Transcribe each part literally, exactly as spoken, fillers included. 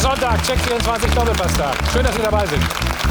Sonntag, Check vierundzwanzig Doppelpasstag. Schön, dass Sie dabei sind.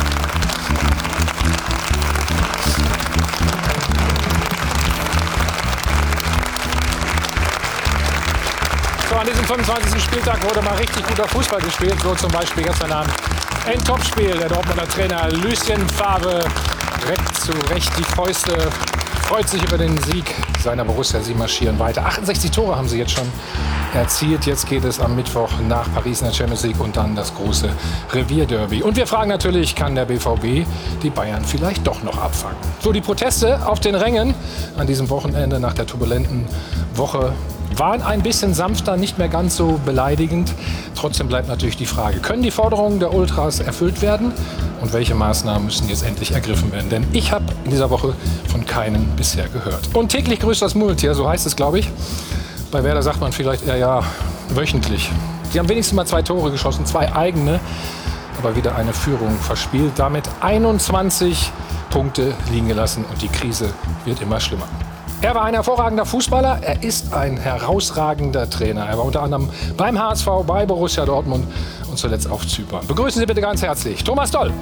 So, an diesem fünfundzwanzigsten Spieltag wurde mal richtig guter Fußball gespielt. So zum Beispiel gestern Abend ein Topspiel. Der Dortmunder Trainer Lucien Favre reckt zu Recht die Fäuste, freut sich über den Sieg seiner Borussia. Sie marschieren weiter. achtundsechzig Tore haben sie jetzt schon erzielt. Jetzt geht es am Mittwoch nach Paris in der Champions League und dann das große Revierderby. Und wir fragen natürlich, kann der B V B die Bayern vielleicht doch noch abfangen? So, die Proteste auf den Rängen an diesem Wochenende nach der turbulenten Woche waren ein bisschen sanfter, nicht mehr ganz so beleidigend. Trotzdem bleibt natürlich die Frage, können die Forderungen der Ultras erfüllt werden? Und welche Maßnahmen müssen jetzt endlich ergriffen werden? Denn ich habe in dieser Woche von keinem bisher gehört. Und täglich grüßt das Murmeltier, so heißt es, glaube ich. Bei Werder sagt man vielleicht eher ja, wöchentlich. Sie haben wenigstens mal zwei Tore geschossen, zwei eigene, aber wieder eine Führung verspielt. Damit einundzwanzig Punkte liegen gelassen und die Krise wird immer schlimmer. Er war ein hervorragender Fußballer, er ist ein herausragender Trainer. Er war unter anderem beim H S V, bei Borussia Dortmund und zuletzt auf Zypern. Begrüßen Sie bitte ganz herzlich Thomas Doll.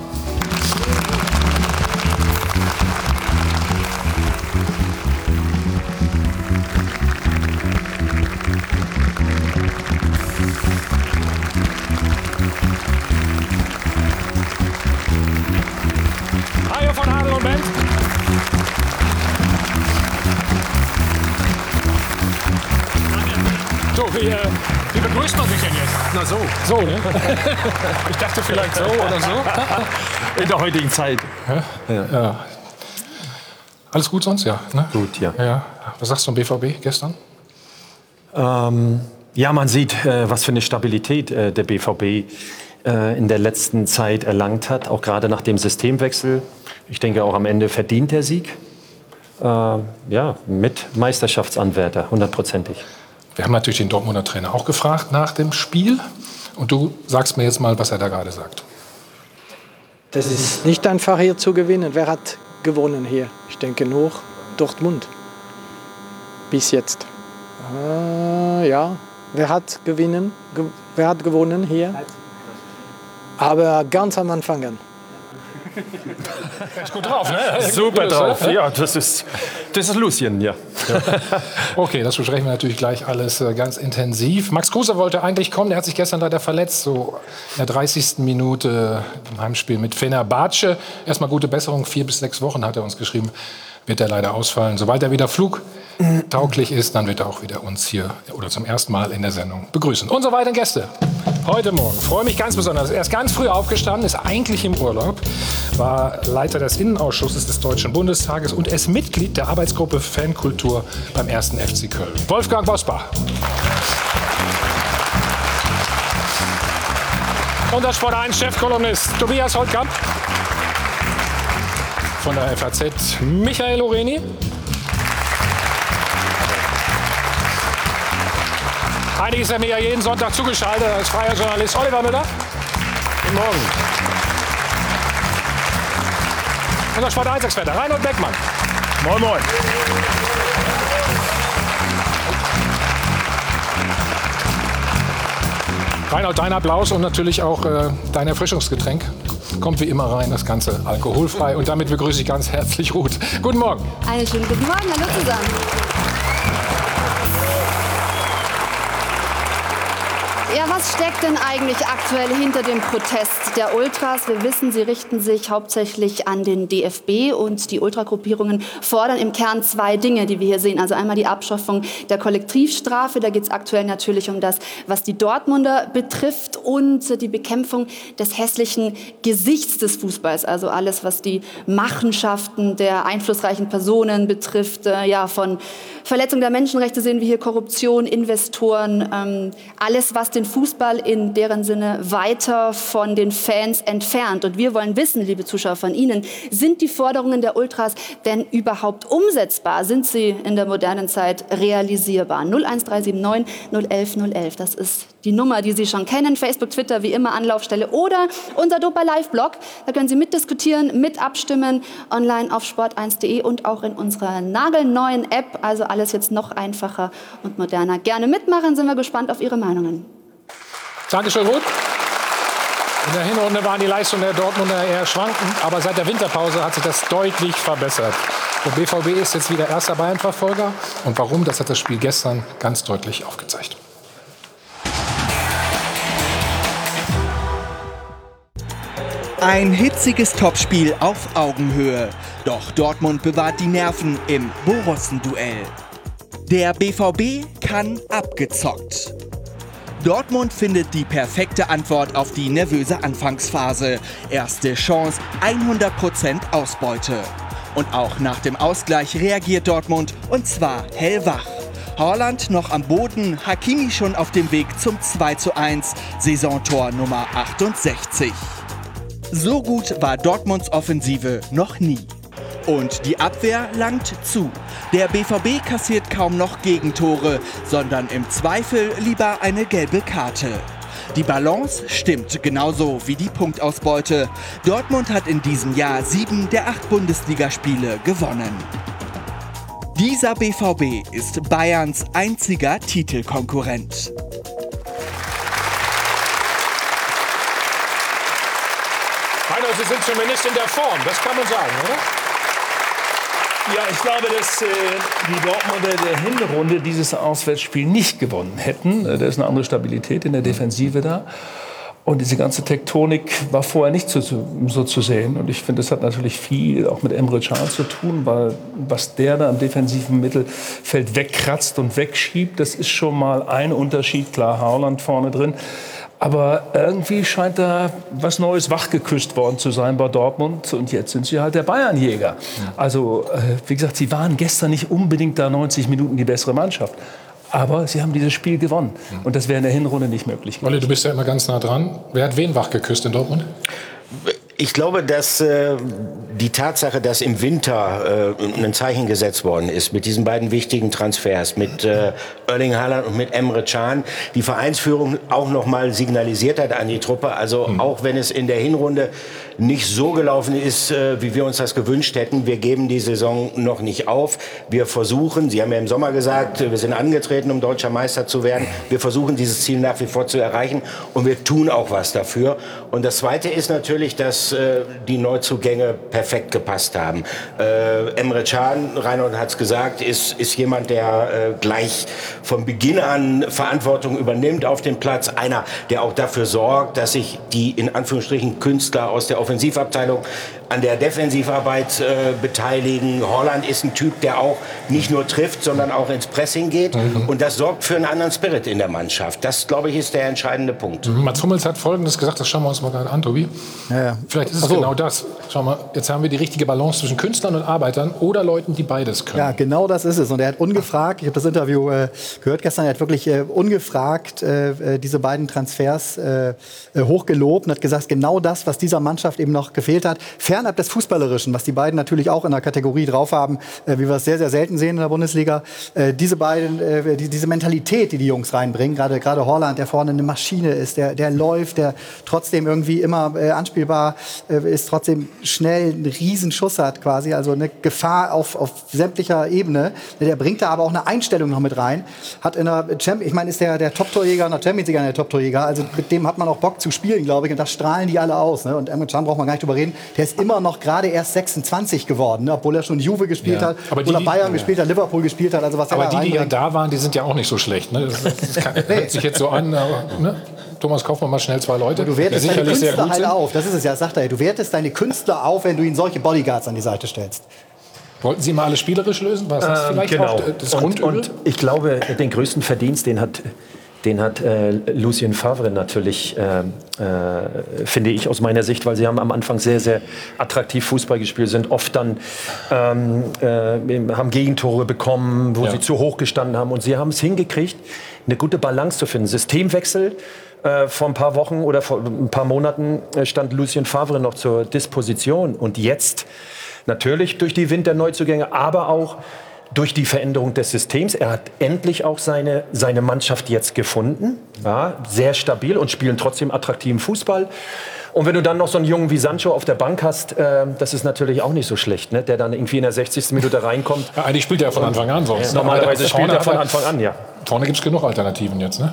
Hajo von Adel und Bent. So, wie, äh, wie begrüßt man sich denn jetzt? Na so. So, ne? Ich dachte vielleicht so oder so. In der heutigen Zeit. Ja? Ja. Ja. Alles gut sonst? Ja. Ne? Gut, ja. Ja. Was sagst du zum B V B gestern? Ähm, ja, man sieht, äh, was für eine Stabilität äh, der B V B äh, in der letzten Zeit erlangt hat. Auch gerade nach dem Systemwechsel. Ich denke, auch am Ende verdient der Sieg. Äh, ja, mit Meisterschaftsanwärter, hundertprozentig. Wir haben natürlich den Dortmunder Trainer auch gefragt nach dem Spiel. Und du sagst mir jetzt mal, was er da gerade sagt. Das ist nicht einfach hier zu gewinnen. Wer hat gewonnen hier? Ich denke nur Dortmund. Bis jetzt. Äh, ja, wer hat gewinnen? Ge wer hat gewonnen hier? Aber ganz am Anfang. Ist gut drauf, ne? Super drauf. Ja, das ist, das ist Lucien, ja. Okay, das besprechen wir natürlich gleich alles äh, ganz intensiv. Max Kruse wollte eigentlich kommen, der hat sich gestern leider verletzt, so in der dreißigsten Minute im Heimspiel mit Fenerbahce. Erstmal gute Besserung, vier bis sechs Wochen hat er uns geschrieben, wird er leider ausfallen. Sobald er wieder flugtauglich ist, dann wird er auch wieder uns hier oder zum ersten Mal in der Sendung begrüßen. Unsere weiteren Gäste heute Morgen, freue mich ganz besonders. Er ist ganz früh aufgestanden, ist eigentlich im Urlaub, war Leiter des Innenausschusses des Deutschen Bundestages und ist Mitglied der Arbeitsgruppe Fankultur beim ersten F C Köln. Wolfgang Bosbach. Und der Sport eins Chefkolumnist Tobias Holtkamp. Von der F A Z Michael Loreni. Eigentlich ist er mir ja jeden Sonntag zugeschaltet als freier Journalist Oliver Müller. Guten Morgen. Unser Sport eins Experte Reinhold Beckmann. Moin, moin. Reinhold, dein Applaus und natürlich auch äh, dein Erfrischungsgetränk. Kommt wie immer rein, das Ganze alkoholfrei. Und damit begrüße ich ganz herzlich Ruth. Guten Morgen. Einen schönen guten Morgen, hallo zusammen. Ja, was steckt denn eigentlich aktuell hinter dem Protest der Ultras? Wir wissen, sie richten sich hauptsächlich an den D F B und die Ultragruppierungen fordern im Kern zwei Dinge, die wir hier sehen. Also einmal die Abschaffung der Kollektivstrafe, da geht es aktuell natürlich um das, was die Dortmunder betrifft und die Bekämpfung des hässlichen Gesichts des Fußballs. Also alles, was die Machenschaften der einflussreichen Personen betrifft. Äh, ja, von Verletzung der Menschenrechte sehen wir hier Korruption, Investoren, ähm, alles, was den Fußball in deren Sinne weiter von den Fans entfernt. Und wir wollen wissen, liebe Zuschauer von Ihnen, sind die Forderungen der Ultras denn überhaupt umsetzbar? Sind sie in der modernen Zeit realisierbar? null eins drei sieben neun null elf null elf, das ist die Nummer, die Sie schon kennen. Facebook, Twitter, wie immer Anlaufstelle oder unser Dopa Live-Blog. Da können Sie mitdiskutieren, mit abstimmen, online auf sport eins punkt de und auch in unserer nagelneuen App. Also alles jetzt noch einfacher und moderner. Gerne mitmachen, sind wir gespannt auf Ihre Meinungen. Dankeschön, Ruth. In der Hinrunde waren die Leistungen der Dortmunder eher schwankend, aber seit der Winterpause hat sich das deutlich verbessert. Der B V B ist jetzt wieder erster Bayern-Verfolger. Und warum, das hat das Spiel gestern ganz deutlich aufgezeigt. Ein hitziges Topspiel auf Augenhöhe. Doch Dortmund bewahrt die Nerven im Borussen-Duell. Der B V B kann abgezockt. Dortmund findet die perfekte Antwort auf die nervöse Anfangsphase. Erste Chance, hundert Prozent Ausbeute. Und auch nach dem Ausgleich reagiert Dortmund, und zwar hellwach. Haaland noch am Boden, Hakimi schon auf dem Weg zum zwei zu eins, Saisontor Nummer achtundsechzig. So gut war Dortmunds Offensive noch nie. Und die Abwehr langt zu. Der B V B kassiert kaum noch Gegentore, sondern im Zweifel lieber eine gelbe Karte. Die Balance stimmt, genauso wie die Punktausbeute. Dortmund hat in diesem Jahr sieben der acht Bundesligaspiele gewonnen. Dieser B V B ist Bayerns einziger Titelkonkurrent. Heiner, Sie sind zumindest in der Form, das kann man sagen, oder? Ja, ich glaube, dass äh, die Dortmunder der Hinrunde dieses Auswärtsspiel nicht gewonnen hätten. Da ist eine andere Stabilität in der Defensive da. Und diese ganze Tektonik war vorher nicht so, so zu sehen. Und ich finde, das hat natürlich viel auch mit Emre Can zu tun, weil was der da im defensiven Mittelfeld wegkratzt und wegschiebt, das ist schon mal ein Unterschied. Klar, Haaland vorne drin. Aber irgendwie scheint da was Neues wachgeküsst worden zu sein bei Dortmund. Und jetzt sind sie halt der Bayernjäger. Also, äh, wie gesagt, sie waren gestern nicht unbedingt da neunzig Minuten die bessere Mannschaft. Aber sie haben dieses Spiel gewonnen. Und das wäre in der Hinrunde nicht möglich gewesen. Olli, du bist ja immer ganz nah dran. Wer hat wen wachgeküsst in Dortmund? Ich glaube, dass äh, die Tatsache, dass im Winter äh, ein Zeichen gesetzt worden ist mit diesen beiden wichtigen Transfers, mit äh, Erling Haaland und mit Emre Can, die Vereinsführung auch noch mal signalisiert hat an die Truppe. Also mhm. auch wenn es in der Hinrunde nicht so gelaufen ist, äh, wie wir uns das gewünscht hätten, wir geben die Saison noch nicht auf. Wir versuchen, Sie haben ja im Sommer gesagt, wir sind angetreten, um deutscher Meister zu werden. Wir versuchen, dieses Ziel nach wie vor zu erreichen und wir tun auch was dafür. Und das Zweite ist natürlich, dass die Neuzugänge perfekt gepasst haben. Äh, Emre Can, Reinhold hat es gesagt, ist, ist jemand, der äh, gleich von Beginn an Verantwortung übernimmt auf dem Platz. Einer, der auch dafür sorgt, dass sich die in Anführungsstrichen Künstler aus der Offensivabteilung an der Defensivarbeit äh, beteiligen. Haaland ist ein Typ, der auch nicht nur trifft, sondern auch ins Pressing geht. Mhm. Und das sorgt für einen anderen Spirit in der Mannschaft. Das, glaube ich, ist der entscheidende Punkt. Mhm. Mats Hummels hat Folgendes gesagt, das schauen wir uns mal gerade an, Tobi. Ja, ja. Vielleicht ist es so. Genau das. Schau mal, jetzt haben wir die richtige Balance zwischen Künstlern und Arbeitern oder Leuten, die beides können. Ja, genau das ist es. Und er hat ungefragt, ich habe das Interview äh, gehört gestern, er hat wirklich äh, ungefragt äh, diese beiden Transfers äh, hochgelobt und hat gesagt, genau das, was dieser Mannschaft eben noch gefehlt hat. Fernab des Fußballerischen, was die beiden natürlich auch in der Kategorie drauf haben, äh, wie wir es sehr, sehr selten sehen in der Bundesliga. Äh, diese beiden, äh, die, diese Mentalität, die die Jungs reinbringen, gerade gerade Haaland, der vorne eine Maschine ist, der, der läuft, der trotzdem irgendwie immer äh, anspielbar äh, ist, trotzdem schnell einen Riesenschuss hat quasi, also eine Gefahr auf, auf sämtlicher Ebene. Der bringt da aber auch eine Einstellung noch mit rein. Hat in der Champions, ich meine, ist der, der Top-Torjäger in der Champions League der Top-Torjäger, also mit dem hat man auch Bock zu spielen, glaube ich, und da strahlen die alle aus. Ne? Und Emre Can braucht man gar nicht drüber reden. Der ist immer noch gerade erst sechsundzwanzig geworden, ne? Obwohl er schon Juve gespielt ja. hat, aber obwohl die, er Bayern ja. gespielt hat, Liverpool gespielt hat. Also was aber er da die, die ja da waren, die sind ja auch nicht so schlecht. Ne? Das, das kann, hört sich jetzt so an, aber, ne? Thomas, kauf mal schnell zwei Leute. Du wertest deine Künstler halt auf, das ist es ja, sagt er. Du wertest deine Künstler auf, wenn du ihnen solche Bodyguards an die Seite stellst. Wollten Sie mal alles spielerisch lösen? Was ist ähm, vielleicht genau. auch das und, Grundübel? Und ich glaube, den größten Verdienst, den hat, den hat äh, Lucien Favre natürlich, äh, äh, finde ich aus meiner Sicht, weil sie haben am Anfang sehr, sehr attraktiv Fußball gespielt, sind oft dann, ähm, äh, haben Gegentore bekommen, wo ja. sie zu hoch gestanden haben. Und sie haben es hingekriegt, eine gute Balance zu finden. Systemwechsel. Äh, vor ein paar Wochen oder vor ein paar Monaten äh, stand Lucien Favre noch zur Disposition. Und jetzt natürlich durch die Winterneuzugänge, aber auch durch die Veränderung des Systems. Er hat endlich auch seine, seine Mannschaft jetzt gefunden. Ja, sehr stabil und spielen trotzdem attraktiven Fußball. Und wenn du dann noch so einen Jungen wie Sancho auf der Bank hast, äh, das ist natürlich auch nicht so schlecht, ne? Der dann irgendwie in der sechzigsten Minute reinkommt. Ja, eigentlich spielt er von Anfang an sonst. Ja, normalerweise spielt er von Anfang an, ja. Vorne gibt es genug Alternativen jetzt, ne?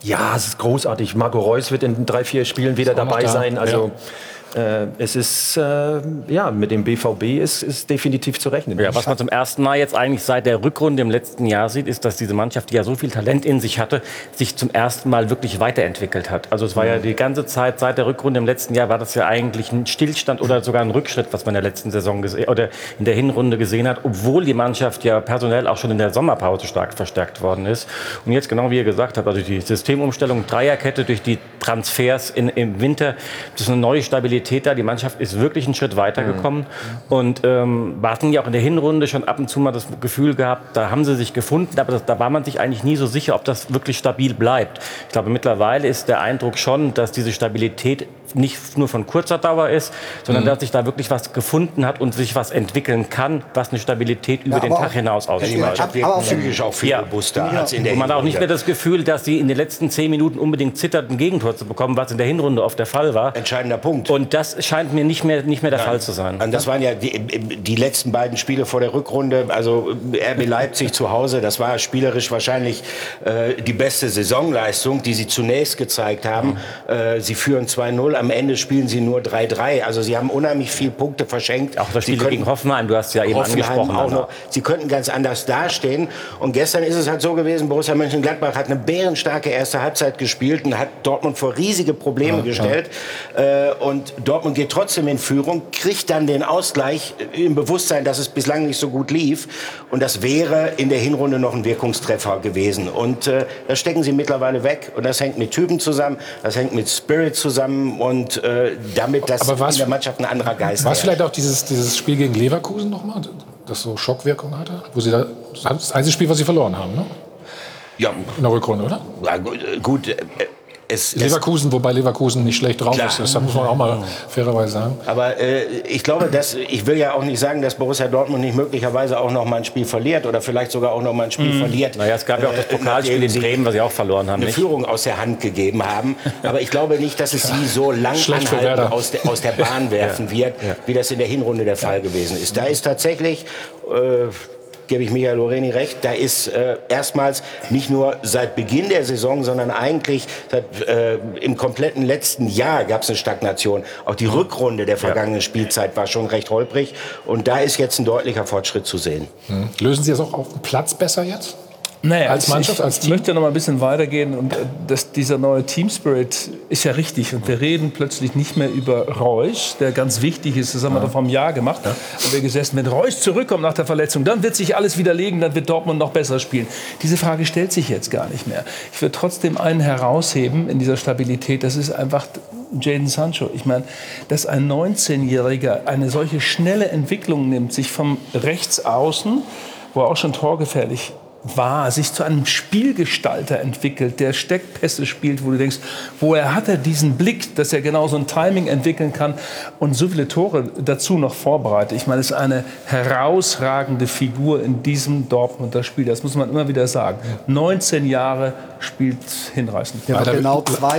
Ja, es ist großartig. Marco Reus wird in drei, vier Spielen wieder dabei da. sein. Also Ja. äh, es ist, äh, ja, mit dem B V B ist, ist definitiv zu rechnen. Ja, was man zum ersten Mal jetzt eigentlich seit der Rückrunde im letzten Jahr sieht, ist, dass diese Mannschaft, die ja so viel Talent in sich hatte, sich zum ersten Mal wirklich weiterentwickelt hat. Also es war ja die ganze Zeit seit der Rückrunde im letzten Jahr war das ja eigentlich ein Stillstand oder sogar ein Rückschritt, was man in der letzten Saison gesehen oder in der Hinrunde gesehen hat, obwohl die Mannschaft ja personell auch schon in der Sommerpause stark verstärkt worden ist. Und jetzt genau wie ihr gesagt habt, also die Systemumstellung, Dreierkette durch die Transfers in, im Winter, das ist eine neue Stabilität da. Die Mannschaft ist wirklich einen Schritt weitergekommen. Mhm. Und ähm, wir hatten ja auch in der Hinrunde schon ab und zu mal das Gefühl gehabt, da haben sie sich gefunden, aber das, da war man sich eigentlich nie so sicher, ob das wirklich stabil bleibt. Ich glaube, mittlerweile ist der Eindruck schon, dass diese Stabilität nicht nur von kurzer Dauer ist, sondern mhm. dass sich da wirklich was gefunden hat und sich was entwickeln kann, was eine Stabilität über ja, den Tag hinaus ausstrahlt. Aber auch psychisch auch viel ja. robuster ja. als in der Und man hat auch Hinrunde. nicht mehr das Gefühl, dass sie in den letzten zehn Minuten unbedingt zittert, ein Gegentor zu bekommen, was in der Hinrunde oft der Fall war. Entscheidender Punkt. Und das scheint mir nicht mehr, nicht mehr der Nein. Fall zu sein. Und das waren ja die, die letzten beiden Spiele vor der Rückrunde. Also R B Leipzig zu Hause, das war spielerisch wahrscheinlich äh, die beste Saisonleistung, die sie zunächst gezeigt haben. Mhm. Äh, sie führen zwei null, am Ende spielen sie nur drei drei. Also sie haben unheimlich viele Punkte verschenkt. Auch das Spiel gegen Hoffenheim, du hast ja eben Hoffenheim angesprochen. Auch noch, sie könnten ganz anders dastehen. Und gestern ist es halt so gewesen, Borussia Mönchengladbach hat eine bärenstarke erste Halbzeit gespielt und hat Dortmund vor riesige Probleme ja, gestellt. Ja. Äh, und Dortmund geht trotzdem in Führung, kriegt dann den Ausgleich im Bewusstsein, dass es bislang nicht so gut lief. Und das wäre in der Hinrunde noch ein Wirkungstreffer gewesen. Und äh, das stecken sie mittlerweile weg. Und das hängt mit Typen zusammen, das hängt mit Spirit zusammen und äh, damit, dass in der Mannschaft ein anderer Geist war es vielleicht auch dieses, dieses Spiel gegen Leverkusen nochmal, das so Schockwirkung hatte? Wo sie da, das einzige Spiel, was sie verloren haben, ne? Ja. In der Rückrunde, oder? Ja, gut. Äh, Es, Leverkusen, wobei Leverkusen nicht schlecht drauf klar. ist, das muss man auch mal fairerweise sagen. Aber äh, ich glaube, dass, ich will ja auch nicht sagen, dass Borussia Dortmund nicht möglicherweise auch noch mal ein Spiel verliert oder vielleicht sogar auch noch mal ein Spiel mhm. verliert. Naja, es gab ja auch das Pokalspiel äh, in Bremen, was sie auch verloren haben. Eine nicht? Führung aus der Hand gegeben haben. Aber ich glaube nicht, dass es sie so lang anhalten aus, de, aus der Bahn werfen ja. wird, ja. wie das in der Hinrunde der Fall ja. gewesen ist. Da ist tatsächlich... Äh, gebe ich Michael Loreni recht, da ist äh, erstmals nicht nur seit Beginn der Saison, sondern eigentlich seit, äh, im kompletten letzten Jahr gab es eine Stagnation. Auch die Rückrunde der vergangenen ja. Spielzeit war schon recht holprig und da ist jetzt ein deutlicher Fortschritt zu sehen. Hm. Lösen Sie das auch auf dem Platz besser jetzt? Naja, als Mannschaft, ich, als Team? Ich möchte noch mal ein bisschen weitergehen. Und das, dieser neue Team-Spirit ist ja richtig. Und wir reden plötzlich nicht mehr über Reus, der ganz wichtig ist. Das haben wir doch vor einem Jahr gemacht. Ja. Und wir gesessen, wenn Reus zurückkommt nach der Verletzung, dann wird sich alles widerlegen, dann wird Dortmund noch besser spielen. Diese Frage stellt sich jetzt gar nicht mehr. Ich würde trotzdem einen herausheben in dieser Stabilität. Das ist einfach Jadon Sancho. Ich meine, dass ein neunzehnjähriger eine solche schnelle Entwicklung nimmt, sich vom Rechtsaußen, wo er auch schon torgefährlich war, sich zu einem Spielgestalter entwickelt, der Steckpässe spielt, wo du denkst, woher hat er diesen Blick, dass er genau so ein Timing entwickeln kann und so viele Tore dazu noch vorbereitet. Ich meine, es ist eine herausragende Figur in diesem Dortmunder Spiel. Das muss man immer wieder sagen. neunzehn Jahre spielt hinreißend. Ja, genau zwei...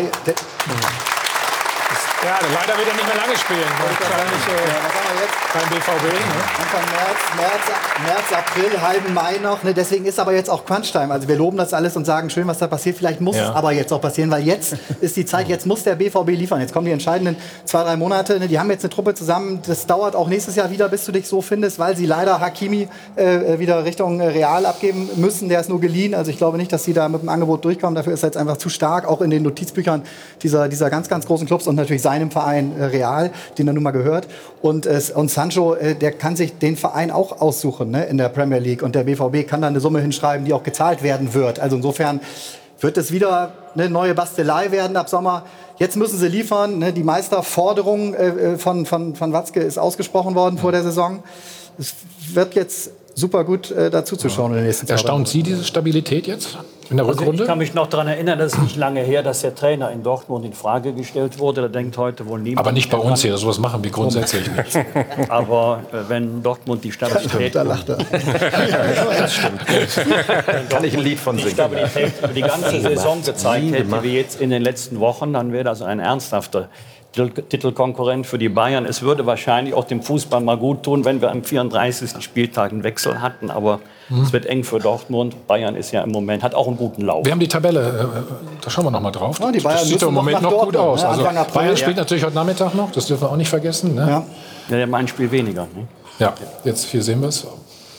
Ja, leider wird er nicht mehr lange spielen. Wahrscheinlich äh, beim B V B. Ne? Anfang März, März, März, April, halben Mai noch. Ne? Deswegen ist aber jetzt auch Crunch-Time. Also wir loben das alles und sagen, schön, was da passiert. Vielleicht muss ja. es aber jetzt auch passieren, weil jetzt ist die Zeit, jetzt muss der B V B liefern. Jetzt kommen die entscheidenden zwei, drei Monate. Ne? Die haben jetzt eine Truppe zusammen. Das dauert auch nächstes Jahr wieder, bis du dich so findest, weil sie leider Hakimi äh, wieder Richtung Real abgeben müssen. Der ist nur geliehen. Also ich glaube nicht, dass sie da mit dem Angebot durchkommen. Dafür ist er jetzt einfach zu stark, auch in den Notizbüchern dieser, dieser ganz, ganz großen Clubs und natürlich seinem Verein äh, Real, den er nun mal gehört. Und, äh, und Sancho, äh, der kann sich den Verein auch aussuchen, ne, in der Premier League. Und der B V B kann da eine Summe hinschreiben, die auch gezahlt werden wird. Also insofern wird es wieder eine neue Bastelei werden ab Sommer. Jetzt müssen sie liefern. Ne? Die Meisterforderung äh, von, von, von Watzke ist ausgesprochen worden vor der Saison. Es wird jetzt super gut äh, dazu zu schauen in den nächsten Jahren. Erstaunt Sie diese Stabilität jetzt in der also Rückrunde? Ich kann mich noch daran erinnern, dass es nicht lange her, dass der Trainer in Dortmund in Frage gestellt wurde. Da denkt heute wohl niemand. Aber nicht bei uns hier, sowas machen wir grundsätzlich nicht. Aber äh, wenn Dortmund die Stabilität... Da lacht er. Das stimmt. Kann ich ein Lied von singen. Die Stabilität über die ganze Saison gezeigt hätte, wie jetzt in den letzten Wochen, dann wäre das ein ernsthafter Titelkonkurrent für die Bayern. Es würde wahrscheinlich auch dem Fußball mal gut tun, wenn wir am vierunddreißigsten Spieltag einen Wechsel hatten. Aber mhm. es wird eng für Dortmund. Bayern ist ja im Moment, hat auch einen guten Lauf. Wir haben die Tabelle, da schauen wir noch mal drauf. Ja, die Bayern das sieht im Moment noch gut aus. Ne? Also April, Bayern spielt ja. natürlich heute Nachmittag noch, das dürfen wir auch nicht vergessen. Ne? Ja. Ja, der hat ein Spiel weniger. Ne? Ja, jetzt hier sehen wir es.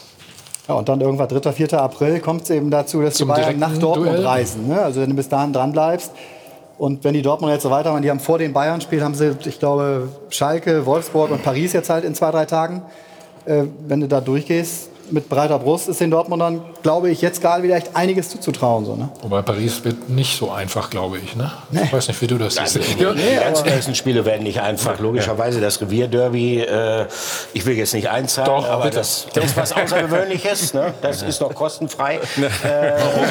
Ja, und dann irgendwann dritter vierter April kommt es eben dazu, dass Zum die Bayern nach Dortmund Duell. reisen. Ne? Also wenn du bis dahin dran bleibst. Und wenn die Dortmund jetzt so weitermachen, die haben vor den Bayern spielen, haben sie, ich glaube, Schalke, Wolfsburg und Paris jetzt halt in zwei, drei Tagen. Äh, wenn du da durchgehst mit breiter Brust, ist den Dortmundern, glaube ich, jetzt gerade wieder echt einiges zuzutrauen. So, ne? Wobei Paris wird nicht so einfach, glaube ich. Ne? Nee. Ich weiß nicht, wie du das siehst. Die ganz nächsten Spiele werden nicht einfach. Logischerweise das Revierderby. Äh, ich will jetzt nicht einzahlen, Doch, aber bitte. das, das ist was Außergewöhnliches. Ne? Das ist noch kostenfrei. Äh,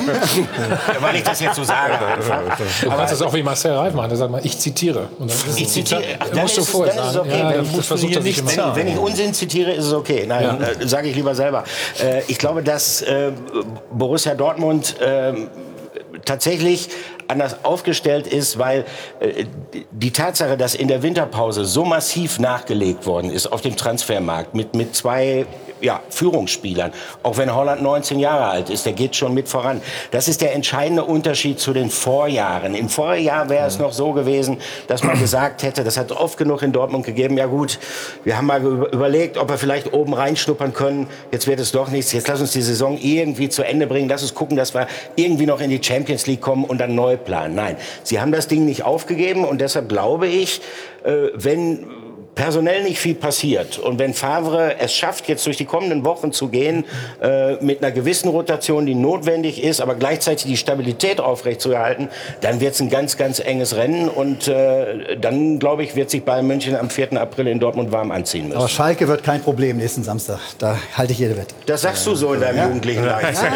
Warum? Weil ich das jetzt so sage. Einfach. Du kannst es auch wie Marcel Reif machen. Der sagt mal, ich zitiere. Und dann ist Ich es- zitiere. dann Dann musst du ist es- vorher dann ist es sagen. okay. Ja, Wenn dann ich- versucht er sich immer. Wenn, wenn ich Unsinn zitiere, ist es okay. Nein, Ja. äh, sage ich lieber selber. Äh, ich glaube, dass äh, Borussia Dortmund äh, tatsächlich anders aufgestellt ist, weil äh, die Tatsache, dass in der Winterpause so massiv nachgelegt worden ist auf dem Transfermarkt mit, mit zwei ja, Führungsspielern, auch wenn Holland neunzehn Jahre alt ist, der geht schon mit voran. Das ist der entscheidende Unterschied zu den Vorjahren. Im Vorjahr wäre es noch so gewesen, dass man gesagt hätte, das hat oft genug in Dortmund gegeben, ja gut, wir haben mal über- überlegt, ob wir vielleicht oben reinschnuppern können, jetzt wird es doch nichts, jetzt lass uns die Saison irgendwie zu Ende bringen, lass uns gucken, dass wir irgendwie noch in die Champions League kommen und dann neu planen. Nein, sie haben das Ding nicht aufgegeben und deshalb glaube ich, äh, wenn personell nicht viel passiert und wenn Favre es schafft, jetzt durch die kommenden Wochen zu gehen, äh, mit einer gewissen Rotation, die notwendig ist, aber gleichzeitig die Stabilität aufrechtzuerhalten, dann wird es ein ganz, ganz enges Rennen und äh, dann, glaube ich, wird sich Bayern München am vierten April in Dortmund warm anziehen müssen. Aber Schalke wird kein Problem nächsten Samstag. Da halte ich jede Wette. Das sagst du so in deinem jugendlichen Leichtsinn.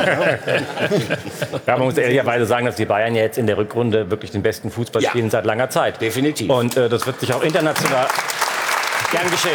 Ja, man muss ehrlicherweise sagen, dass die Bayern ja jetzt in der Rückrunde wirklich den besten Fußball Ja. spielen seit langer Zeit. Definitiv. Und äh, das wird sich auch international gern geschehen.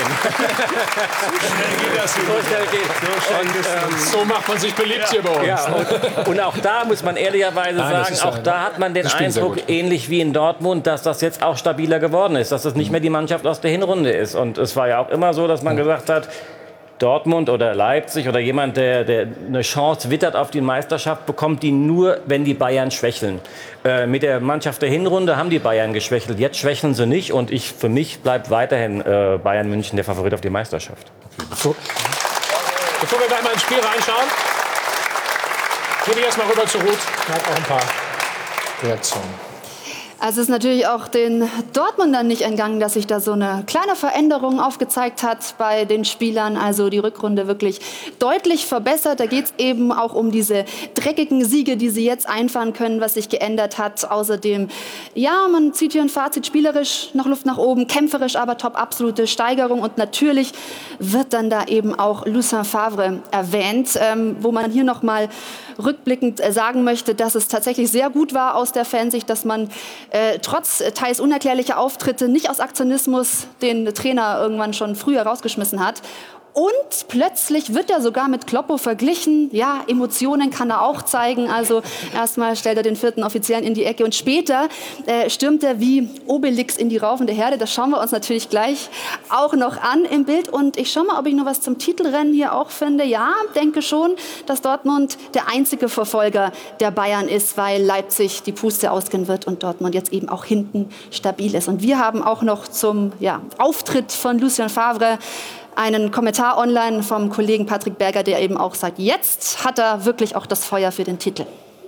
Das So schnell geht. Und, ähm, So macht man sich beliebt hier bei uns. ja, und, und auch da muss man ehrlicherweise Nein, das sagen, ist ja- auch da hat man den die spielen sehr Eindruck, gut. ähnlich wie in Dortmund, dass das jetzt auch stabiler geworden ist, dass das nicht mehr die Mannschaft aus der Hinrunde ist. Und es war ja auch immer so, dass man gesagt hat, Dortmund oder Leipzig oder jemand, der, der eine Chance wittert auf die Meisterschaft, bekommt die nur, wenn die Bayern schwächeln. Äh, mit der Mannschaft der Hinrunde haben die Bayern geschwächelt. Jetzt schwächeln sie nicht und ich, für mich bleibt weiterhin äh, Bayern München der Favorit auf die Meisterschaft. Bevor, bevor wir gleich mal ins Spiel reinschauen, gehe ich erstmal rüber zu Ruth. Er hat auch ein paar Reaktionen. Also es ist natürlich auch den Dortmundern nicht entgangen, dass sich da so eine kleine Veränderung aufgezeigt hat bei den Spielern. Also die Rückrunde wirklich deutlich verbessert. Da geht es eben auch um diese dreckigen Siege, die sie jetzt einfahren können, was sich geändert hat. Außerdem, ja, man zieht hier ein Fazit, spielerisch noch Luft nach oben, kämpferisch aber top, absolute Steigerung. Und natürlich wird dann da eben auch Lucien Favre erwähnt, ähm, wo man hier noch mal rückblickend äh, sagen möchte, dass es tatsächlich sehr gut war aus der Fansicht, dass man äh, trotz äh, teils unerklärlicher Auftritte nicht aus Aktionismus den Trainer irgendwann schon früher rausgeschmissen hat. Und plötzlich wird er sogar mit Kloppo verglichen. Ja, Emotionen kann er auch zeigen. Also erstmal stellt er den vierten Offiziellen in die Ecke und später äh, stürmt er wie Obelix in die raufende Herde. Das schauen wir uns natürlich gleich auch noch an im Bild. Und ich schaue mal, ob ich noch was zum Titelrennen hier auch finde. Ja, denke schon, dass Dortmund der einzige Verfolger der Bayern ist, weil Leipzig die Puste ausgehen wird und Dortmund jetzt eben auch hinten stabil ist. Und wir haben auch noch zum ja, Auftritt von Lucien Favre einen Kommentar online vom Kollegen Patrick Berger, der eben auch sagt, jetzt hat er wirklich auch das Feuer für den Titel.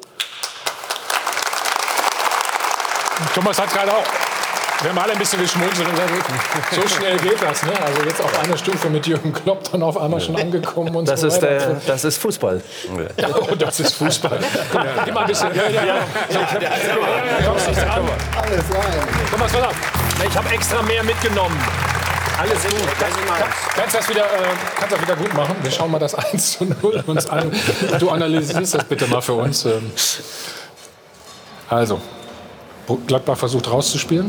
Thomas hat gerade auch, wir haben alle ein bisschen geschmunzelt und gesagt, so schnell geht das. Ne? Also jetzt auf einer Stufe mit Jürgen Klopp dann auf einmal schon angekommen und Das so ist, weiter. äh, das ist Fußball. Ja, oh, das ist Fußball. Komm, gib mal ein bisschen. Ja, ja, ja. Kommst nicht dran. Alles rein. Thomas, was ab? Ich habe extra mehr mitgenommen. Alle sind gut. Kannst das wieder, äh, kannst das wieder gut machen? Wir schauen mal das eins zu null uns an. Du analysierst das bitte mal für uns. Ähm. Also, Gladbach versucht rauszuspielen.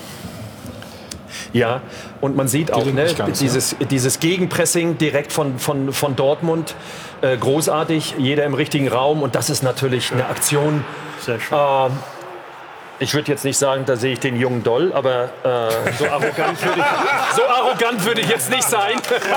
Ja, und man sieht auch Gelingt ne, nicht ganz, dieses, dieses Gegenpressing direkt von, von, von Dortmund, äh, großartig, jeder im richtigen Raum und das ist natürlich eine Aktion, Sehr schön. äh, Ich würde jetzt nicht sagen, da sehe ich den jungen Doll, aber äh, so arrogant würde ich, so arrogant würde ich jetzt nicht sein.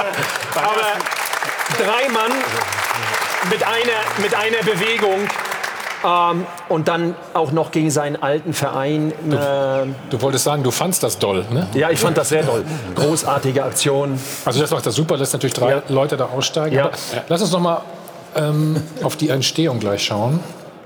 Aber drei Mann mit einer, mit einer Bewegung. Ähm, und dann auch noch gegen seinen alten Verein. Du, äh, du wolltest sagen, du fandst das doll, ne? Ja, ich fand das sehr doll. Großartige Aktion. Also das macht das super, lässt natürlich drei Ja. Leute da aussteigen. Ja. Aber lass uns noch mal ähm, auf die Entstehung gleich schauen.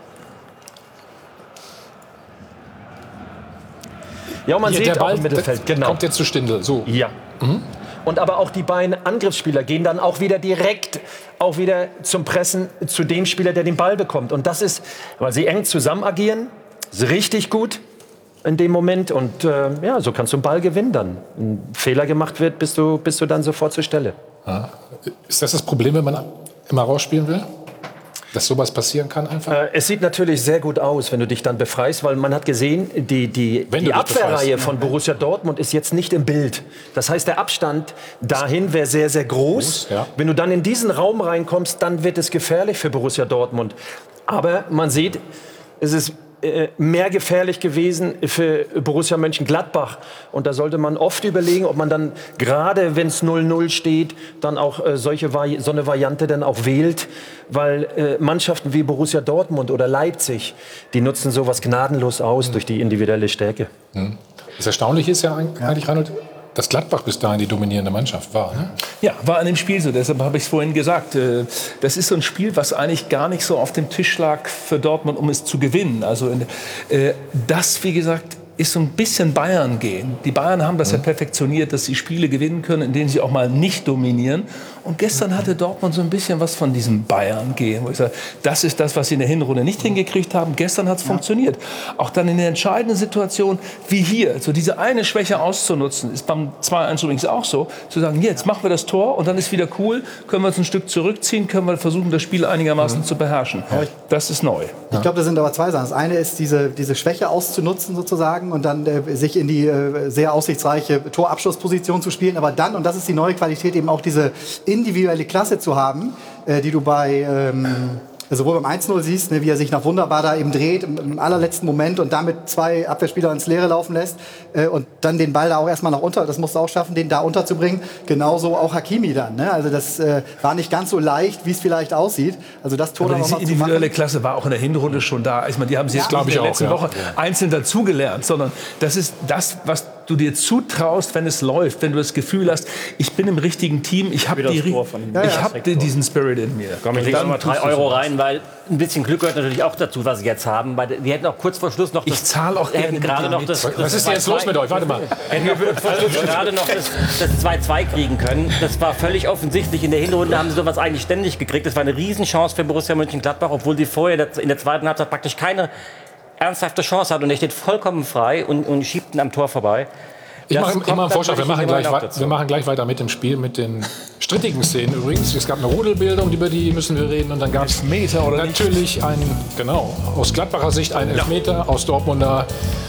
Ja, man Hier, sieht der Ball auch im Mittelfeld, genau. kommt jetzt zu Stindl. So. Ja. Mhm. Und aber auch die beiden Angriffsspieler gehen dann auch wieder direkt auch wieder zum Pressen zu dem Spieler, der den Ball bekommt. Und das ist, weil sie eng zusammen agieren, ist richtig gut in dem Moment. Und äh, ja, so kannst du einen Ball gewinnen dann. Ein Fehler gemacht wird, bist du, bist du dann sofort zur Stelle. Ja. Ist das das Problem, wenn man immer rausspielen will? Dass sowas passieren kann einfach? Äh, es sieht natürlich sehr gut aus, wenn du dich dann befreist, weil man hat gesehen, die, die, Wenn die du dich Abwehrreihe befreist. von Borussia Dortmund ist jetzt nicht im Bild. Das heißt, der Abstand dahin wäre sehr, sehr groß. Groß, ja. Wenn du dann in diesen Raum reinkommst, dann wird es gefährlich für Borussia Dortmund. Aber man sieht, es ist äh, mehr gefährlich gewesen für Borussia Mönchengladbach. Und da sollte man oft überlegen, ob man dann, gerade wenn es null null steht, dann auch äh, solche Vari- so eine Variante dann auch wählt. Weil äh, Mannschaften wie Borussia Dortmund oder Leipzig, die nutzen sowas gnadenlos aus mhm. durch die individuelle Stärke. Mhm. Das Erstaunliche ist ja eigentlich, Reinhold, dass Gladbach bis dahin die dominierende Mannschaft war. Ne? Ja, war an dem Spiel so. Deshalb habe ich es vorhin gesagt. äh, Das ist so ein Spiel, was eigentlich gar nicht so auf dem Tisch lag für Dortmund, um es zu gewinnen. Also äh, das, wie gesagt, ist so ein bisschen Bayern gehen. Die Bayern haben das ja perfektioniert, dass sie Spiele gewinnen können, in denen sie auch mal nicht dominieren. Und gestern hatte Dortmund so ein bisschen was von diesem Bayern gehen, wo ich sage, das ist das, was sie in der Hinrunde nicht hingekriegt haben. Gestern hat es ja. funktioniert. Auch dann in der entscheidenden Situation wie hier, so diese eine Schwäche auszunutzen, ist beim zwei eins übrigens auch so, zu sagen, jetzt machen wir das Tor und dann ist wieder cool, können wir uns ein Stück zurückziehen, können wir versuchen, das Spiel einigermaßen mhm. zu beherrschen. Das ist neu. Ich glaube, das sind aber zwei Sachen. Das eine ist, diese, diese Schwäche auszunutzen sozusagen und dann äh, sich in die äh, sehr aussichtsreiche Torabschlussposition zu spielen. Aber dann, und das ist die neue Qualität, eben auch diese individuelle Klasse zu haben, äh, die du bei ähm, sowohl beim eins null siehst, ne, wie er sich noch wunderbar da eben dreht im, im allerletzten Moment und damit zwei Abwehrspieler ins Leere laufen lässt äh, und dann den Ball da auch erstmal noch unter, das musst du auch schaffen, den da unterzubringen. Genauso auch Hakimi dann. Ne? Also das äh, war nicht ganz so leicht, wie es vielleicht aussieht. Also das Tor Aber dann noch diese mal zu individuelle machen. Klasse war auch in der Hinrunde schon da. Ich meine, die haben sie jetzt Ja, nicht in der glaub ich letzten auch, ja. Woche einzeln dazugelernt, sondern das ist das, was du dir zutraust, wenn es läuft, wenn du das Gefühl hast, ich bin im richtigen Team, ich habe die, Tor von ihm. ich Ja, ja. hab die, diesen Spirit in mir. Komm, ich lege noch mal drei Euro rein, weil ein bisschen Glück gehört natürlich auch dazu, was sie jetzt haben. Weil wir hätten auch kurz vor Schluss noch das, Ich zahle auch gerne hätten mit gerade dir noch mit. das, das Was ist denn jetzt los mit euch? Warte mal. Hätten wir kurz vor Schluss gerade noch das, das zwei zwei kriegen können. Das war völlig offensichtlich. In der Hinrunde haben sie sowas eigentlich ständig gekriegt. Das war eine Riesenchance für Borussia Mönchengladbach, obwohl sie vorher in der zweiten Halbzeit praktisch keine ernsthafte Chance hat. Und er steht vollkommen frei und, und schiebt ihn am Tor vorbei. Ich mache kommt immer einen Vorschlag, wir natürlich machen, gleich, immer noch wei- dazu. wir machen gleich weiter mit dem Spiel, mit den strittigen Szenen übrigens. Es gab eine Rudelbildung, über die müssen wir reden. Und dann gab es Elfmeter oder nicht? natürlich einen, genau, aus Gladbacher Sicht einen Elfmeter, aus Dortmunder,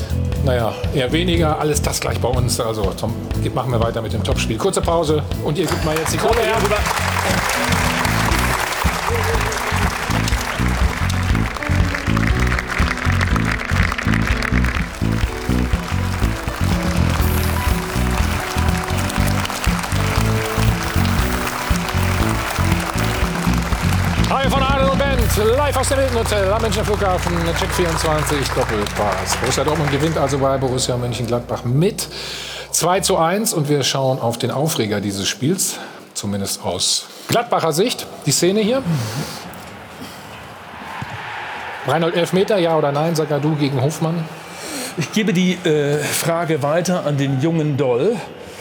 naja, eher weniger. Alles das gleich bei uns. Also Tom, machen wir weiter mit dem Topspiel. Kurze Pause und ihr gebt mal jetzt die Kohle her. Hi von Adel und Band, live aus dem Hilton Hotel am Münchner Flughafen, Check vierundzwanzig, Doppelpass. Borussia Dortmund gewinnt also bei Borussia Mönchengladbach mit zwei zu eins und wir schauen auf den Aufreger dieses Spiels, zumindest aus Gladbacher Sicht. Die Szene hier. Reinhold, Elfmeter, ja oder nein, Zagadou gegen Hofmann? Ich gebe die äh, Frage weiter an den jungen Doll.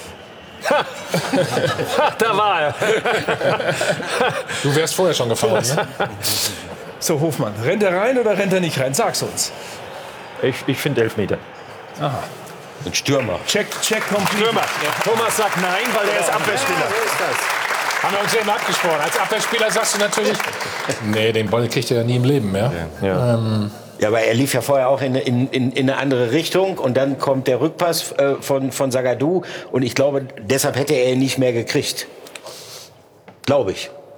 Da war er. Du wärst vorher schon gefahren, ne? So, Hofmann, rennt er rein oder rennt er nicht rein? Sag's uns. Ich, ich finde Elfmeter. Aha. Ein Stürmer. Check, check, complete. Stürmer. Thomas sagt nein, weil er ist Abwehrspieler. Haben wir uns eben abgesprochen. Als Abwehrspieler sagst du natürlich, nee, den Ball kriegt er ja nie im Leben mehr. Ja. Ähm, Ja, aber er lief ja vorher auch in, in, in, in eine andere Richtung und dann kommt der Rückpass äh, von, von Zagadou und ich glaube, deshalb hätte er ihn nicht mehr gekriegt. Glaube ich.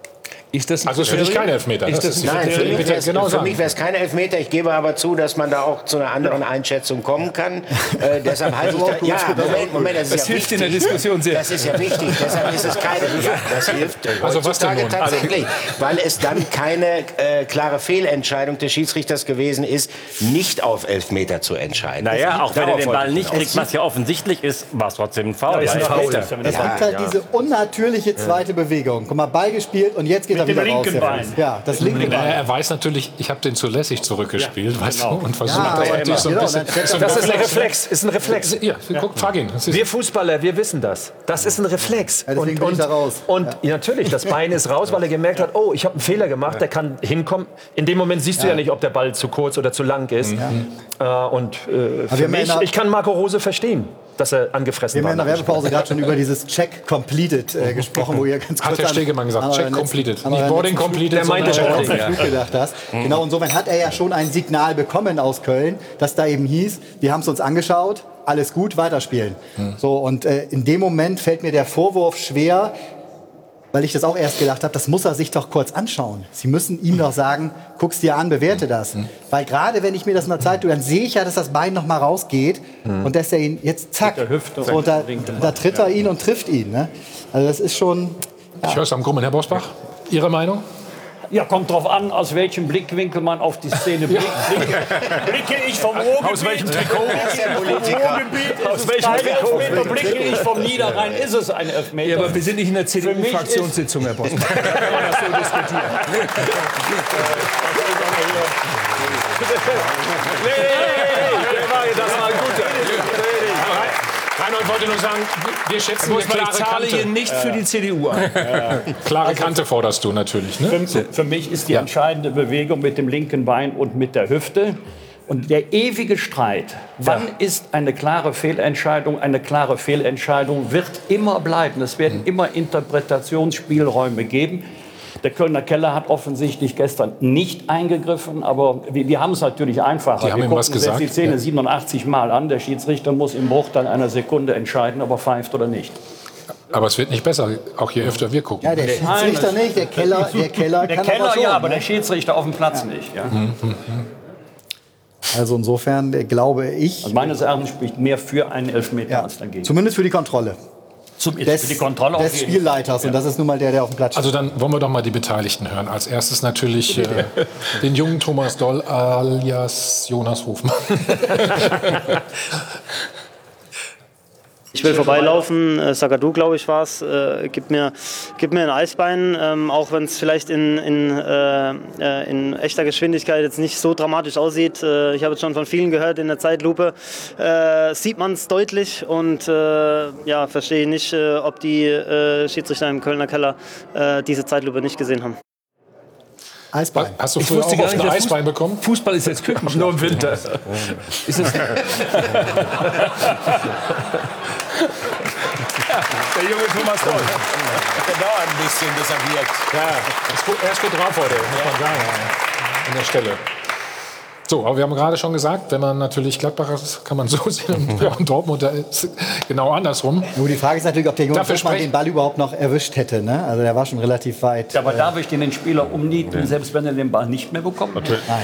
Ist das Also ist für dich kein Elfmeter. Ist das ist ein Nein, für mich wäre genau es genau kein Elfmeter. Ich gebe aber zu, dass man da auch zu einer anderen Einschätzung kommen kann. Äh, deshalb halte ich da, ja, Moment, Moment, das ist Das ja hilft wichtig. in der Diskussion sehr. Das ist ja wichtig. Deshalb ist es keine. Ja, das hilft Also was denn heutzutage nun? tatsächlich, weil es dann keine äh, klare Fehlentscheidung des Schiedsrichters gewesen ist, nicht auf Elfmeter zu entscheiden. Naja, auch wenn er Darauf den wollte Ball ich nicht hinaus. kriegt, was ja offensichtlich ist, war es trotzdem ein Foul. ist ein Foul. Es gibt halt diese unnatürliche zweite Bewegung. Guck mal, Ball gespielt und jetzt geht Mit er wieder dem raus. linken der Bein. Fuß. Ja, das linke Ja, Bein. er weiß natürlich, ich habe den zu lässig zurückgespielt, Ja, weißt genau. du, und versucht Ja, aber ja, natürlich so ein genau, bisschen. dann- so Das ist ein Reflex, ist ein Reflex. Ja, guck, frag ihn. Das ist- Wir Fußballer, wir wissen das. Das ist ein Reflex. Ja, deswegen bin ich da raus. Und ja. natürlich, das Bein ist raus, weil er gemerkt hat, oh, ich habe einen Fehler gemacht, der kann hinkommen. In dem Moment siehst du ja nicht, ob der Ball zu kurz oder zu lang ist. Äh, und äh, wir für haben mich, ja in der- ich kann Marco Rose verstehen, dass er Wir angefressen haben ja in war. der Werbepause gerade schon über dieses Check Completed äh, gesprochen, wo ihr ganz kurz Hat Herr an- Stegemann gesagt, an Check euren letzten- completed. an Nicht euren Boarding letzten Flug- completed, Der meinte sondern Boarding, Flug ja. gedacht hast. Genau, insofern hat er ja schon ein Signal bekommen aus Köln, dass da eben hieß, wir haben es uns angeschaut, alles gut, weiterspielen. So, und äh, in dem Moment fällt mir der Vorwurf schwer, weil ich das auch erst gedacht habe, das muss er sich doch kurz anschauen. Sie müssen ihm doch sagen, guck's dir an, bewerte das. Weil gerade wenn ich mir das in der Zeit tue, dann sehe ich ja, dass das Bein noch mal rausgeht und dass er ihn jetzt zack, Mit der Hüfte so, und da, winkt er da tritt er ihn und trifft ihn. Ne? Also das ist schon... Ich höre es am Grummen. Herr Bosbach, Ihre Meinung? Ja, kommt drauf an, aus welchem Blickwinkel man auf die Szene blickt. Blicke, blicke ich vom Ruhrgebiet. Aus welchem Trikot? Ruhrgebiet Aus ist es welchem kein Trikot? Elfmeter. Blicke ich vom Niederrhein, ist es ein Elfmeter. Ja, aber wir sind nicht in der C D Für mich U-Fraktionssitzung, Herr Bosbach. Da kann man das so diskutieren. Das war ein guter. Reinhold wollte nur sagen, wir schätzen eine Ich klare zahle hier Kante. nicht für die C D U an. Klare Kante forderst du natürlich, ne? Für, für mich ist die entscheidende Bewegung mit dem linken Bein und mit der Hüfte. Und der ewige Streit, wann ist eine klare Fehlentscheidung, eine klare Fehlentscheidung, wird immer bleiben. Es werden immer Interpretationsspielräume geben. Der Kölner Keller hat offensichtlich gestern nicht eingegriffen, aber wir, wir haben es natürlich einfacher. Die haben wir ihm gucken was uns gesagt, jetzt die Szene ja. siebenundachtzig Mal an. Der Schiedsrichter muss im Bruchteil einer Sekunde entscheiden, ob er pfeift oder nicht. Aber es wird nicht besser, auch je öfter wir gucken. Ja, der Schiedsrichter nicht, der Keller, der Keller Der kann Keller aber schon. ja, aber ne? der Schiedsrichter auf dem Platz nicht. Ja. Also insofern äh, glaube ich, Also meines Erachtens spricht mehr für einen Elfmeter ja, als dagegen. zumindest für die Kontrolle Zumindest des, für die Kontrolle auf des jeden Fall. Spielleiters. Und das ist nun mal der, der auf dem Platz steht. Also dann wollen wir doch mal die Beteiligten hören. Als erstes natürlich äh, den jungen Thomas Doll alias Jonas Hofmann. Ich will vorbeilaufen, äh, Zagadou, glaube ich, war es, äh, gib, mir, gib mir ein Eisbein, ähm, auch wenn es vielleicht in, in, äh, äh, in echter Geschwindigkeit jetzt nicht so dramatisch aussieht. Äh, ich habe jetzt schon von vielen gehört, in der Zeitlupe äh, sieht man es deutlich und äh, ja, verstehe nicht, äh, ob die äh, Schiedsrichter im Kölner Keller äh, diese Zeitlupe nicht gesehen haben. Eisbein. Hast du Ich früher wusste auch gar auf nicht, ein der Eisbein bekommen? Fußball ist jetzt Kükenschlaf. Nur im Winter. Ist das ja, der junge Thomas Doll. Genau, ein bisschen desavouiert. Ja, ist gut, er ist gut drauf heute, muss man sagen, an der Stelle. So, aber wir haben gerade schon gesagt, wenn man natürlich Gladbacher ist, kann man so sehen, und ja, und Dortmund, da ist genau andersrum. Nur die Frage ist natürlich, ob der Jonas Dafür Hofmann sprech- den Ball überhaupt noch erwischt hätte. Ne? Also der war schon relativ weit. Ja, aber darf ich den Spieler umnieten, selbst wenn er den Ball nicht mehr bekommt? Natürlich. Nein.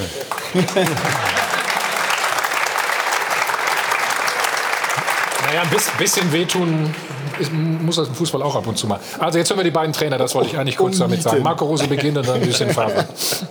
Naja, ein bisschen, bisschen wehtun ist, muss das im Fußball auch ab und zu mal. Also jetzt hören wir die beiden Trainer, das wollte ich eigentlich kurz damit sagen. Marco Rose beginnt und dann Lucien Favre.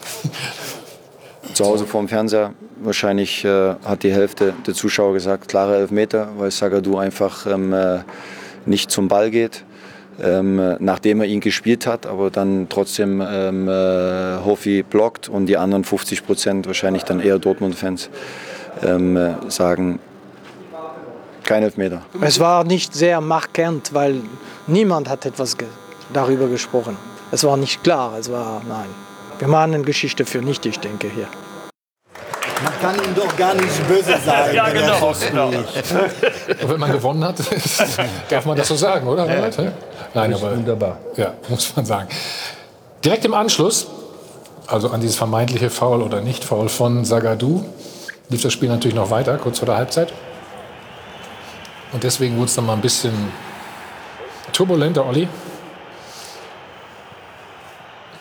Zu Hause vorm Fernseher wahrscheinlich äh, hat die Hälfte der Zuschauer gesagt, klare Elfmeter, weil Zagadou einfach ähm, äh, nicht zum Ball geht, ähm, nachdem er ihn gespielt hat, aber dann trotzdem ähm, äh, Hofi blockt und die anderen fünfzig Prozent, wahrscheinlich dann eher Dortmund-Fans, ähm, äh, sagen, kein Elfmeter. Es war nicht sehr markant, weil niemand hat etwas ge darüber gesprochen. Es war nicht klar, es war, nein. Wir machen eine Geschichte für nichtig, denke ich hier. Man kann ihm doch gar nicht böse sein. Ja, wenn er genau, Schuss genau. fliegt. Und wenn man gewonnen hat, darf man das so sagen, oder? Ja. Nein, aber Wunderbar. ja, muss man sagen. Direkt im Anschluss, also an dieses vermeintliche Foul oder Nicht-Foul von Zagadou, lief das Spiel natürlich noch weiter, kurz vor der Halbzeit. Und deswegen wurde es dann mal ein bisschen turbulenter, Olli.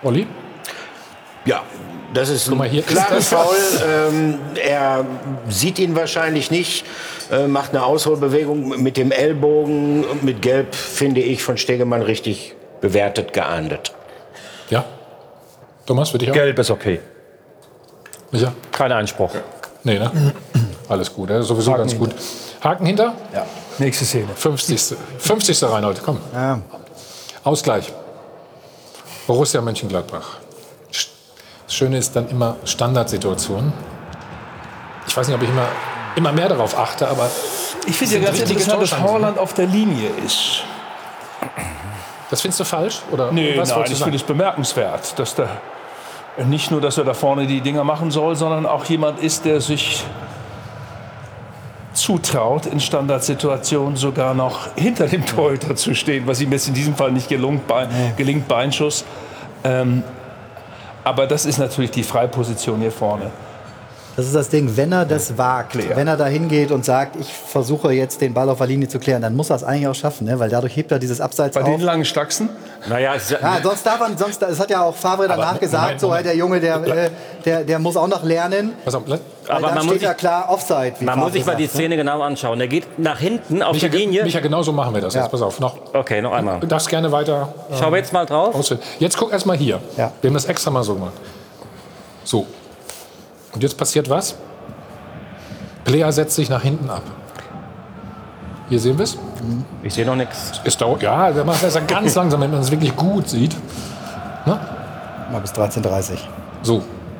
Olli? Ja, das ist Guck mal, hier ein klares ist das. Foul. Ähm, er sieht ihn wahrscheinlich nicht, äh, macht eine Ausholbewegung mit dem Ellbogen. Mit Gelb, finde ich, von Stegemann richtig bewertet, geahndet. Ja. Thomas, für dich auch? Gelb ist okay. Micha? Kein Einspruch. Nee, ne? Alles gut, ja, sowieso Haken ganz gut. Haken hinter? Ja. Nächste Szene. fünfzigste fünfzigste Reinhold, komm. Ja. Ausgleich. Borussia Mönchengladbach. Das Schöne ist dann immer Standardsituationen. Ich weiß nicht, ob ich immer, immer mehr darauf achte, aber Ich finde ja ganz interessant, dass Haaland auf der Linie ist. Das findest du falsch? Oder Nee, was nein, wolltest du ich sagen? finde es bemerkenswert, dass der nicht nur, dass er da vorne die Dinger machen soll, sondern auch jemand ist, der sich zutraut, in Standardsituationen sogar noch hinter dem Torhüter zu stehen, was ihm jetzt in diesem Fall nicht gelungt, Bein, gelingt, Beinschuss. Ähm, aber das ist natürlich die Freiposition hier vorne. Das ist das Ding, wenn er das wagt, Klären. wenn er da hingeht und sagt, ich versuche jetzt den Ball auf der Linie zu klären, dann muss er es eigentlich auch schaffen, ne? Weil dadurch hebt er dieses Abseits Bei auf. den langen Stachsen? Naja, es ist Ja, sonst darf man, sonst, das hat ja auch Favre danach Moment, gesagt, Moment, so Moment. der Junge, der, äh, der, der muss auch noch lernen. Pass auf, Weil Aber dann man muss steht ja sich- klar Offside. wie Man muss Favre sich mal die sagt, ne? Szene genau anschauen. Er geht nach hinten auf Micha, die Linie. Micha, genau so machen wir das Ja. jetzt. Pass auf, noch. Okay, noch einmal. Du darfst gerne weiter äh, Schauen wir jetzt mal drauf. ausführen. Jetzt guck erst mal hier. Ja. Wir haben das extra mal so gemacht. So. Und jetzt passiert was? Player setzt sich nach hinten ab. Hier sehen wir es. Ich sehe noch nichts. Es dauert, ja, der macht das ja ganz langsam, damit man es wirklich gut sieht. Na? Mal bis dreizehn Uhr dreißig. So.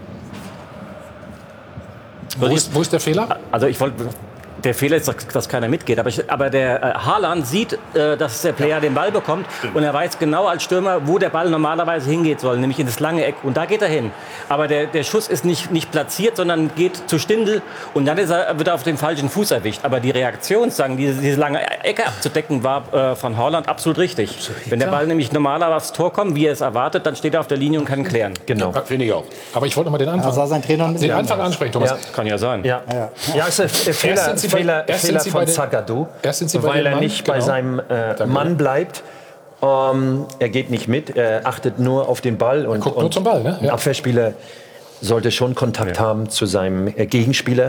Wo ist, wo ist der Fehler? Also ich wollte, der Fehler ist, dass keiner mitgeht. Aber, ich, aber der äh, Haaland sieht, äh, dass der Player den Ball bekommt und er weiß genau als Stürmer, wo der Ball normalerweise hingehen soll, nämlich in das lange Eck. Und da geht er hin. Aber der, der Schuss ist nicht, nicht platziert, sondern geht zu Stindl und dann ist er, wird er auf den falschen Fuß erwischt. Aber die Reaktion, sagen, diese, diese lange Ecke abzudecken, war äh, von Haaland absolut richtig. Absolut, Wenn der Ball nämlich normalerweise aufs Tor kommt, wie er es erwartet, dann steht er auf der Linie und kann klären. Genau. Finde ich auch. Aber ich wollte noch mal den Anfang, Da sah sein Trainer ein bisschen den Anfang anders. ansprechen, Thomas. Ja. Kann ja sein. Ja, ja. ja ist der Fehler, Erst sind Sie bei- Fehler, erst sind Fehler Sie von bei den- Zagadou, erst sind Sie bei weil dem er Mann, nicht bei genau. seinem äh, Mann bleibt. Ähm, er geht nicht mit, er achtet nur auf den Ball. Und, guckt nur und zum Ball, ne? Ein Ja. Abwehrspieler sollte schon Kontakt haben zu seinem äh, Gegenspieler.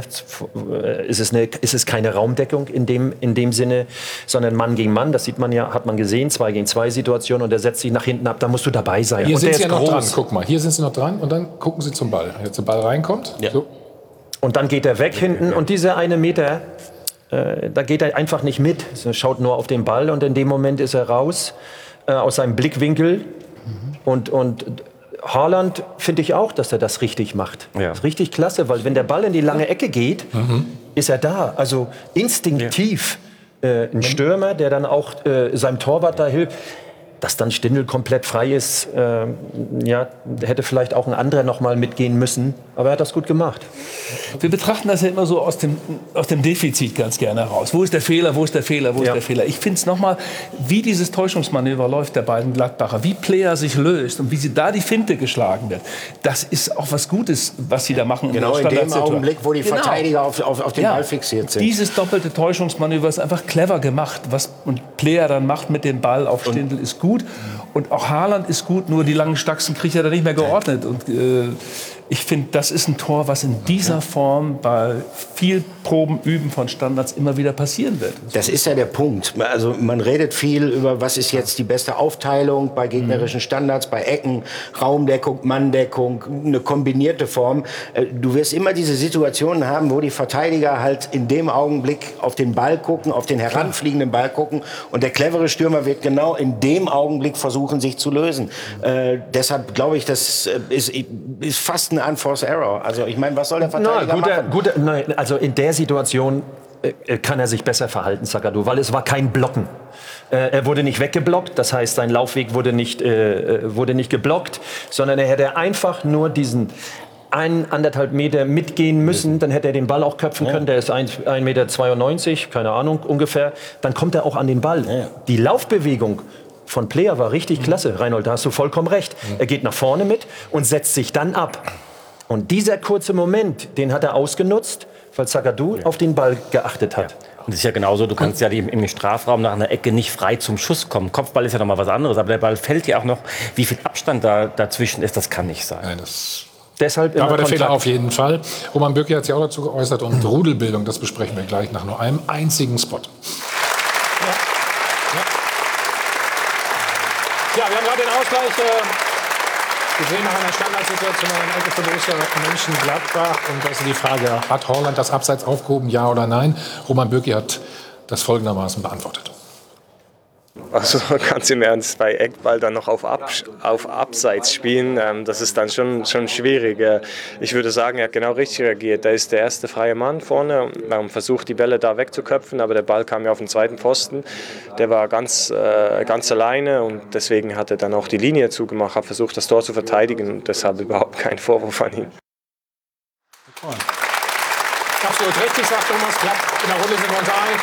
Äh, ist, es eine, ist es keine Raumdeckung in dem, in dem Sinne, sondern Mann gegen Mann. Das sieht man ja, hat man gesehen, zwei gegen zwei Situation und er setzt sich nach hinten ab. Da musst du dabei sein. Hier und sind der Sie ja ist noch groß. dran. Guck mal, hier sind Sie noch dran und dann gucken Sie zum Ball. Wenn jetzt der Ball reinkommt. Ja. So. Und dann geht er weg hinten und dieser eine Meter, äh, da geht er einfach nicht mit. Er schaut nur auf den Ball und in dem Moment ist er raus äh, aus seinem Blickwinkel. Und, und Haaland finde ich auch, dass er das richtig macht. Ja. Das ist richtig klasse, weil wenn der Ball in die lange Ecke geht, ist er da. Also instinktiv äh, ein Stürmer, der dann auch äh, seinem Torwart da hilft. Dass dann Stindl komplett frei ist, äh, ja, hätte vielleicht auch ein anderer noch mal mitgehen müssen. Aber er hat das gut gemacht. Wir betrachten das ja immer so aus dem, aus dem Defizit ganz gerne heraus. Wo ist der Fehler, wo ist der Fehler, wo ist Ja. der Fehler? Ich finde es nochmal, wie dieses Täuschungsmanöver läuft der beiden Gladbacher, wie Player sich löst und wie sie da die Finte geschlagen wird. Das ist auch was Gutes, was sie da machen. Genau in der dem Standardsituation. Augenblick, wo die Genau. Verteidiger auf, auf, auf den Ja. Ball fixiert sind. Dieses doppelte Täuschungsmanöver ist einfach clever gemacht. Was ein Player dann macht mit dem Ball auf Stindl ist gut. Und auch Haaland ist gut, nur die langen Stachsen kriegt er da nicht mehr geordnet. Und äh, ich finde, das ist ein Tor, was in dieser Form bei viel Proben, Üben von Standards immer wieder passieren wird. Das ist ja der Punkt. Also man redet viel über, was ist jetzt die beste Aufteilung bei gegnerischen Standards, bei Ecken, Raumdeckung, Manndeckung, eine kombinierte Form. Äh, Du wirst immer diese Situationen haben, wo die Verteidiger halt in dem Augenblick auf den Ball gucken, auf den heranfliegenden Ball gucken und der clevere Stürmer wird genau in dem Augenblick versuchen, sich zu lösen. Äh, deshalb glaube ich, das äh, ist, ist fast ein Unforced Error. Also ich meine, was soll der Verteidiger Na, guter, machen? guter, nein, also in der Situation äh, kann er sich besser verhalten, Zagadou, weil es war kein Blocken. Äh, er wurde nicht weggeblockt, das heißt, sein Laufweg wurde nicht, äh, wurde nicht geblockt, sondern er hätte einfach nur diesen ein, anderthalb Meter mitgehen müssen, dann hätte er den Ball auch köpfen können, der ist ein Meter zweiundneunzig, keine Ahnung, ungefähr, dann kommt er auch an den Ball. Ja. Die Laufbewegung von Player war richtig klasse, Reinhold, da hast du vollkommen recht. Er geht nach vorne mit und setzt sich dann ab. Und dieser kurze Moment, den hat er ausgenutzt, weil Zagadou auf den Ball geachtet hat. Und es ist ja genauso, du kannst ja im, im Strafraum nach einer Ecke nicht frei zum Schuss kommen. Kopfball ist ja noch mal was anderes, aber der Ball fällt ja auch noch. Wie viel Abstand da dazwischen ist, das kann nicht sein. Nein, das Deshalb da war der Fehler auf jeden Fall. Roman Bürki hat sich auch dazu geäußert. Und Rudelbildung, das besprechen wir gleich nach nur einem einzigen Spot. Ja, ja. ja wir haben gerade den Ausgleich äh, gesehen nach einer Standardsituation in der Ecke für Borussia Mönchengladbach. Und da ist die Frage, hat Haaland das Abseits aufgehoben, ja oder nein? Roman Bürki hat das folgendermaßen beantwortet. Also ganz im Ernst, bei Eckball dann noch auf, Ab auf Abseits spielen, ähm, das ist dann schon, schon schwierig. Äh, ich würde sagen, er hat genau richtig reagiert. Da ist der erste freie Mann vorne, ähm, versucht die Bälle da wegzuköpfen, aber der Ball kam ja auf den zweiten Pfosten. Der war ganz, äh, ganz alleine und deswegen hat er dann auch die Linie zugemacht, hat versucht, das Tor zu verteidigen und deshalb überhaupt kein Vorwurf an ihn. Absolut richtig, sagt Thomas Klapp. In der Runde sind wir uns einig.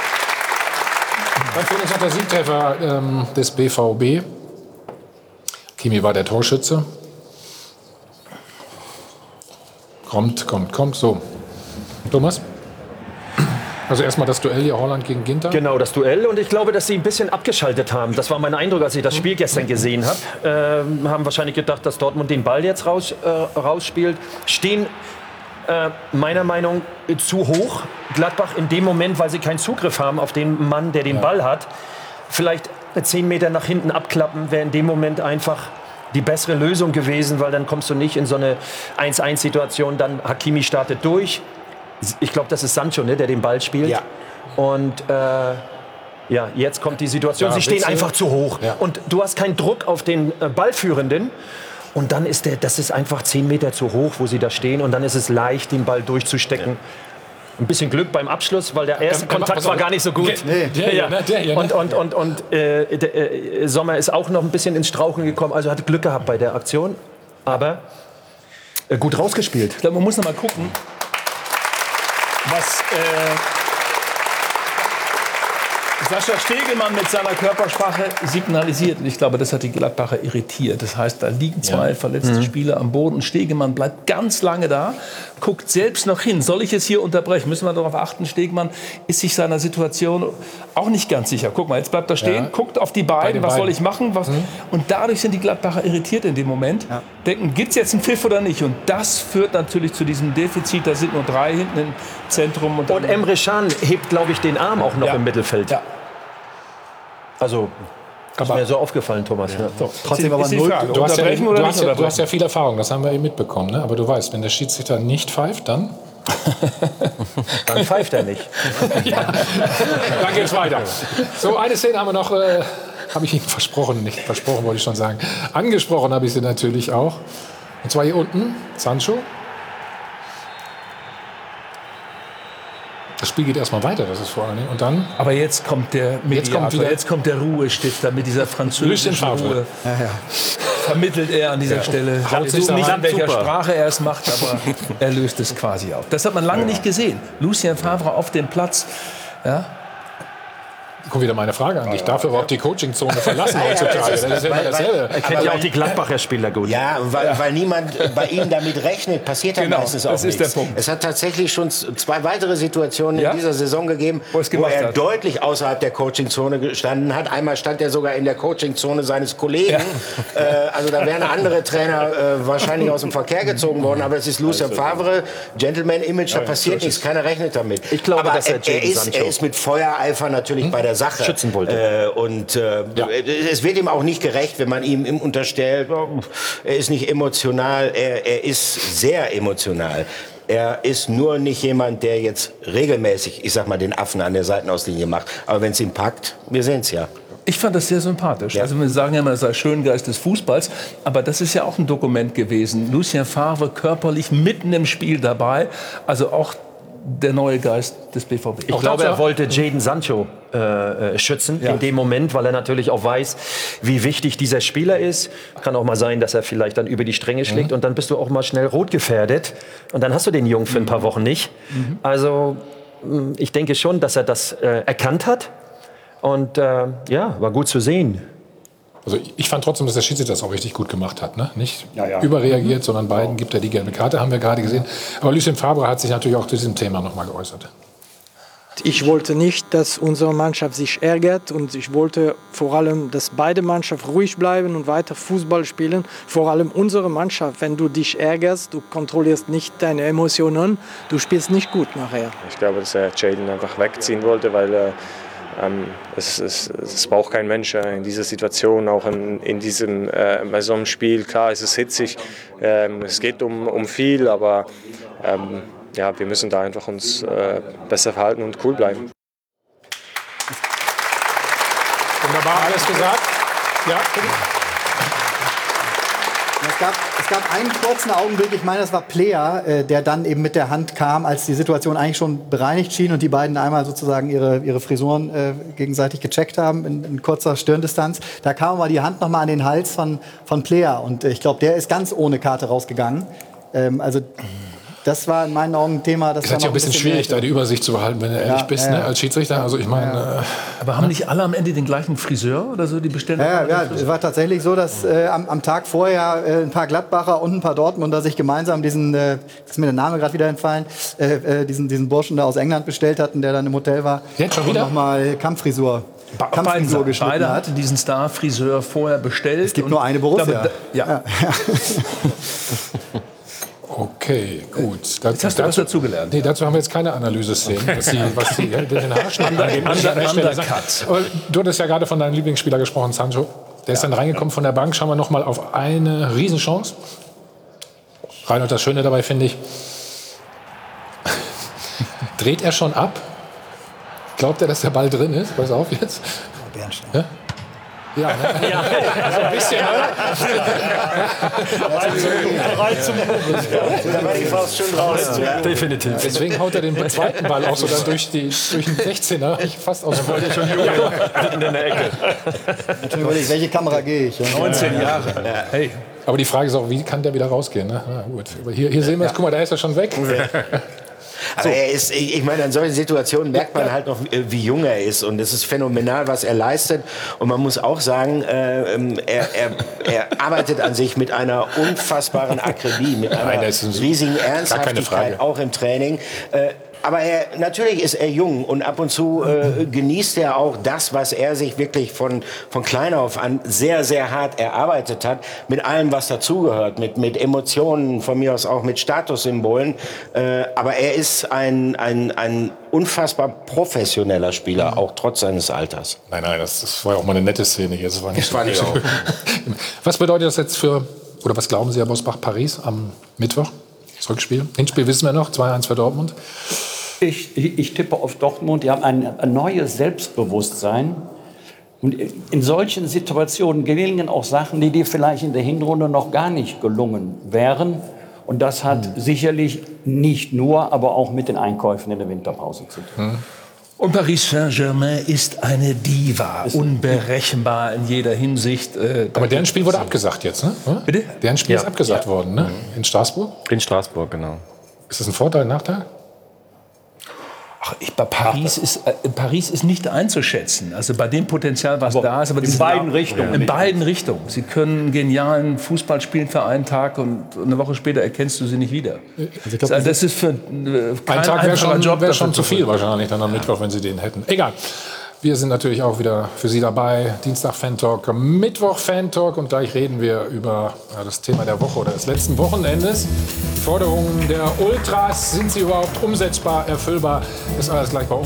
Dann fehlt uns noch der Siegtreffer ähm, des B V B. Kimi war der Torschütze. Kommt, kommt, kommt. So. Thomas? Also erstmal das Duell hier Haaland gegen Ginter. Genau, das Duell. Und ich glaube, dass sie ein bisschen abgeschaltet haben. Das war mein Eindruck, als ich das Spiel gestern gesehen habe. Ähm, haben wahrscheinlich gedacht, dass Dortmund den Ball jetzt raus, äh, rausspielt. Stehen äh, meiner Meinung nach zu hoch. Gladbach in dem Moment, weil sie keinen Zugriff haben auf den Mann, der den ja. Ball hat. Vielleicht zehn Meter nach hinten abklappen, wäre in dem Moment einfach die bessere Lösung gewesen, weil dann kommst du nicht in so eine eins eins Situation. Dann Hakimi startet durch. Ich glaube, das ist Sancho, ne, der den Ball spielt. Ja. Und äh, ja, jetzt kommt die Situation. Ja, Sie stehen einfach zu hoch. Ja. Und du hast keinen Druck auf den äh, Ballführenden. Und dann ist der, das ist einfach zehn Meter zu hoch, wo sie da stehen. Und dann ist es leicht, den Ball durchzustecken. Ja. Ein bisschen Glück beim Abschluss, weil der erste ja, Kontakt also, war gar nicht so gut. Nee, der, ja. Der, der, und und, und, und äh, der, äh, Sommer ist auch noch ein bisschen ins Straucheln gekommen. Also hat Glück gehabt bei der Aktion. Aber äh, gut rausgespielt. Ich glaube, man muss noch mal gucken, was äh, Sascha Stegemann mit seiner Körpersprache signalisiert. Und ich glaube, das hat die Gladbacher irritiert. Das heißt, da liegen zwei ja. verletzte mhm. Spieler am Boden. Und Stegemann bleibt ganz lange da, guckt selbst noch hin. Soll ich es hier unterbrechen? Müssen wir darauf achten, Stegemann ist sich seiner Situation auch nicht ganz sicher. Guck mal, jetzt bleibt er stehen, ja. guckt auf die beiden, was beiden. soll ich machen? Was? Mhm. Und dadurch sind die Gladbacher irritiert in dem Moment. Ja. Denken, gibt es jetzt einen Pfiff oder nicht? Und das führt natürlich zu diesem Defizit. Da sind nur drei hinten im Zentrum. Und, und Emre Can hebt, glaube ich, den Arm auch noch ja. im Mittelfeld. Ja. Also, ist mir so aufgefallen, Thomas. Ja. So, trotzdem aber null. Du, du, hast ja, du, hast ja, du hast ja viel Erfahrung, das haben wir eben mitbekommen. Ne? Aber du weißt, wenn der Schiedsrichter nicht pfeift, dann... dann pfeift er nicht. ja. Dann geht's weiter. So, eine Szene haben wir noch, äh, habe ich Ihnen versprochen, nicht versprochen wollte ich schon sagen. Angesprochen habe ich sie natürlich auch. Und zwar hier unten, Sancho. Das Spiel geht erstmal weiter, das ist vor allen Dingen. Und dann. Aber jetzt kommt der Mediator, jetzt kommt, wieder, jetzt kommt der Ruhestifter mit dieser französischen Ruhe. Ja, ja. Vermittelt er an dieser ja. Stelle. Haut sich nicht an, welcher super. Sprache er es macht, aber er löst es quasi auf. Das hat man lange ja. nicht gesehen. Lucien Favre auf dem Platz. Ja. Kommt wieder meine Frage an dich. Darf er überhaupt die Coachingzone verlassen heutzutage? Das ist ja dasselbe. Er kennt ja auch die Gladbacher Spieler gut. Ja, weil, ja. weil niemand bei ihm damit rechnet, passiert dann genau, meistens auch das ist nichts. Der Punkt. Es hat tatsächlich schon zwei weitere Situationen ja? in dieser Saison gegeben, wo, wo er hat. deutlich außerhalb der Coachingzone gestanden hat. Einmal stand er sogar in der Coachingzone seines Kollegen. Ja. Äh, also da wären andere Trainer äh, wahrscheinlich aus dem Verkehr gezogen worden. Aber es ist Lucien Favre, Gentleman-Image, da ja, passiert nichts. Keiner rechnet damit. Ich glaube, aber dass er, er, ist, er ist mit Feuereifer natürlich hm? bei der Sache. Schützen wollte. Äh, und äh, ja. es wird ihm auch nicht gerecht, wenn man ihm unterstellt, oh, er ist nicht emotional. Er, er ist sehr emotional. Er ist nur nicht jemand, der jetzt regelmäßig, ich sag mal, den Affen an der Seitenauslinie macht. Aber wenn es ihn packt, wir sehen es ja. Ich fand das sehr sympathisch. Ja. Also wir sagen ja immer, das sei Schöngeist des Fußballs, aber das ist ja auch ein Dokument gewesen. Lucien Favre körperlich mitten im Spiel dabei, also auch der neue Geist des B V B. Ich glaube, er wollte Jadon Sancho äh, schützen ja. in dem Moment, weil er natürlich auch weiß, wie wichtig dieser Spieler ist. Kann auch mal sein, dass er vielleicht dann über die Stränge schlägt mhm. und dann bist du auch mal schnell rot gefährdet und dann hast du den Jungen für ein paar Wochen nicht. Mhm. Also ich denke schon, dass er das äh, erkannt hat und äh, ja, war gut zu sehen. Also ich fand trotzdem, dass der Schiedsrichter das auch richtig gut gemacht hat. Ne? Nicht ja, ja. überreagiert, sondern beiden gibt er die gelbe Karte, haben wir gerade gesehen. Aber Lucien Favre hat sich natürlich auch zu diesem Thema noch mal geäußert. Ich wollte nicht, dass unsere Mannschaft sich ärgert und ich wollte vor allem, dass beide Mannschaften ruhig bleiben und weiter Fußball spielen. Vor allem unsere Mannschaft, wenn du dich ärgerst, du kontrollierst nicht deine Emotionen, du spielst nicht gut nachher. Ich glaube, dass er Jayden einfach wegziehen wollte, weil äh, ähm, es, es, es braucht kein Mensch äh, in dieser Situation, auch in, in diesem, äh, bei so einem Spiel. Klar, es ist hitzig, ähm, es geht um, um viel, aber ähm, ja, wir müssen da einfach uns äh, besser verhalten und cool bleiben. Wunderbar, alles gesagt. Ja, bitte. Es gab, es gab einen kurzen Augenblick, ich meine, das war Plea, äh, der dann eben mit der Hand kam, als die Situation eigentlich schon bereinigt schien und die beiden einmal sozusagen ihre, ihre Frisuren äh, gegenseitig gecheckt haben in, in kurzer Stirndistanz. Da kam mal die Hand noch mal an den Hals von, von Plea und äh, ich glaube, der ist ganz ohne Karte rausgegangen. Ähm, also das war in meinen Augen ein Thema, das ist war natürlich noch ein bisschen schwierig, da die Übersicht zu behalten, wenn du ehrlich Ja, bist, ja, ne, ja. als Schiedsrichter. Also ich meine, Ja. äh, Aber haben nicht alle am Ende den gleichen Friseur oder so? Die bestellen Ja, alle ja, den Friseur? es war tatsächlich so, dass äh, am, am Tag vorher äh, ein paar Gladbacher und ein paar Dortmunder sich gemeinsam diesen, äh, ist mir der Name gerade wieder entfallen, äh, äh, diesen, diesen Burschen da aus England bestellt hatten, der dann im Hotel war. Jetzt schon und wieder? nochmal Kampffrisur. Ba- Kampffrisur Beide, geschnitten beide hat. hatten diesen Star-Friseur vorher bestellt. Es gibt nur eine Borussia. Damit, ja. okay, gut. Jetzt hast du was dazugelernt. Nee, dazu haben wir jetzt keine Analyse-Szenen, was die, was die, den Haarschnitt Under- angeht. muss ich an der Under- Stelle sagen. Undercut. Aber du hattest ja gerade von deinem Lieblingsspieler gesprochen, Sancho. Der ist dann reingekommen von der Bank. Schauen wir noch mal auf eine Riesenchance. Reinhold, das Schöne dabei finde ich, dreht er schon ab? Glaubt er, dass der Ball drin ist? Pass auf jetzt. Bernstein. Ja? Ja, ne? Ja. So ein bisschen, oder? Bereit zum Jubeln. Da war die Faust schon raus. Ja, definitiv. Deswegen haut er den zweiten Ball auch sogar durch, die, durch den sechzehner. Ich fast aus. Wollte ich schon jubeln. in der Ecke. Ich überlege, welche Kamera gehe ich? Ja? neunzehn Jahre. Hey. Aber die Frage ist auch, wie kann der wieder rausgehen? Ne? Na gut. Aber hier, hier sehen wir es. Guck mal, da ist er schon weg. Aber er ist, ich ich meine, in solchen Situationen merkt man halt noch, wie jung er ist. Und es ist phänomenal, was er leistet. Und man muss auch sagen, äh, er, er, er arbeitet an sich mit einer unfassbaren Akribie, mit einer Nein, das ist ein- riesigen gar keine Ernsthaftigkeit, Frage. auch im Training. Äh, aber er, natürlich ist er jung und ab und zu äh, genießt er auch das, was er sich wirklich von, von klein auf an sehr, sehr hart erarbeitet hat, mit allem, was dazugehört, mit, mit Emotionen, von mir aus auch mit Statussymbolen. Äh, aber er ist ein, ein, ein unfassbar professioneller Spieler, auch trotz seines Alters. Nein, nein, das, das war ja auch mal eine nette Szene hier. Das war nicht Das fand ich auch. Was bedeutet das jetzt für, oder was glauben Sie, Herr Bosbach-Paris am Mittwoch? Das Rückspiel. Hinspiel wissen wir noch, zwei eins für Dortmund. Ich, ich, ich tippe auf Dortmund. Die haben ein, ein neues Selbstbewusstsein. Und in solchen Situationen gelingen auch Sachen, die dir vielleicht in der Hinrunde noch gar nicht gelungen wären. Und das hat Hm. sicherlich nicht nur, aber auch mit den Einkäufen in der Winterpause zu tun. Hm. Und Paris Saint-Germain ist eine Diva, unberechenbar in jeder Hinsicht. Äh, Aber deren Spiel wurde abgesagt jetzt, ne? Bitte? Deren Spiel Ja. ist abgesagt worden, ne? In Straßburg. In Straßburg, genau. Ist das ein Vorteil, ein Nachteil? Ach, ich, bei Paris ist, äh, Paris ist nicht einzuschätzen. Also bei dem Potenzial, was Aber da ist. Aber in die sind beiden auch- Richtungen. In beiden Richtungen. Sie können genialen Fußball spielen für einen Tag und eine Woche später erkennst du sie nicht wieder. ich glaub, also das ist für äh, Ein kein Tag wäre einfacher schon, Job. wär dafür schon zu viel finden. wahrscheinlich dann am Mittwoch, wenn Sie den hätten. Egal. Wir sind natürlich auch wieder für Sie dabei. Dienstag Fan-Talk, Mittwoch Fan-Talk. Und gleich reden wir über ja, das Thema der Woche oder des letzten Wochenendes. Die Forderungen der Ultras, sind sie überhaupt umsetzbar, erfüllbar? Das ist alles gleich bei uns.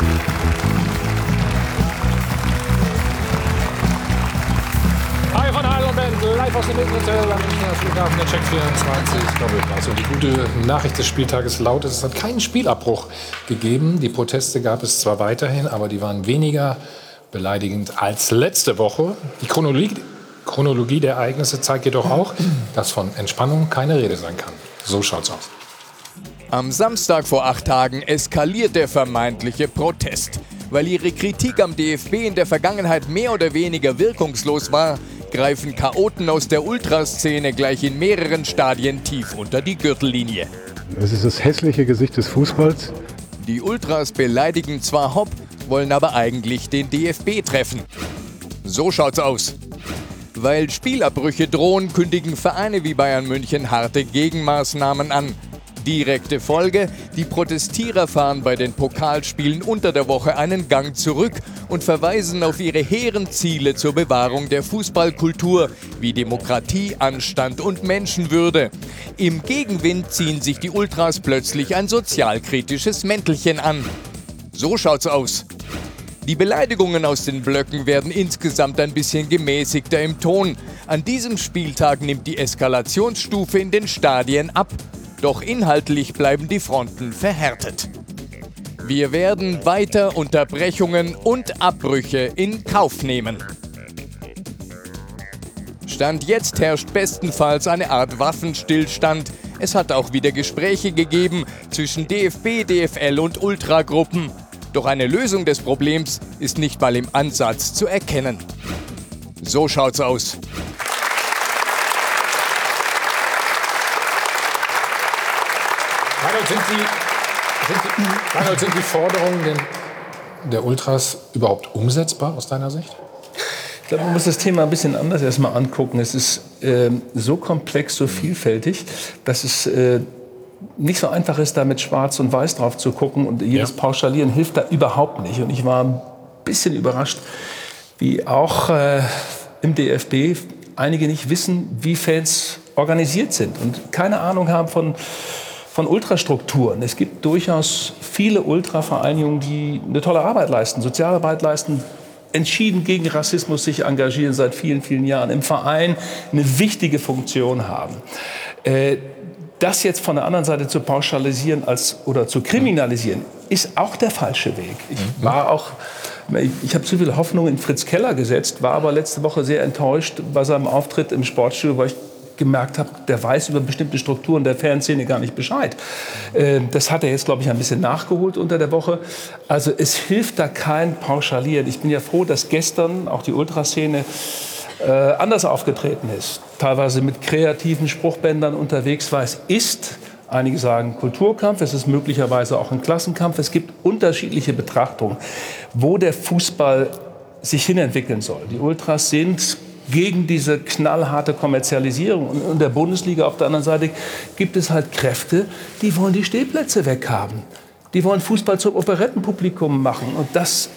Hi von Heil und Band, live aus dem Hotel am Münchner Flughafen, der Check vierundzwanzig, Doppelpass. Und die gute Nachricht des Spieltages lautet, es hat keinen Spielabbruch gegeben. Die Proteste gab es zwar weiterhin, aber die waren weniger beleidigend als letzte Woche. Die Chronologie, Chronologie der Ereignisse zeigt jedoch auch, dass von Entspannung keine Rede sein kann. So schaut's aus. Am Samstag vor acht Tagen eskaliert der vermeintliche Protest. Weil ihre Kritik am D F B in der Vergangenheit mehr oder weniger wirkungslos war, greifen Chaoten aus der Ultraszene gleich in mehreren Stadien tief unter die Gürtellinie. Es ist das hässliche Gesicht des Fußballs. Die Ultras beleidigen zwar Hopp, wollen aber eigentlich den D F B treffen. So schaut's aus. Weil Spielabbrüche drohen, kündigen Vereine wie Bayern München harte Gegenmaßnahmen an. Direkte Folge: Die Protestierer fahren bei den Pokalspielen unter der Woche einen Gang zurück und verweisen auf ihre hehren Ziele zur Bewahrung der Fußballkultur wie Demokratie, Anstand und Menschenwürde. Im Gegenwind ziehen sich die Ultras plötzlich ein sozialkritisches Mäntelchen an. So schaut's aus. Die Beleidigungen aus den Blöcken werden insgesamt ein bisschen gemäßigter im Ton. An diesem Spieltag nimmt die Eskalationsstufe in den Stadien ab. Doch inhaltlich bleiben die Fronten verhärtet. Wir werden weiter Unterbrechungen und Abbrüche in Kauf nehmen. Stand jetzt herrscht bestenfalls eine Art Waffenstillstand. Es hat auch wieder Gespräche gegeben zwischen D F B, D F L und Ultragruppen. Doch eine Lösung des Problems ist nicht mal im Ansatz zu erkennen. So schaut's aus. Reinhold, sind die, sind die, Reinhold, sind die Forderungen der Ultras überhaupt umsetzbar aus deiner Sicht? Ich glaube, man muss das Thema ein bisschen anders erstmal angucken. Es ist äh, so komplex, so vielfältig, dass es äh, nicht so einfach ist, da mit Schwarz und Weiß drauf zu gucken. Und jedes ja. Pauschalieren hilft da überhaupt nicht. Und ich war ein bisschen überrascht, wie auch äh, im D F B einige nicht wissen, wie Fans organisiert sind und keine Ahnung haben von von Ultrastrukturen. Es gibt durchaus viele Ultravereinigungen, die eine tolle Arbeit leisten, Sozialarbeit leisten, entschieden gegen Rassismus sich engagieren seit vielen, vielen Jahren, im Verein eine wichtige Funktion haben. Äh, das jetzt von der anderen Seite zu pauschalisieren als, oder zu kriminalisieren, ist auch der falsche Weg. Ich war auch, ich, ich habe zu viel Hoffnung in Fritz Keller gesetzt, war aber letzte Woche sehr enttäuscht bei seinem Auftritt im Sportstudio, weil ich gemerkt habe, der weiß über bestimmte Strukturen der Fanszene gar nicht Bescheid. Äh, das hat er jetzt, glaube ich, ein bisschen nachgeholt unter der Woche. Also es hilft da kein Pauschalieren. Ich bin ja froh, dass gestern auch die Ultraszene äh, anders aufgetreten ist. Teilweise mit kreativen Spruchbändern unterwegs war. Es ist, einige sagen Kulturkampf, es ist möglicherweise auch ein Klassenkampf. Es gibt unterschiedliche Betrachtungen, wo der Fußball sich hinentwickeln soll. Die Ultras sind gegen diese knallharte Kommerzialisierung. Und in der Bundesliga auf der anderen Seite gibt es halt Kräfte, die wollen die Stehplätze weghaben. Die wollen Fußball zum Operettenpublikum machen. Und das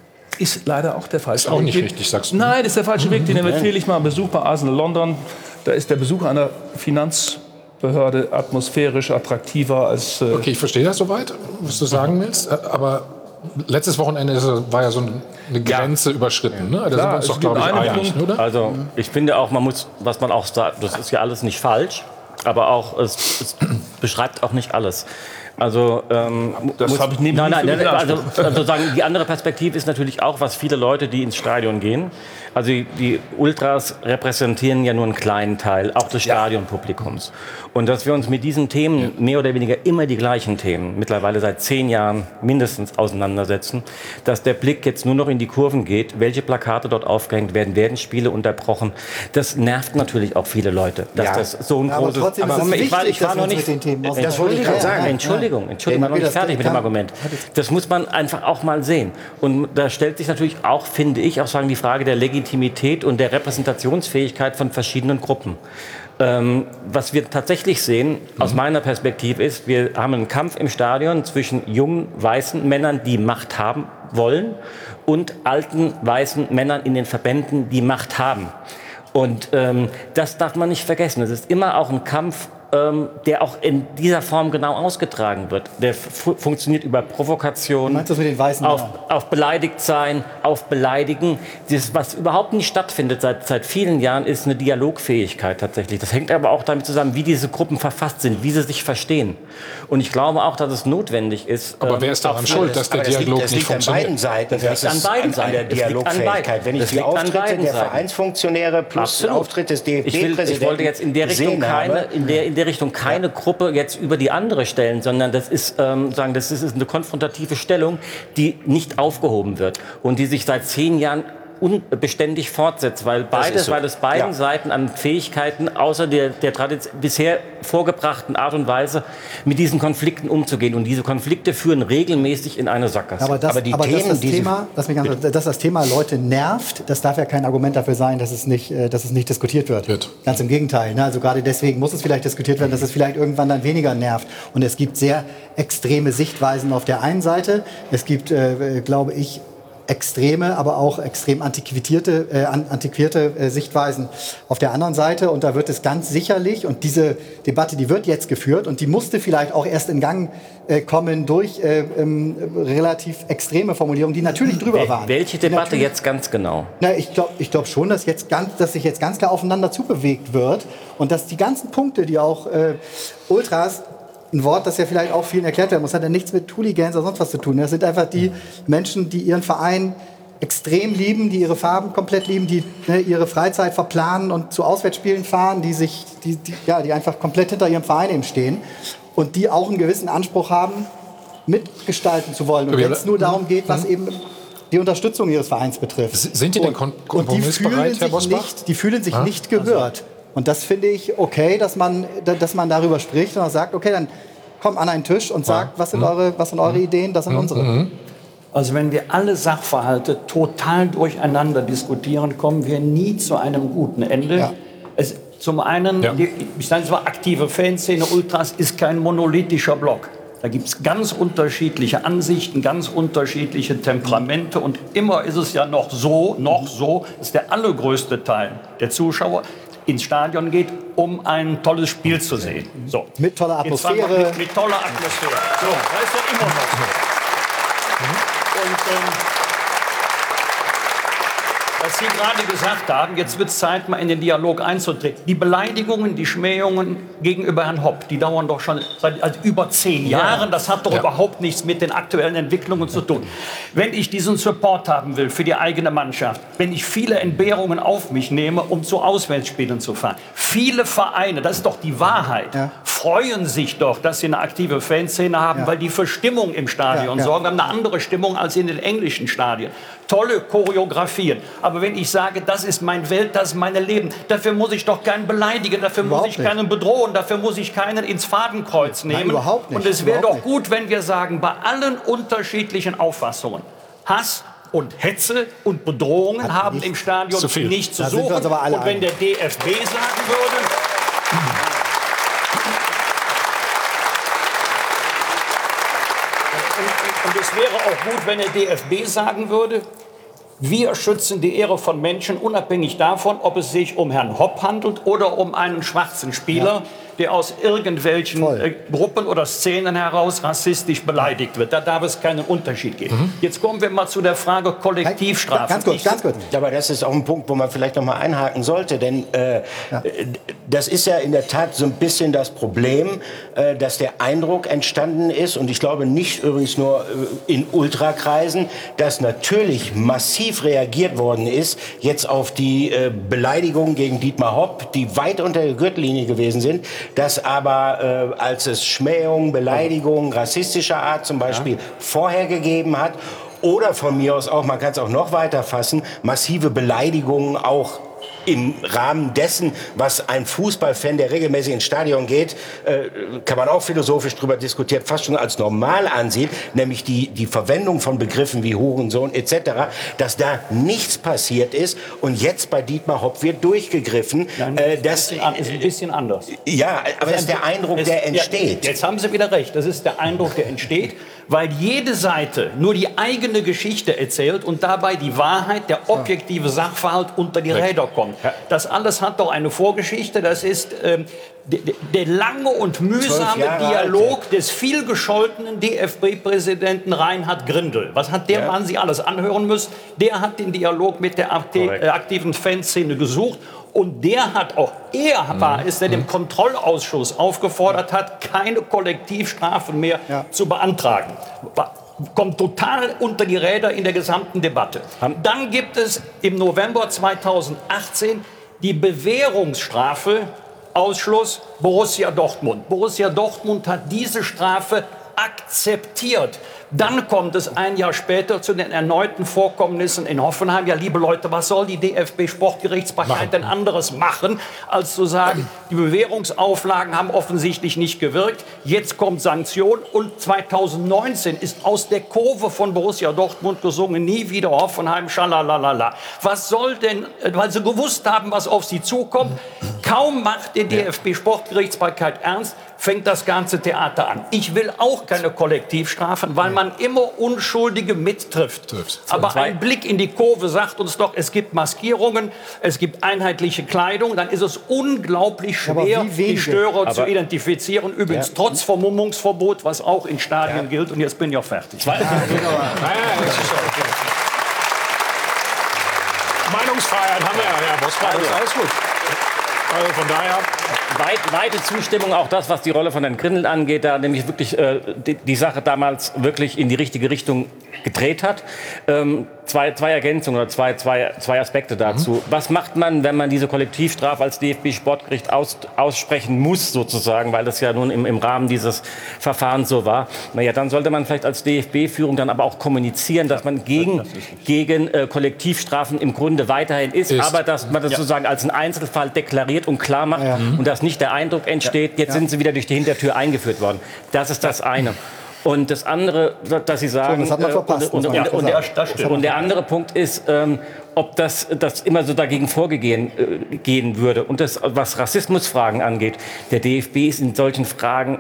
ist leider auch der falsche Weg. Ist auch nicht richtig, sagst du. Nein, das ist der falsche Weg. Den empfehle ich mal einen Besuch bei Arsenal London. Da ist der Besuch einer Finanzbehörde atmosphärisch attraktiver als... Äh okay, ich verstehe das soweit, was du sagen willst. Aber letztes Wochenende war ja so eine Grenze ja. überschritten. Ne? Da Klar, sind wir uns doch, glaube ich, einig, oder? Also ich finde auch, man muss, was man auch sagt, das ist ja alles nicht falsch, aber auch es, es beschreibt auch nicht alles. Also ähm, das habe ich neben nein, nein, nein, also, also sagen, die andere Perspektive ist natürlich auch, was viele Leute, die ins Stadion gehen. Also die, die Ultras repräsentieren ja nur einen kleinen Teil, auch des ja. Stadionpublikums. Und dass wir uns mit diesen Themen, ja. mehr oder weniger immer die gleichen Themen, mittlerweile seit zehn Jahren mindestens auseinandersetzen, dass der Blick jetzt nur noch in die Kurven geht, welche Plakate dort aufgehängt werden, werden Spiele unterbrochen. Das nervt natürlich auch viele Leute, dass ja. das so ein ja, großes... Aber trotzdem ist es wichtig, ich war, ich war noch nicht, das wollte ich gerade sagen. Entschuldigung, Entschuldigung, ich war noch nicht fertig mit dem Argument. Das muss man einfach auch mal sehen. Und da stellt sich natürlich auch, finde ich, auch sagen die Frage der Legitimität und der Repräsentationsfähigkeit von verschiedenen Gruppen. Ähm, was wir tatsächlich sehen, aus mhm. meiner Perspektive ist, wir haben einen Kampf im Stadion zwischen jungen, weißen Männern, die Macht haben wollen, und alten, weißen Männern in den Verbänden, die Macht haben. Und ähm, das darf man nicht vergessen. Es ist immer auch ein Kampf, ähm, der auch in dieser Form genau ausgetragen wird. Der funktioniert über Provokation, meinst du das mit den Weißen auf, auf beleidigt sein, auf beleidigen. Das, was überhaupt nicht stattfindet seit, seit vielen Jahren, ist eine Dialogfähigkeit tatsächlich. Das hängt aber auch damit zusammen, wie diese Gruppen verfasst sind, wie sie sich verstehen. Und ich glaube auch, dass es notwendig ist. Aber wer ist daran schuld, dass der Dialog das nicht funktioniert? Das liegt an beiden Seiten. Das liegt an beiden Seiten. Der Dialogfähigkeit. Wenn ich die Auftritte der Vereinsfunktionäre plus den Auftritt des D F B-Präsidenten Ich wollte jetzt in der Richtung keine, in der, in der Richtung keine ja. Gruppe jetzt über die andere stellen, sondern das ist, ähm, sagen, das ist eine konfrontative Stellung, die nicht aufgehoben wird und die sich seit zehn Jahren unbeständig fortsetzt, weil, beide, so. weil es beiden Ja. Seiten an Fähigkeiten, außer der, der Tradition, bisher vorgebrachten Art und Weise, mit diesen Konflikten umzugehen. Und diese Konflikte führen regelmäßig in eine Sackgasse. Aber, das, aber, die aber Themen, dass, das diese- Thema, dass, mich ganz, dass das Thema Leute nervt, das darf ja kein Argument dafür sein, dass es nicht, äh, dass es nicht diskutiert wird. Wird. Ganz im Gegenteil. Ne? Also gerade deswegen muss es vielleicht diskutiert werden, dass es vielleicht irgendwann dann weniger nervt. Und es gibt sehr extreme Sichtweisen auf der einen Seite. Es gibt, äh, glaube ich, extreme, aber auch extrem antiquierte, äh, antiquierte äh, Sichtweisen auf der anderen Seite. Und da wird es ganz sicherlich, und diese Debatte, die wird jetzt geführt und die musste vielleicht auch erst in Gang äh, kommen durch äh, ähm, relativ extreme Formulierungen, die natürlich drüber waren. Welche Die Debatte natürlich- jetzt ganz genau? Na, ich glaube ich glaub schon, dass, jetzt ganz, dass sich jetzt ganz klar aufeinander zubewegt wird und dass die ganzen Punkte, die auch äh, Ultras, ein Wort, das ja vielleicht auch vielen erklärt werden muss, hat ja nichts mit Hooligans oder sonst was zu tun. Das sind einfach die Menschen, die ihren Verein extrem lieben, die ihre Farben komplett lieben, die ne, ihre Freizeit verplanen und zu Auswärtsspielen fahren, die sich, die, die, ja, die einfach komplett hinter ihrem Verein eben stehen und die auch einen gewissen Anspruch haben, mitgestalten zu wollen. Und wenn es nur darum geht, was eben die Unterstützung ihres Vereins betrifft. Sind die denn kon- Und die kompromissbereit, fühlen Herr sich Bosbach? nicht, die fühlen sich Ah? nicht gehört. Und das finde ich okay, dass man, dass man darüber spricht und auch sagt, okay, dann kommt an einen Tisch und sagt, was sind eure, was sind eure Ideen, das sind unsere. Also wenn wir alle Sachverhalte total durcheinander diskutieren, kommen wir nie zu einem guten Ende. Ja. Es, zum einen, Ja. die, ich sage zwar, aktive Fanszene, Ultras ist kein monolithischer Block. Da gibt es ganz unterschiedliche Ansichten, ganz unterschiedliche Temperamente. Und immer ist es ja noch so, noch so, dass der allergrößte Teil der Zuschauer ins Stadion geht, um ein tolles Spiel zu sehen. So. Mit toller Jetzt sagen wir Atmosphäre. Mit, mit toller Atmosphäre. So, das ist ja immer noch so. Und ähm, was Sie gerade gesagt haben, jetzt wird es Zeit, mal in den Dialog einzutreten. Die Beleidigungen, die Schmähungen gegenüber Herrn Hopp, die dauern doch schon seit also über zehn Jahren. Das hat doch Ja. überhaupt nichts mit den aktuellen Entwicklungen zu tun. Wenn ich diesen Support haben will für die eigene Mannschaft, wenn ich viele Entbehrungen auf mich nehme, um zu Auswärtsspielen zu fahren, viele Vereine, das ist doch die Wahrheit, Ja. freuen sich doch, dass sie eine aktive Fanszene haben, Ja. weil die für Stimmung im Stadion Ja, ja. sorgen. Wir haben eine andere Stimmung als in den englischen Stadien. Tolle Choreografien. Aber wenn ich sage, das ist mein Welt, das ist mein Leben, dafür muss ich doch keinen beleidigen, dafür Überhaupt muss ich nicht. keinen bedrohen, dafür muss ich keinen ins Fadenkreuz nehmen. Nein, überhaupt nicht. Und es wäre Überhaupt doch gut, wenn wir sagen, bei allen unterschiedlichen Auffassungen, Hass und Hetze und Bedrohungen Hat haben nicht im Stadion zu viel. nicht zu Da sind wir suchen. uns aber alle Und wenn einig. der D F B sagen würde, und es wäre auch gut, wenn der D F B sagen würde, wir schützen die Ehre von Menschen, unabhängig davon, ob es sich um Herrn Hopp handelt oder um einen schwarzen Spieler, der aus irgendwelchen Voll. äh, Gruppen oder Szenen heraus rassistisch beleidigt wird. Da darf es keinen Unterschied geben. Jetzt kommen wir mal zu der Frage Kollektivstrafe. Ganz kurz, Ich- ganz kurz. Ja, aber das ist auch ein Punkt, wo man vielleicht noch mal einhaken sollte, denn äh, das ist ja in der Tat so ein bisschen das Problem, äh, dass der Eindruck entstanden ist, und ich glaube nicht übrigens nur äh, in Ultrakreisen, dass natürlich massiv reagiert worden ist jetzt auf die äh, Beleidigungen gegen Dietmar Hopp, die weit unter der Gürtellinie gewesen sind, dass aber äh, als es Schmähungen, Beleidigungen rassistischer Art zum Beispiel vorher gegeben hat, oder von mir aus auch, man kann es auch noch weiter fassen, massive Beleidigungen auch im Rahmen dessen, was ein Fußballfan, der regelmäßig ins Stadion geht, äh, kann man auch philosophisch drüber diskutieren, fast schon als normal ansieht, nämlich die, die Verwendung von Begriffen wie Hurensohn et cetera, dass da nichts passiert ist und jetzt bei Dietmar Hopp wird durchgegriffen. Nein, äh, das ist ein, ist ein bisschen anders. Ja, aber das ist der Eindruck, Es- der entsteht. Ja, jetzt haben Sie wieder recht. Das ist der Eindruck, der entsteht, weil jede Seite nur die eigene Geschichte erzählt und dabei die Wahrheit, der objektive Sachverhalt unter die Räder kommt. Das alles hat doch eine Vorgeschichte. Das ist ähm, der, der lange und mühsame Jahre Dialog des vielgescholtenen D F B-Präsidenten Reinhard Grindel. Was hat der Ja. Mann sich alles anhören müssen? Der hat den Dialog mit der akti- äh, aktiven Fanszene gesucht. Und der hat auch, er war es, der dem Kontrollausschuss aufgefordert hat, keine Kollektivstrafen mehr Ja. zu beantragen. War- Kommt total unter die Räder in der gesamten Debatte. Dann gibt es im November zweitausendachtzehn die Bewährungsstrafe, Ausschluss Borussia Dortmund. Borussia Dortmund hat diese Strafe akzeptiert. Dann kommt es ein Jahr später zu den erneuten Vorkommnissen in Hoffenheim. Ja, liebe Leute, was soll die D F B-Sportgerichtsbarkeit denn anderes machen, als zu sagen, die Bewährungsauflagen haben offensichtlich nicht gewirkt. Jetzt kommt Sanktion und zweitausendneunzehn ist aus der Kurve von Borussia Dortmund gesungen, nie wieder Hoffenheim, schalalala. Was soll denn, weil sie gewusst haben, was auf sie zukommt, kaum macht die D F B-Sportgerichtsbarkeit ernst, fängt das ganze Theater an. Ich will auch keine Kollektivstrafen, weil man immer Unschuldige mittrifft. Trifft. Aber ein Blick in die Kurve sagt uns doch, es gibt Maskierungen, es gibt einheitliche Kleidung, dann ist es unglaublich schwer, die Störer Aber zu identifizieren. Übrigens ja. trotz Vermummungsverbot, was auch in Stadien ja. gilt. Und jetzt bin ich auch fertig. Ja, genau. Meinungsfreiheit haben wir ja, Herr Bosbach, ist alles gut. Also von daher Weit, weite Zustimmung, auch das, was die Rolle von Herrn Grindel angeht, da nämlich wirklich äh, die, die Sache damals wirklich in die richtige Richtung gedreht hat. Ähm, zwei, zwei Ergänzungen oder zwei, zwei, zwei Aspekte dazu. Mhm. Was macht man, wenn man diese Kollektivstrafe als D F B-Sportgericht aus, aussprechen muss, sozusagen, weil das ja nun im, im Rahmen dieses Verfahrens so war? Naja, dann sollte man vielleicht als D F B-Führung dann aber auch kommunizieren, dass man gegen, gegen äh, Kollektivstrafen im Grunde weiterhin ist, ist. aber dass man das ja. sozusagen als einen Einzelfall deklariert und klar macht ja. und dass nicht der Eindruck entsteht, jetzt ja. sind sie wieder durch die Hintertür eingeführt worden. Das ist das eine. Und das andere, dass Sie sagen, so, das hat man verpasst, und, und, und, und, der, und der andere Punkt ist, ähm, ob das, das immer so dagegen vorgehen äh, gehen würde. Und das, was Rassismusfragen angeht, der D F B ist in solchen Fragen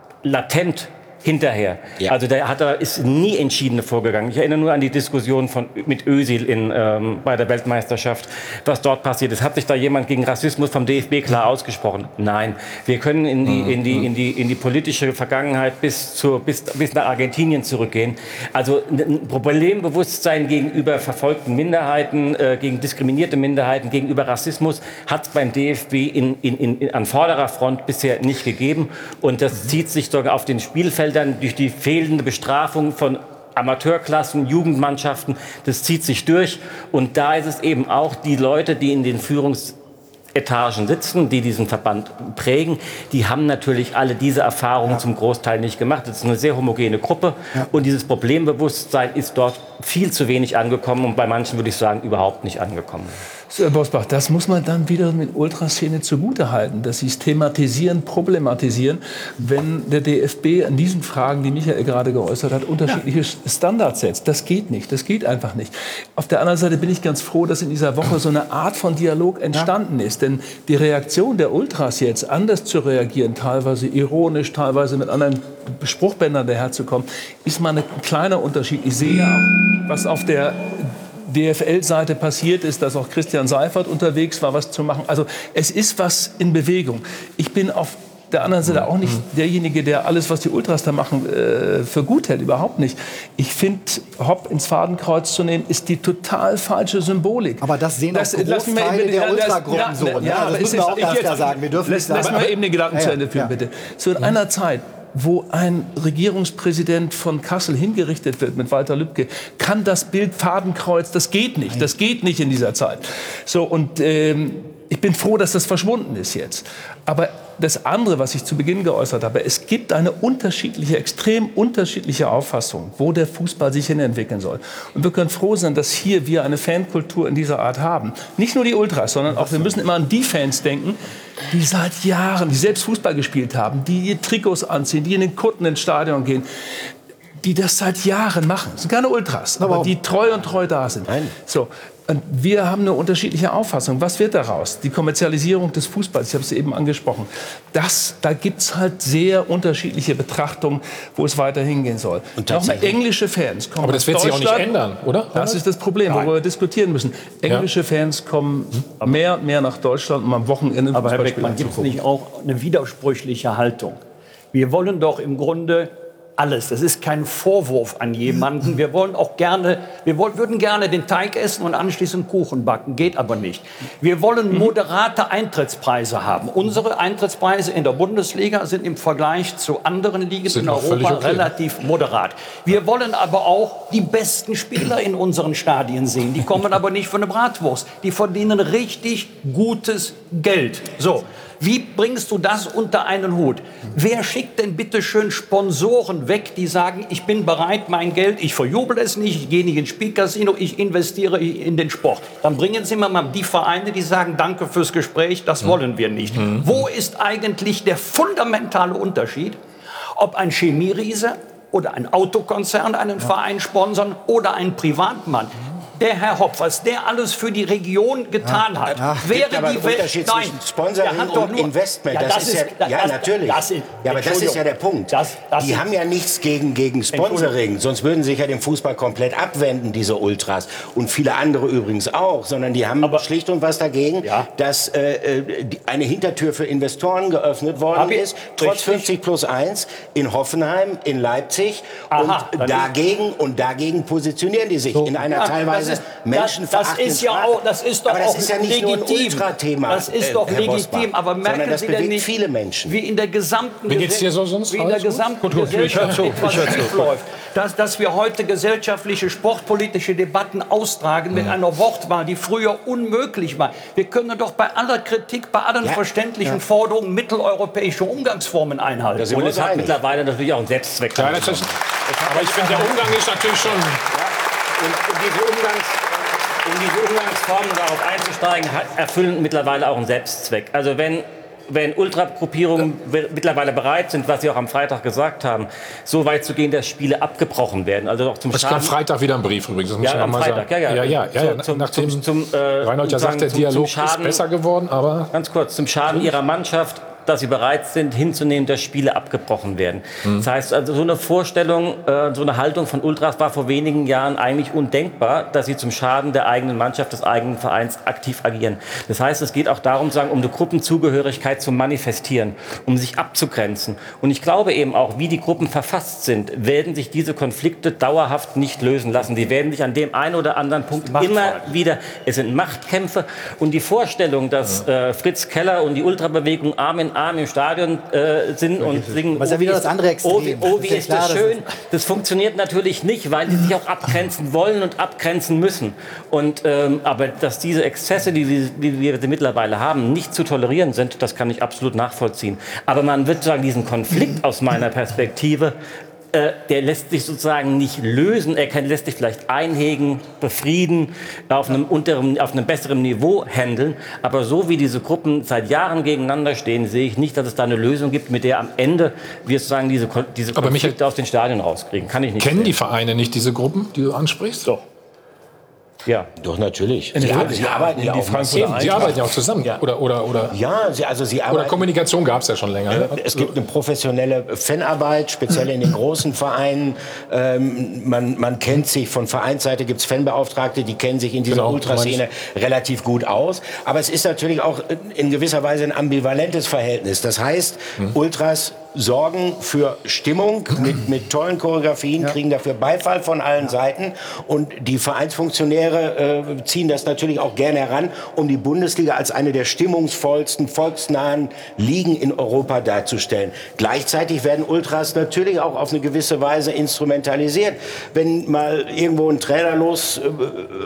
latent hinterher. Ja. Also der hat da ist nie entschieden vorgegangen. Ich erinnere nur an die Diskussion von, mit Özil in, ähm, bei der Weltmeisterschaft, was dort passiert ist. Hat sich da jemand gegen Rassismus vom D F B klar ausgesprochen? Nein. Wir können in die, in die, in die, in die politische Vergangenheit bis, zur, bis, bis nach Argentinien zurückgehen. Also ein Problembewusstsein gegenüber verfolgten Minderheiten, äh, gegen diskriminierte Minderheiten, gegenüber Rassismus hat es beim D F B in, in, in, an vorderer Front bisher nicht gegeben. Und das mhm. zieht sich sogar auf den Spielfeldern durch die fehlende Bestrafung von Amateurklassen, Jugendmannschaften, das zieht sich durch. Und da ist es eben auch die Leute, die in den Führungsetagen sitzen, die diesen Verband prägen, die haben natürlich alle diese Erfahrungen ja. zum Großteil nicht gemacht. Das ist eine sehr homogene Gruppe ja. und dieses Problembewusstsein ist dort viel zu wenig angekommen und bei manchen würde ich sagen überhaupt nicht angekommen. So, Herr Bosbach, das muss man dann wieder mit Ultraszene zugutehalten, dass sie es thematisieren, problematisieren, wenn der D F B an diesen Fragen, die Michael gerade geäußert hat, unterschiedliche ja. Standards setzt. Das geht nicht, das geht einfach nicht. Auf der anderen Seite bin ich ganz froh, dass in dieser Woche so eine Art von Dialog entstanden ja. ist, denn die Reaktion der Ultras jetzt, anders zu reagieren, teilweise ironisch, teilweise mit anderen Spruchbändern daherzukommen, ist mal ein kleiner Unterschied. Ich sehe ja auch, was auf der D F L-Seite passiert ist, dass auch Christian Seifert unterwegs war, was zu machen. Also es ist was in Bewegung. Ich bin auf der anderen Seite auch nicht derjenige, der alles, was die Ultras da machen, äh, für gut hält. Überhaupt nicht. Ich finde, Hopp ins Fadenkreuz zu nehmen, ist die total falsche Symbolik. Aber das sehen auch Großteile der Ultragruppen so. Ja, ja, das müssen wir auch ganz klar sagen. Wir dürfen nicht sagen. Lass mal eben den Gedanken ja, zu Ende führen, ja. bitte. So in einer Zeit, wo ein Regierungspräsident von Kassel hingerichtet wird mit Walter Lübcke, kann das Bild Fadenkreuz, das geht nicht, das geht nicht in dieser Zeit. So, und ähm, ich bin froh, dass das verschwunden ist jetzt. Aber das andere, was ich zu Beginn geäußert habe, es gibt eine unterschiedliche, extrem unterschiedliche Auffassung, wo der Fußball sich hin entwickeln soll. Und wir können froh sein, dass hier wir eine Fankultur in dieser Art haben. Nicht nur die Ultras, sondern auch, wir müssen immer an die Fans denken, die seit Jahren, die selbst Fußball gespielt haben, die ihr Trikots anziehen, die in den Kutten ins Stadion gehen, die das seit Jahren machen. Das sind keine Ultras, aber die treu und treu da sind. Nein. So. Und wir haben eine unterschiedliche Auffassung. Was wird daraus? Die Kommerzialisierung des Fußballs, ich habe es eben angesprochen. Das, da gibt es halt sehr unterschiedliche Betrachtungen, wo es weiter hingehen soll. Nochmal, englische Fans kommen Aber das wird sich auch nicht ändern, oder? Das ist das Problem, worüber wir diskutieren müssen. Englische ja. Fans kommen mehr und mehr nach Deutschland, um am Wochenende Aber Herr Beckmann, gibt es nicht auch eine widersprüchliche Haltung? Wir wollen doch im Grunde alles. Das ist kein Vorwurf an jemanden. Wir wollen auch gerne, wir wollen, würden gerne den Teig essen und anschließend Kuchen backen. Geht aber nicht. Wir wollen moderate Eintrittspreise haben. Unsere Eintrittspreise in der Bundesliga sind im Vergleich zu anderen Ligen in Europa okay. relativ moderat. Wir wollen aber auch die besten Spieler in unseren Stadien sehen. Die kommen aber nicht für eine Bratwurst. Die verdienen richtig gutes Geld. So. Wie bringst du das unter einen Hut? Wer schickt denn bitte schön Sponsoren weg, die sagen, ich bin bereit, mein Geld, ich verjubel es nicht, ich gehe nicht ins Spielcasino, ich investiere in den Sport. Dann bringen Sie mir mal die Vereine, die sagen, danke fürs Gespräch, das mhm. wollen wir nicht. Mhm. Wo ist eigentlich der fundamentale Unterschied, ob ein Chemieriese oder ein Autokonzern einen ja. Verein sponsern oder ein Privatmann? Der Herr Hopf, was der alles für die Region getan ja, hat, ja. wäre aber die Welt. Nein, Sponsoring und nur, Investment. Ja, das, das ist, ist ja, ja das, natürlich. Das ist, ja, aber das ist ja der Punkt. Das, das die ist, haben ja nichts gegen, gegen Sponsoring, sonst würden sie sich ja dem Fußball komplett abwenden, diese Ultras. Und viele andere übrigens auch, sondern die haben aber, schlicht und was dagegen, ja. dass äh, eine Hintertür für Investoren geöffnet worden ich, ist, trotz fünfzig plus eins in Hoffenheim, in Leipzig. Aha, und dagegen und dagegen positionieren die sich so. in einer ja, teilweise Das ist, das, das ist ja auch, das ist doch aber das auch ist ja nicht legitim. Nur ein Ultrathema, das ist doch Herr legitim, Bosbach, aber merken das Sie denn nicht, viele Menschen. wie in der gesamten, wie geht's dir so sonst wie in der gesamten gut, gut, Gesellschaft etwas schiefläuft, dass, dass wir heute gesellschaftliche, sportpolitische Debatten austragen mit mhm. einer Wortwahl, die früher unmöglich war. Wir können doch bei aller Kritik, bei allen ja. verständlichen ja. Forderungen mitteleuropäische Umgangsformen einhalten. Das Und es hat mittlerweile natürlich auch einen Selbstzweck. Ja, das ist, aber ich finde, der Umgang ist natürlich schon... Ja. Und, und diese Umgangs, um diese Umgangsformen darauf einzusteigen, hat, erfüllen mittlerweile auch einen Selbstzweck. Also wenn, wenn Ultragruppierungen ja. mittlerweile bereit sind, was Sie auch am Freitag gesagt haben, so weit zu gehen, dass Spiele abgebrochen werden. Also auch zum es kommt Freitag wieder ein Brief übrigens. Das muss ja, am mal Freitag, sagen. ja, ja. ja, ja, ja. Zum, Nachdem zum, zum, äh, Reinhold ja sagt, der zum, Dialog zum Schaden, ist besser geworden, aber... Ganz kurz, zum Schaden Ihrer Mannschaft, dass sie bereit sind, hinzunehmen, dass Spiele abgebrochen werden. Mhm. Das heißt, also so eine Vorstellung, äh, so eine Haltung von Ultras war vor wenigen Jahren eigentlich undenkbar, dass sie zum Schaden der eigenen Mannschaft, des eigenen Vereins aktiv agieren. Das heißt, es geht auch darum, sagen, um eine Gruppenzugehörigkeit zu manifestieren, um sich abzugrenzen. Und ich glaube eben auch, wie die Gruppen verfasst sind, werden sich diese Konflikte dauerhaft nicht lösen lassen. Die werden sich an dem einen oder anderen Punkt immer wieder, es sind Machtkämpfe. Und die Vorstellung, dass äh, Fritz Keller und die Ultrabewegung Arm in Arm im Stadion äh, sind und singen, was ja wieder das andere Extrem. Oh, wie, oh, wie ist das schön. Das funktioniert natürlich nicht, weil sie sich auch abgrenzen wollen und abgrenzen müssen. Und, ähm, aber dass diese Exzesse, die, die, die wir mittlerweile haben, nicht zu tolerieren sind, das kann ich absolut nachvollziehen. Aber man wird sagen, diesen Konflikt aus meiner Perspektive, äh, der lässt sich sozusagen nicht lösen. Er kann, lässt sich vielleicht einhegen, befrieden, auf einem, unteren, auf einem besseren Niveau handeln. Aber so wie diese Gruppen seit Jahren gegeneinander stehen, sehe ich nicht, dass es da eine Lösung gibt, mit der am Ende wir sozusagen diese, diese Konflikte Michael, aus den Stadien rauskriegen. Kann ich nicht kennen sehen. die Vereine nicht diese Gruppen, die du ansprichst? Doch. Ja. Doch, natürlich. Sie, haben, sie arbeiten ja auch Sie arbeiten ja auch zusammen. Ja. Oder, oder, oder, ja, sie, also sie arbeiten. Oder Kommunikation gab es ja schon länger. Ne? Es gibt eine professionelle Fanarbeit, speziell in den großen Vereinen. Ähm, man, man kennt sich, von Vereinsseite gibt es Fanbeauftragte, die kennen sich in dieser genau, Ultraszene relativ gut aus. Aber es ist natürlich auch in gewisser Weise ein ambivalentes Verhältnis. Das heißt, hm. Ultras sorgen für Stimmung mit, mit tollen Choreografien, ja. kriegen dafür Beifall von allen ja. Seiten. Und die Vereinsfunktionäre äh, ziehen das natürlich auch gerne heran, um die Bundesliga als eine der stimmungsvollsten, volksnahen Ligen in Europa darzustellen. Gleichzeitig werden Ultras natürlich auch auf eine gewisse Weise instrumentalisiert. Wenn mal irgendwo ein Trainer los äh,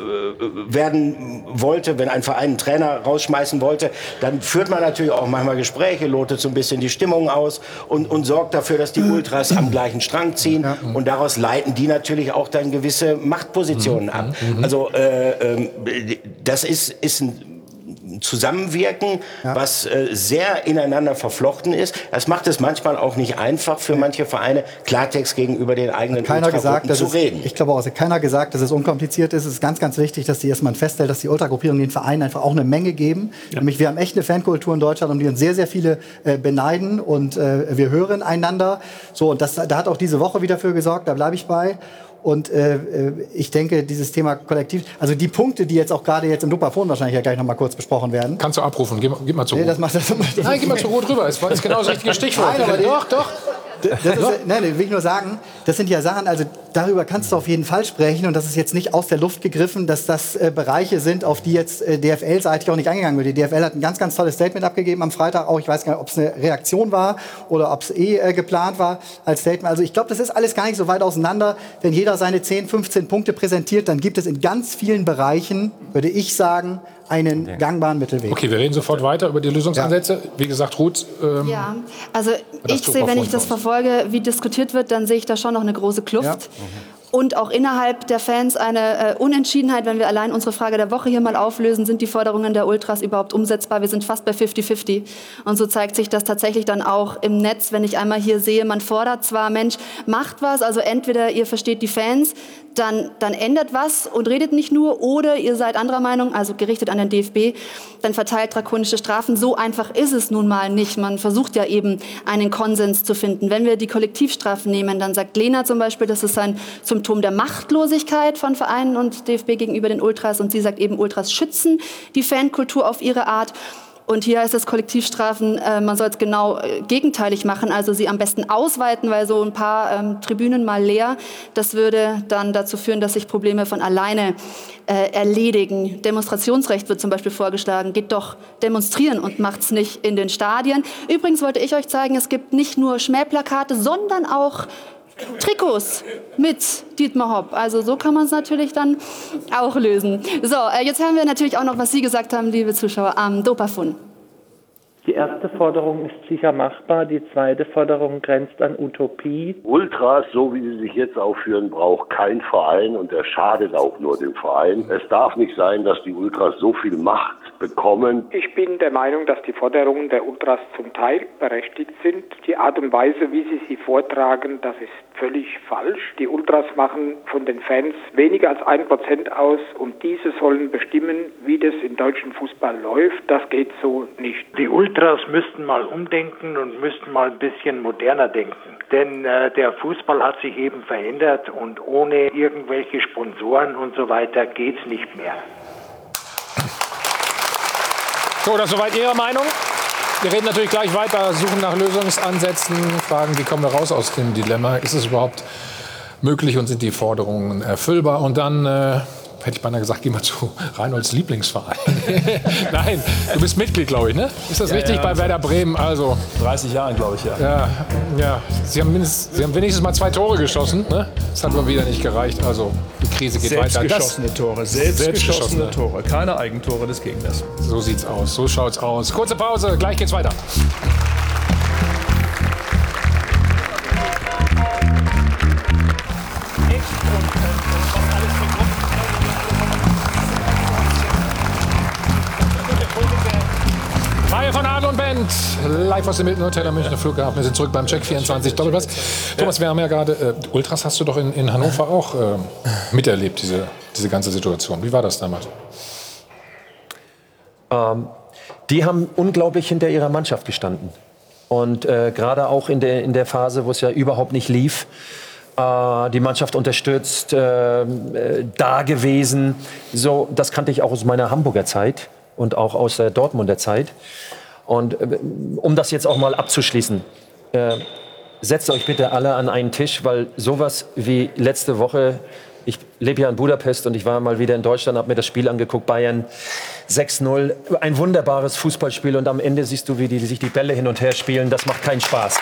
werden wollte, wenn ein Verein einen Trainer rausschmeißen wollte, dann führt man natürlich auch manchmal Gespräche, lotet so ein bisschen die Stimmung aus und, und sorgt dafür, dass die Ultras am gleichen Strang ziehen. Ja. Und daraus leiten die natürlich auch dann gewisse Machtpositionen ab. Mhm. Also äh, äh, das ist, ist ein Zusammenwirken, ja. was äh, sehr ineinander verflochten ist. Das macht es manchmal auch nicht einfach für manche Vereine, Klartext gegenüber den eigenen Ultragruppen zu es, reden. Ich glaube auch, es hat keiner gesagt, dass es unkompliziert ist. Es ist ganz, ganz wichtig, dass die erstmal feststellen, dass die Ultragruppierungen den Vereinen einfach auch eine Menge geben. Ja. Nämlich wir haben echt eine Fankultur in Deutschland, um die uns sehr, sehr viele äh, beneiden und äh, wir hören einander. So, und das, da hat auch diese Woche wieder für gesorgt, da bleibe ich bei. Und äh, ich denke, dieses Thema Kollektiv, also die Punkte, die jetzt auch gerade jetzt im Dupafon wahrscheinlich ja gleich noch mal kurz besprochen werden. Kannst du abrufen, geh, geh mal zu nee, das macht das, das Nein, geh mal zu Rot rüber, das ist genau das richtige Stichwort. Nein, aber doch, doch. Das ist, nein, will ich nur sagen, das sind ja Sachen, also darüber kannst du auf jeden Fall sprechen. Und das ist jetzt nicht aus der Luft gegriffen, dass das äh, Bereiche sind, auf die jetzt äh, D F L-seitig auch nicht eingegangen wird. Die D F L hat ein ganz, ganz tolles Statement abgegeben am Freitag. Auch ich weiß gar nicht, ob es eine Reaktion war oder ob es eh äh, geplant war als Statement. Also ich glaube, das ist alles gar nicht so weit auseinander. Wenn jeder seine zehn, fünfzehn Punkte präsentiert, dann gibt es in ganz vielen Bereichen, würde ich sagen, einen gangbaren Mittelweg. Okay, wir reden sofort weiter über die Lösungsansätze. Ja. Wie gesagt, Ruth. Ähm, ja, also ich sehe, wenn ich das verfolge, wie diskutiert wird, dann sehe ich da schon noch eine große Kluft. Ja. Mhm. Und auch innerhalb der Fans eine äh, Unentschiedenheit, wenn wir allein unsere Frage der Woche hier mal auflösen, sind die Forderungen der Ultras überhaupt umsetzbar? Wir sind fast bei fifty fifty. Und so zeigt sich das tatsächlich dann auch im Netz, wenn ich einmal hier sehe, man fordert zwar, Mensch, macht was, also entweder ihr versteht die Fans, dann, dann ändert was und redet nicht nur, oder ihr seid anderer Meinung, also gerichtet an den D F B, dann verteilt drakonische Strafen. So einfach ist es nun mal nicht. Man versucht ja eben, einen Konsens zu finden. Wenn wir die Kollektivstrafen nehmen, dann sagt Lena zum Beispiel, das ist ein Symptom der Machtlosigkeit von Vereinen und D F B gegenüber den Ultras. Und sie sagt eben, Ultras schützen die Fankultur auf ihre Art. Und hier heißt es Kollektivstrafen, äh, man soll es genau äh, gegenteilig machen, also sie am besten ausweiten, weil so ein paar ähm, Tribünen mal leer, das würde dann dazu führen, dass sich Probleme von alleine äh, erledigen. Demonstrationsrecht wird zum Beispiel vorgeschlagen, geht doch demonstrieren und macht's nicht in den Stadien. Übrigens wollte ich euch zeigen, es gibt nicht nur Schmähplakate, sondern auch Trikots mit Dietmar Hopp. Also so kann man es natürlich dann auch lösen. So, äh, jetzt haben wir natürlich auch noch, was Sie gesagt haben, liebe Zuschauer, am Dopafund. Die erste Forderung ist sicher machbar, die zweite Forderung grenzt an Utopie. Ultras, so wie sie sich jetzt aufführen, braucht kein Verein und er schadet auch nur dem Verein. Es darf nicht sein, dass die Ultras so viel Macht bekommen. Ich bin der Meinung, dass die Forderungen der Ultras zum Teil berechtigt sind. Die Art und Weise, wie sie sie vortragen, das ist völlig falsch. Die Ultras machen von den Fans weniger als ein Prozent aus und diese sollen bestimmen, wie das im deutschen Fußball läuft. Das geht so nicht. Die Ultras müssten mal umdenken und müssten mal ein bisschen moderner denken. Denn äh, der Fußball hat sich eben verändert und ohne irgendwelche Sponsoren und so weiter geht's nicht mehr. So, das ist soweit Ihre Meinung. Wir reden natürlich gleich weiter, suchen nach Lösungsansätzen, fragen, wie kommen wir raus aus dem Dilemma? Ist es überhaupt möglich und sind die Forderungen erfüllbar? Und dann, äh, hätte ich beinahe gesagt, gehen wir zu Reinholds Lieblingsverein. Nein, du bist Mitglied, glaube ich, ne? Ist das ja, richtig, ja, bei Werder Bremen? Also dreißig Jahren, glaube ich, ja. Ja, ja. Sie, haben mindestens, Sie haben wenigstens mal zwei Tore geschossen, ne? Das hat aber wieder nicht gereicht. Also die Krise geht selbst weiter. Geschossene Tore, selbst, selbst geschossene, geschossene Tore, keine Eigentore des Gegners. So sieht's aus, so schaut's aus. Kurze Pause, gleich geht's weiter. Reihe von Adel und Band, live aus dem Hilton Hotel am Münchner Flughafen. Wir sind zurück beim Check vierundzwanzig Doppelpass. Thomas, wir haben ja gerade, äh, Ultras hast du doch in, in Hannover auch äh, miterlebt, diese, diese ganze Situation. Wie war das damals? Ähm, die haben unglaublich hinter ihrer Mannschaft gestanden. Und äh, gerade auch in der, in der Phase, wo es ja überhaupt nicht lief, äh, die Mannschaft unterstützt, äh, äh, da gewesen. So, das kannte ich auch aus meiner Hamburger Zeit und auch aus der Dortmunder Zeit. Und äh, um das jetzt auch mal abzuschließen, äh, setzt euch bitte alle an einen Tisch, weil sowas wie letzte Woche, ich lebe ja in Budapest und ich war mal wieder in Deutschland, habe mir das Spiel angeguckt, Bayern sechs null, ein wunderbares Fußballspiel und am Ende siehst du, wie die sich die Bälle hin und her spielen, das macht keinen Spaß.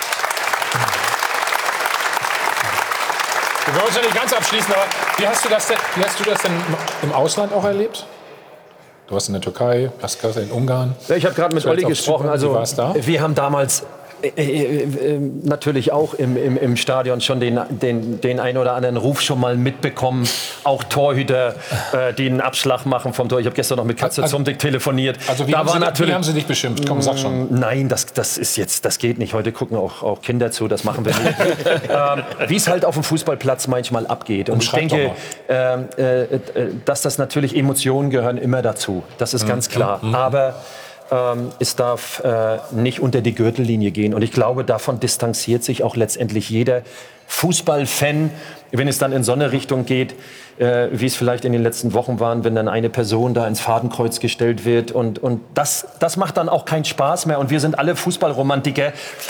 Wir wollen uns ja nicht ganz abschließen, aber wie hast du das denn, wie hast du das denn im Ausland auch erlebt? Du warst in der Türkei, hast gerade in Ungarn. Ja, ich habe gerade mit Olli gesprochen. Also, wie war's da? Wir haben damals äh, äh, äh, natürlich auch im, im, im Stadion schon den, den, den einen oder anderen Ruf schon mal mitbekommen. Auch Torhüter, äh, die einen Abschlag machen vom Tor. Ich habe gestern noch mit Katze also, Zumdick telefoniert. Also wie, da haben war Sie, natürlich, wie haben Sie dich beschimpft? Komm, sag schon. Nein, das, das ist jetzt, das geht nicht. Heute gucken auch, auch Kinder zu, das machen wir nicht. ähm, wie es halt auf dem Fußballplatz manchmal abgeht. Und, Und ich denke, äh, äh, dass das natürlich Emotionen gehören immer dazu. Das ist mhm. ganz klar. Mhm. Aber ähm, es darf äh, nicht unter die Gürtellinie gehen. Und ich glaube, davon distanziert sich auch letztendlich jeder Fußballfan, wenn es dann in so eine Richtung geht, äh, wie es vielleicht in den letzten Wochen waren, wenn dann eine Person da ins Fadenkreuz gestellt wird. Und, und das, das macht dann auch keinen Spaß mehr. Und wir sind alle Fußballromantiker.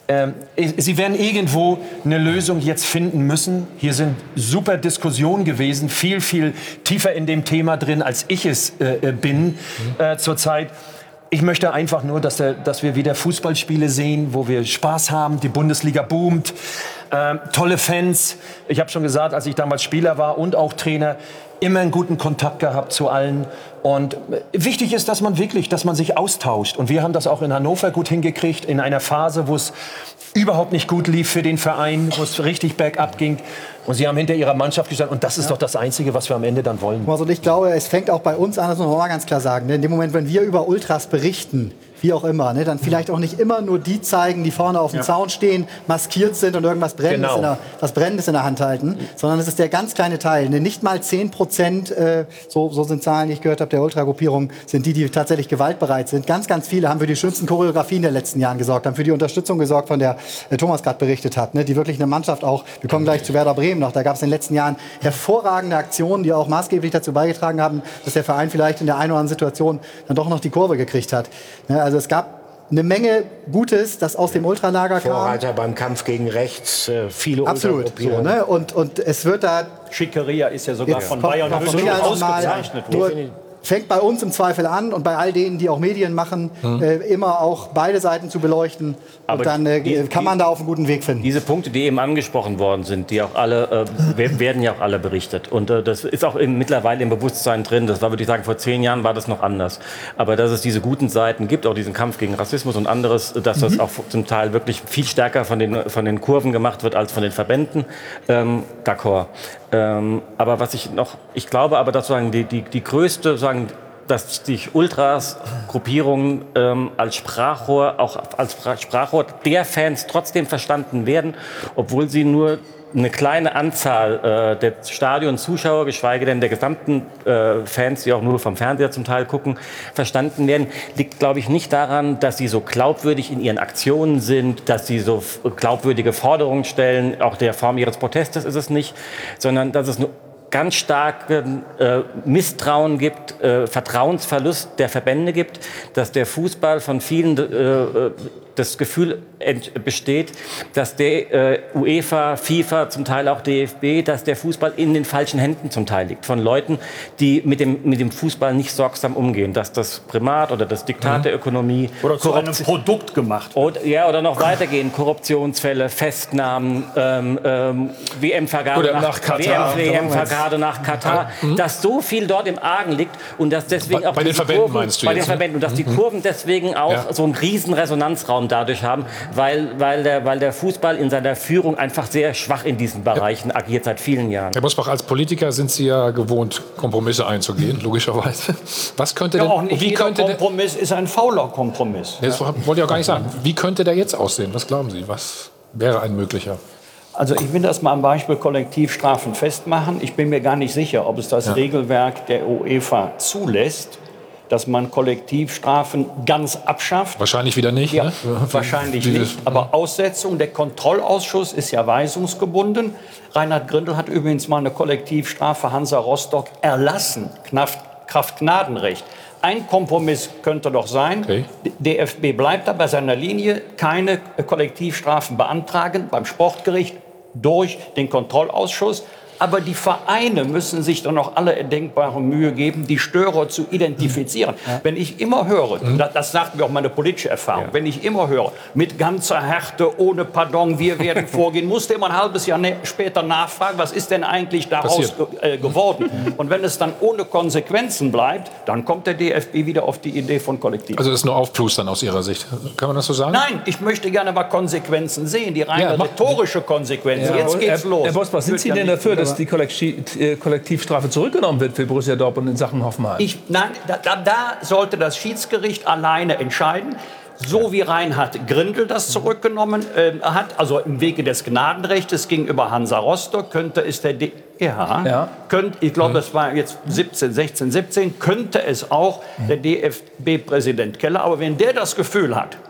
Ähm, Sie werden irgendwo eine Lösung jetzt finden müssen. Hier sind super Diskussionen gewesen, viel, viel tiefer in dem Thema drin, als ich es äh, bin äh, zurzeit. Ich möchte einfach nur, dass, der, dass wir wieder Fußballspiele sehen, wo wir Spaß haben, die Bundesliga boomt, äh, tolle Fans. Ich habe schon gesagt, als ich damals Spieler war und auch Trainer, immer einen guten Kontakt gehabt zu allen. Und wichtig ist, dass man wirklich, dass man sich austauscht. Und wir haben das auch in Hannover gut hingekriegt, in einer Phase, wo es überhaupt nicht gut lief für den Verein, wo es richtig bergab ging. Und sie haben hinter ihrer Mannschaft gestanden. Und das ist ja. doch das Einzige, was wir am Ende dann wollen. Also ich glaube, es fängt auch bei uns an, das muss man mal ganz klar sagen. In dem Moment, wenn wir über Ultras berichten, wie auch immer, ne, dann vielleicht auch nicht immer nur die zeigen, die vorne auf dem ja. Zaun stehen, maskiert sind und irgendwas Brennendes, genau. in, der, was Brennendes in der Hand halten, sondern es ist der ganz kleine Teil. Ne, nicht mal zehn Prozent, äh, so, so sind Zahlen, die ich gehört habe, der Ultragruppierung, sind die, die tatsächlich gewaltbereit sind. Ganz, ganz viele haben für die schönsten Choreografien der letzten Jahren gesorgt, haben für die Unterstützung gesorgt, von der äh, Thomas gerade berichtet hat, ne, die wirklich eine Mannschaft auch, wir kommen gleich zu Werder Bremen noch, da gab es in den letzten Jahren hervorragende Aktionen, die auch maßgeblich dazu beigetragen haben, dass der Verein vielleicht in der einen oder anderen Situation dann doch noch die Kurve gekriegt hat. Ne, also es gab eine Menge Gutes, das aus dem Ultralager kam. Vorreiter beim Kampf gegen rechts, äh, viele Absolut. So, ne? und, und es wird da... Schickeria ist ja sogar von Bayern ausgezeichnet worden. Fängt bei uns im Zweifel an und bei all denen, die auch Medien machen, hm. äh, immer auch beide Seiten zu beleuchten. Aber und dann äh, die, kann man da auf einen guten Weg finden. Diese Punkte, die eben angesprochen worden sind, die auch alle, äh, werden ja auch alle berichtet. Und äh, das ist auch im, mittlerweile im Bewusstsein drin. Das war, würde ich sagen, vor zehn Jahren war das noch anders. Aber dass es diese guten Seiten gibt, auch diesen Kampf gegen Rassismus und anderes, dass mhm. das auch zum Teil wirklich viel stärker von den, von den Kurven gemacht wird als von den Verbänden, ähm, d'accord. Ähm, aber was ich noch, ich glaube aber, dass sozusagen die, die, die größte, sagen, dass die Ultras, Gruppierungen ähm, als Sprachrohr, auch als Sprachrohr der Fans trotzdem verstanden werden, obwohl sie nur eine kleine Anzahl äh, der Stadion-Zuschauer, geschweige denn der gesamten äh, Fans, die auch nur vom Fernseher zum Teil gucken, verstanden werden, liegt, glaube ich, nicht daran, dass sie so glaubwürdig in ihren Aktionen sind, dass sie so glaubwürdige Forderungen stellen, auch der Form ihres Protestes ist es nicht, sondern dass es eine ganz starken äh, Misstrauen gibt, äh, Vertrauensverlust der Verbände gibt, dass der Fußball von vielen äh, das Gefühl besteht, dass der äh, UEFA, FIFA, zum Teil auch D F B, dass der Fußball in den falschen Händen zum Teil liegt. Von Leuten, die mit dem, mit dem Fußball nicht sorgsam umgehen. Dass das Primat oder das Diktat mhm. der Ökonomie... Oder zu einem Produkt gemacht wird. Oder, ja, oder noch weitergehen. Korruptionsfälle, Festnahmen, ähm, ähm, W M-Vergabe nach, nach Katar. W M-Vergabe nach Katar. Mhm. Dass so viel dort im Argen liegt und dass deswegen bei, auch... Bei den Verbänden Kurven, meinst du Bei jetzt, den Verbänden. Und dass die Kurven deswegen auch ja. so einen riesen Resonanzraum dadurch haben, weil, weil, der, weil der Fußball in seiner Führung einfach sehr schwach in diesen Bereichen agiert seit vielen Jahren. Herr Bosbach, als Politiker sind Sie ja gewohnt, Kompromisse einzugehen, logischerweise. Was könnte ja, denn, auch nicht wie jeder könnte Kompromiss ist ein fauler Kompromiss. Das wollte ich auch gar nicht sagen. Wie könnte der jetzt aussehen? Was glauben Sie? Was wäre ein möglicher? Also ich will das mal am Beispiel Kollektivstrafen festmachen. Ich bin mir gar nicht sicher, ob es das ja. Regelwerk der UEFA zulässt, dass man Kollektivstrafen ganz abschafft. Wahrscheinlich wieder nicht. Ja, ne? Wahrscheinlich nicht. Aber Aussetzung, der Kontrollausschuss ist ja weisungsgebunden. Reinhard Grindel hat übrigens mal eine Kollektivstrafe Hansa Rostock erlassen, Kraft Gnadenrecht. Ein Kompromiss könnte doch sein, okay. D F B bleibt da bei seiner Linie, keine Kollektivstrafen beantragen beim Sportgericht durch den Kontrollausschuss. Aber die Vereine müssen sich dann noch alle erdenkbare Mühe geben, die Störer zu identifizieren. Ja. Wenn ich immer höre, mhm. das, das sagt mir auch meine politische Erfahrung, ja. wenn ich immer höre, mit ganzer Härte, ohne Pardon, wir werden vorgehen, musste immer ein halbes Jahr ne- später nachfragen, was ist denn eigentlich daraus ge- äh, geworden? Mhm. Und wenn es dann ohne Konsequenzen bleibt, dann kommt der D F B wieder auf die Idee von Kollektiv. Also das ist nur Aufplustern aus Ihrer Sicht. Kann man das so sagen? Nein, ich möchte gerne aber Konsequenzen sehen, die reine ja, rhetorische Konsequenzen. Ja. Jetzt geht's Herr, los. Herr Bosbach, sind Sie denn dafür, dass die Kollektivstrafe zurückgenommen wird für Borussia Dortmund in Sachen Hoffenheim? Ich, nein, da, da, da sollte das Schiedsgericht alleine entscheiden. So wie Reinhard Grindel das zurückgenommen äh, hat, also im Wege des Gnadenrechts gegenüber Hansa Rostock, könnte es der D ja, ja. Könnt, ich glaube, das war jetzt siebzehn, sechzehn, siebzehn, könnte es auch der D F B-Präsident Keller. Aber wenn der das Gefühl hat,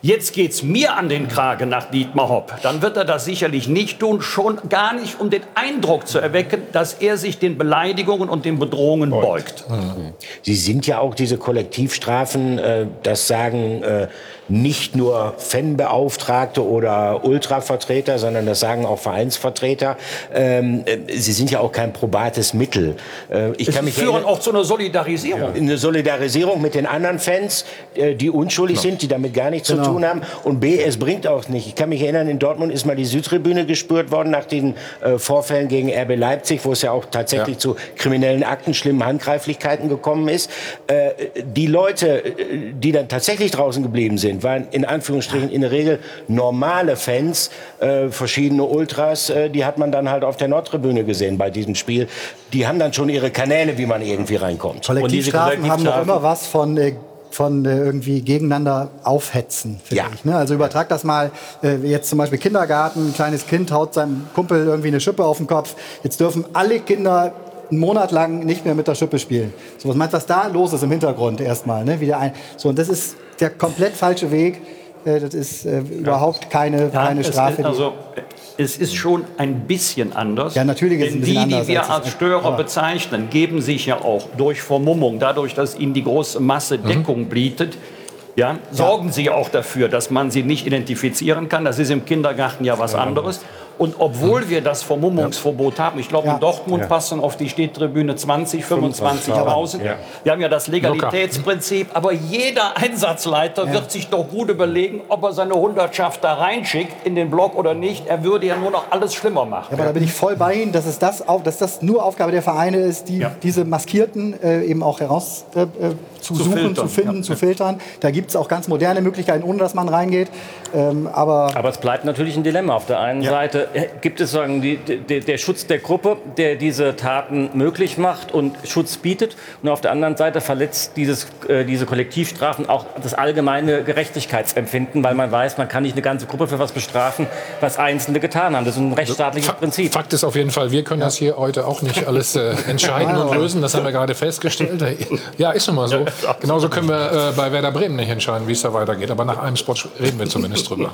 jetzt geht's mir an den Kragen nach Dietmar Hopp, dann wird er das sicherlich nicht tun, schon gar nicht, um den Eindruck zu erwecken, dass er sich den Beleidigungen und den Bedrohungen beugt. Sie sind ja auch diese Kollektivstrafen, äh, das sagen äh, nicht nur Fanbeauftragte oder Ultravertreter, sondern das sagen auch Vereinsvertreter. Ähm, äh, sie sind ja auch kein probates Mittel. Äh, ich Es kann mich führen erinnern, auch zu einer Solidarisierung. eine Solidarisierung mit den anderen Fans, äh, die unschuldig sind, die damit gar nichts Genau. zu tun haben. Und B, es bringt auch nicht. Ich kann mich erinnern, in Dortmund ist mal die Südtribüne gespürt worden nach den äh, Vorfällen gegen R B Leipzig, wo es ja auch tatsächlich Ja. zu kriminellen Akten, schlimmen Handgreiflichkeiten gekommen ist. Äh, die Leute, äh, die dann tatsächlich draußen geblieben sind, waren in Anführungsstrichen in der Regel normale Fans, äh, verschiedene Ultras, äh, die hat man dann halt auf der Nordtribüne gesehen bei diesem Spiel. Die haben dann schon ihre Kanäle, wie man irgendwie reinkommt. Kollektivstrafen haben doch immer was von, äh, von äh, irgendwie gegeneinander aufhetzen, finde Ja. ich. Ne? Also übertrag das mal, äh, jetzt zum Beispiel Kindergarten, ein kleines Kind haut seinem Kumpel irgendwie eine Schippe auf den Kopf. Jetzt dürfen alle Kinder einen Monat lang nicht mehr mit der Schippe spielen. So, was meinst du, was da los ist im Hintergrund erstmal? Ne? Wieder ein, so, und das ist der komplett falsche Weg. Äh, das ist äh, überhaupt keine, Ja, keine es Strafe. ist, also, es ist schon ein bisschen anders. Ja, natürlich ist es Denn ein bisschen die, anders, die wir als es- als Störer aber- bezeichnen, geben sich ja auch durch Vermummung, dadurch, dass ihnen die große Masse Deckung bietet, ja, sorgen sie auch dafür, dass man sie nicht identifizieren kann. Das ist im Kindergarten ja was anderes. Und obwohl wir das Vermummungsverbot haben, ich glaube, in Dortmund Ja. passen auf die Stehtribüne zwanzig, fünfundzwanzigtausend. Ja. Wir haben ja das Legalitätsprinzip. Aber jeder Einsatzleiter wird sich doch gut überlegen, ob er seine Hundertschaft da reinschickt in den Block oder nicht. Er würde ja nur noch alles schlimmer machen. Ja, aber da bin ich voll bei Ihnen, dass, es das, auf, dass das nur Aufgabe der Vereine ist, die, diese Maskierten äh, eben auch heraus äh, äh, zu, Zu suchen, filtern, zu finden, ja. zu filtern. Da gibt es auch ganz moderne Möglichkeiten, ohne dass man reingeht. Ähm, aber, Aber es bleibt natürlich ein Dilemma. Auf der einen Seite äh, gibt es sagen, die, die, der Schutz der Gruppe, der diese Taten möglich macht und Schutz bietet. Und auf der anderen Seite verletzt dieses, äh, diese Kollektivstrafen auch das allgemeine Gerechtigkeitsempfinden, weil man weiß, man kann nicht eine ganze Gruppe für was bestrafen, was Einzelne getan haben. Das ist ein rechtsstaatliches Prinzip. Fakt ist auf jeden Fall, wir können das hier heute auch nicht alles äh, entscheiden und lösen. Das haben wir gerade festgestellt. Ja, ist nun mal so. Genauso können wir äh, bei Werder Bremen nicht entscheiden, wie es da weitergeht. Aber nach einem Spot reden wir zumindest drüber.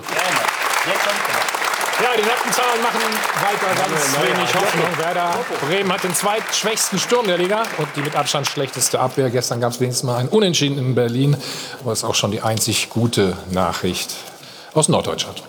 Ja, die nackten Zahlen machen weiter ganz wenig Hoffnung. Werder Bremen hat den zweitschwächsten Sturm der Liga und die mit Abstand schlechteste Abwehr. Gestern gab es wenigstens mal ein Unentschieden in Berlin. Aber das ist auch schon die einzig gute Nachricht aus Norddeutschland.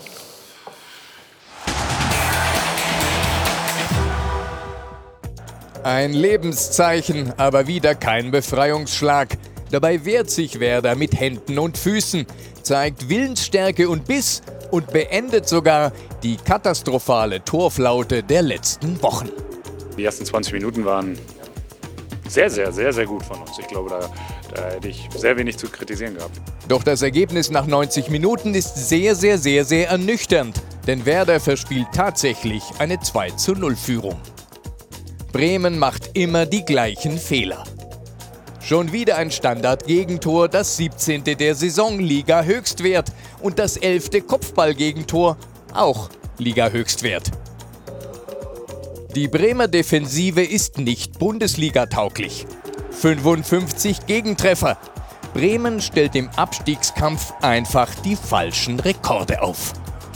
Ein Lebenszeichen, aber wieder kein Befreiungsschlag. Dabei wehrt sich Werder mit Händen und Füßen, zeigt Willensstärke und Biss und beendet sogar die katastrophale Torflaute der letzten Wochen. Die ersten zwanzig Minuten waren sehr, sehr, sehr, sehr gut von uns. Ich glaube, da, da hätte ich sehr wenig zu kritisieren gehabt. Doch das Ergebnis nach neunzig Minuten ist sehr, sehr, sehr, sehr ernüchternd. Denn Werder verspielt tatsächlich eine zwei zu null Führung. Bremen macht immer die gleichen Fehler. Schon wieder ein Standard-Gegentor, das siebzehnte der Saison, Liga-Höchstwert. Und das elfte Kopfball-Gegentor, auch Liga-Höchstwert. Die Bremer Defensive ist nicht Bundesliga-tauglich. fünfundfünfzig Gegentreffer. Bremen stellt im Abstiegskampf einfach die falschen Rekorde auf.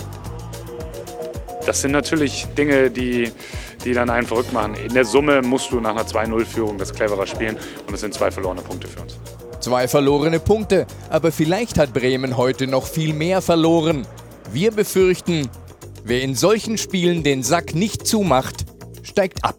Das sind natürlich Dinge, die, die dann einen verrückt machen. In der Summe musst du nach einer zwei null Führung das cleverer spielen. Und es sind zwei verlorene Punkte für uns. Zwei verlorene Punkte, aber vielleicht hat Bremen heute noch viel mehr verloren. Wir befürchten, wer in solchen Spielen den Sack nicht zumacht, steigt ab.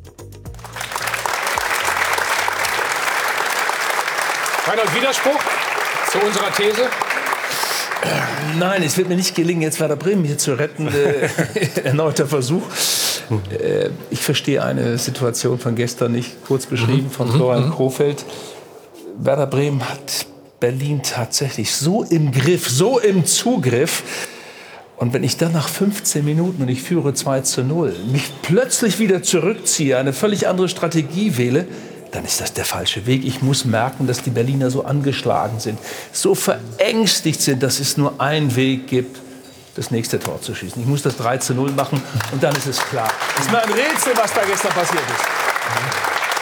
Reinhold, Widerspruch zu unserer These? Nein, es wird mir nicht gelingen, jetzt Werder Bremen hier zu retten. Äh, erneuter Versuch. Äh, ich verstehe eine Situation von gestern nicht, kurz beschrieben von Florian Krofeld. Werder Bremen hat Berlin tatsächlich so im Griff, so im Zugriff. Und wenn ich dann nach fünfzehn Minuten und ich führe zwei zu null, mich plötzlich wieder zurückziehe, eine völlig andere Strategie wähle, dann ist das der falsche Weg. Ich muss merken, dass die Berliner so angeschlagen sind, so verängstigt sind, dass es nur einen Weg gibt, das nächste Tor zu schießen. Ich muss das drei zu null machen und dann ist es klar. Es ist mir ein Rätsel, was da gestern passiert ist.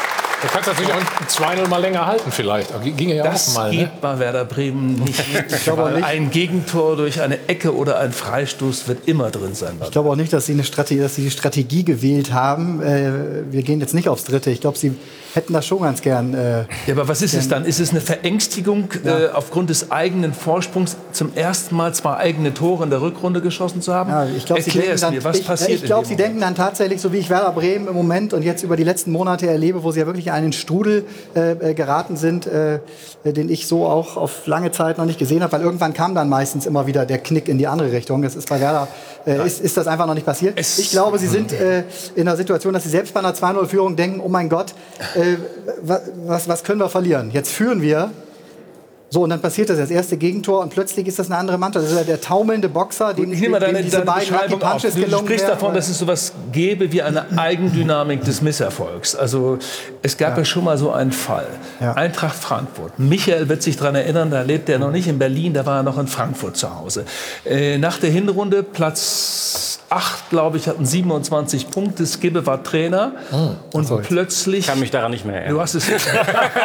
Du kannst natürlich auch ein zwei null mal länger halten vielleicht. Ginge ja das auch mal. geht Ne? bei Werder Bremen nicht. Ich glaube auch nicht. Ein Gegentor durch eine Ecke oder ein Freistoß wird immer drin sein. Ich glaube auch nicht, dass sie eine Strategie, dass sie die Strategie gewählt haben. Äh, wir gehen jetzt nicht aufs Dritte. Ich glaube, sie hätten das schon ganz gern. Äh, ja, aber was ist es dann? Ist es eine Verängstigung, Ja. äh, aufgrund des eigenen Vorsprungs zum ersten Mal zwei eigene Tore in der Rückrunde geschossen zu haben? Ja, ich glaube, sie Erklär denken es dann, mir, was ich, passiert ich glaube, in sie dem denken dann tatsächlich, so wie ich Werder Bremen im Moment und jetzt über die letzten Monate erlebe, wo sie ja wirklich in einen Strudel äh, geraten sind, äh, den ich so auch auf lange Zeit noch nicht gesehen habe, weil irgendwann kam dann meistens immer wieder der Knick in die andere Richtung. Das ist bei Werder äh, ist, ist das einfach noch nicht passiert. Es ich glaube, sie sind äh, in einer Situation, dass sie selbst bei einer zwei null Führung denken, oh mein Gott, äh, was, was können wir verlieren? Jetzt führen wir. So, und dann passiert das, das erste Gegentor und plötzlich ist das eine andere Mannschaft. Das ist ja der taumelnde Boxer, dem, Ich nehme mal dem deine, diese deine beiden Lucky Beschreibung auf. Punches Du gelungen sprichst wären. davon, dass es sowas gäbe wie eine Eigendynamik des Misserfolgs. Also es gab ja, ja schon mal so einen Fall. Ja. Eintracht Frankfurt. Michael wird sich daran erinnern, da lebt er noch nicht in Berlin, da war er noch in Frankfurt zu Hause. Äh, nach der Hinrunde, Platz acht, glaube ich, hatten siebenundzwanzig Punkte. Skibbe war Trainer. Hm. Und so, plötzlich... Ich kann mich daran nicht mehr erinnern. Du hast es... ich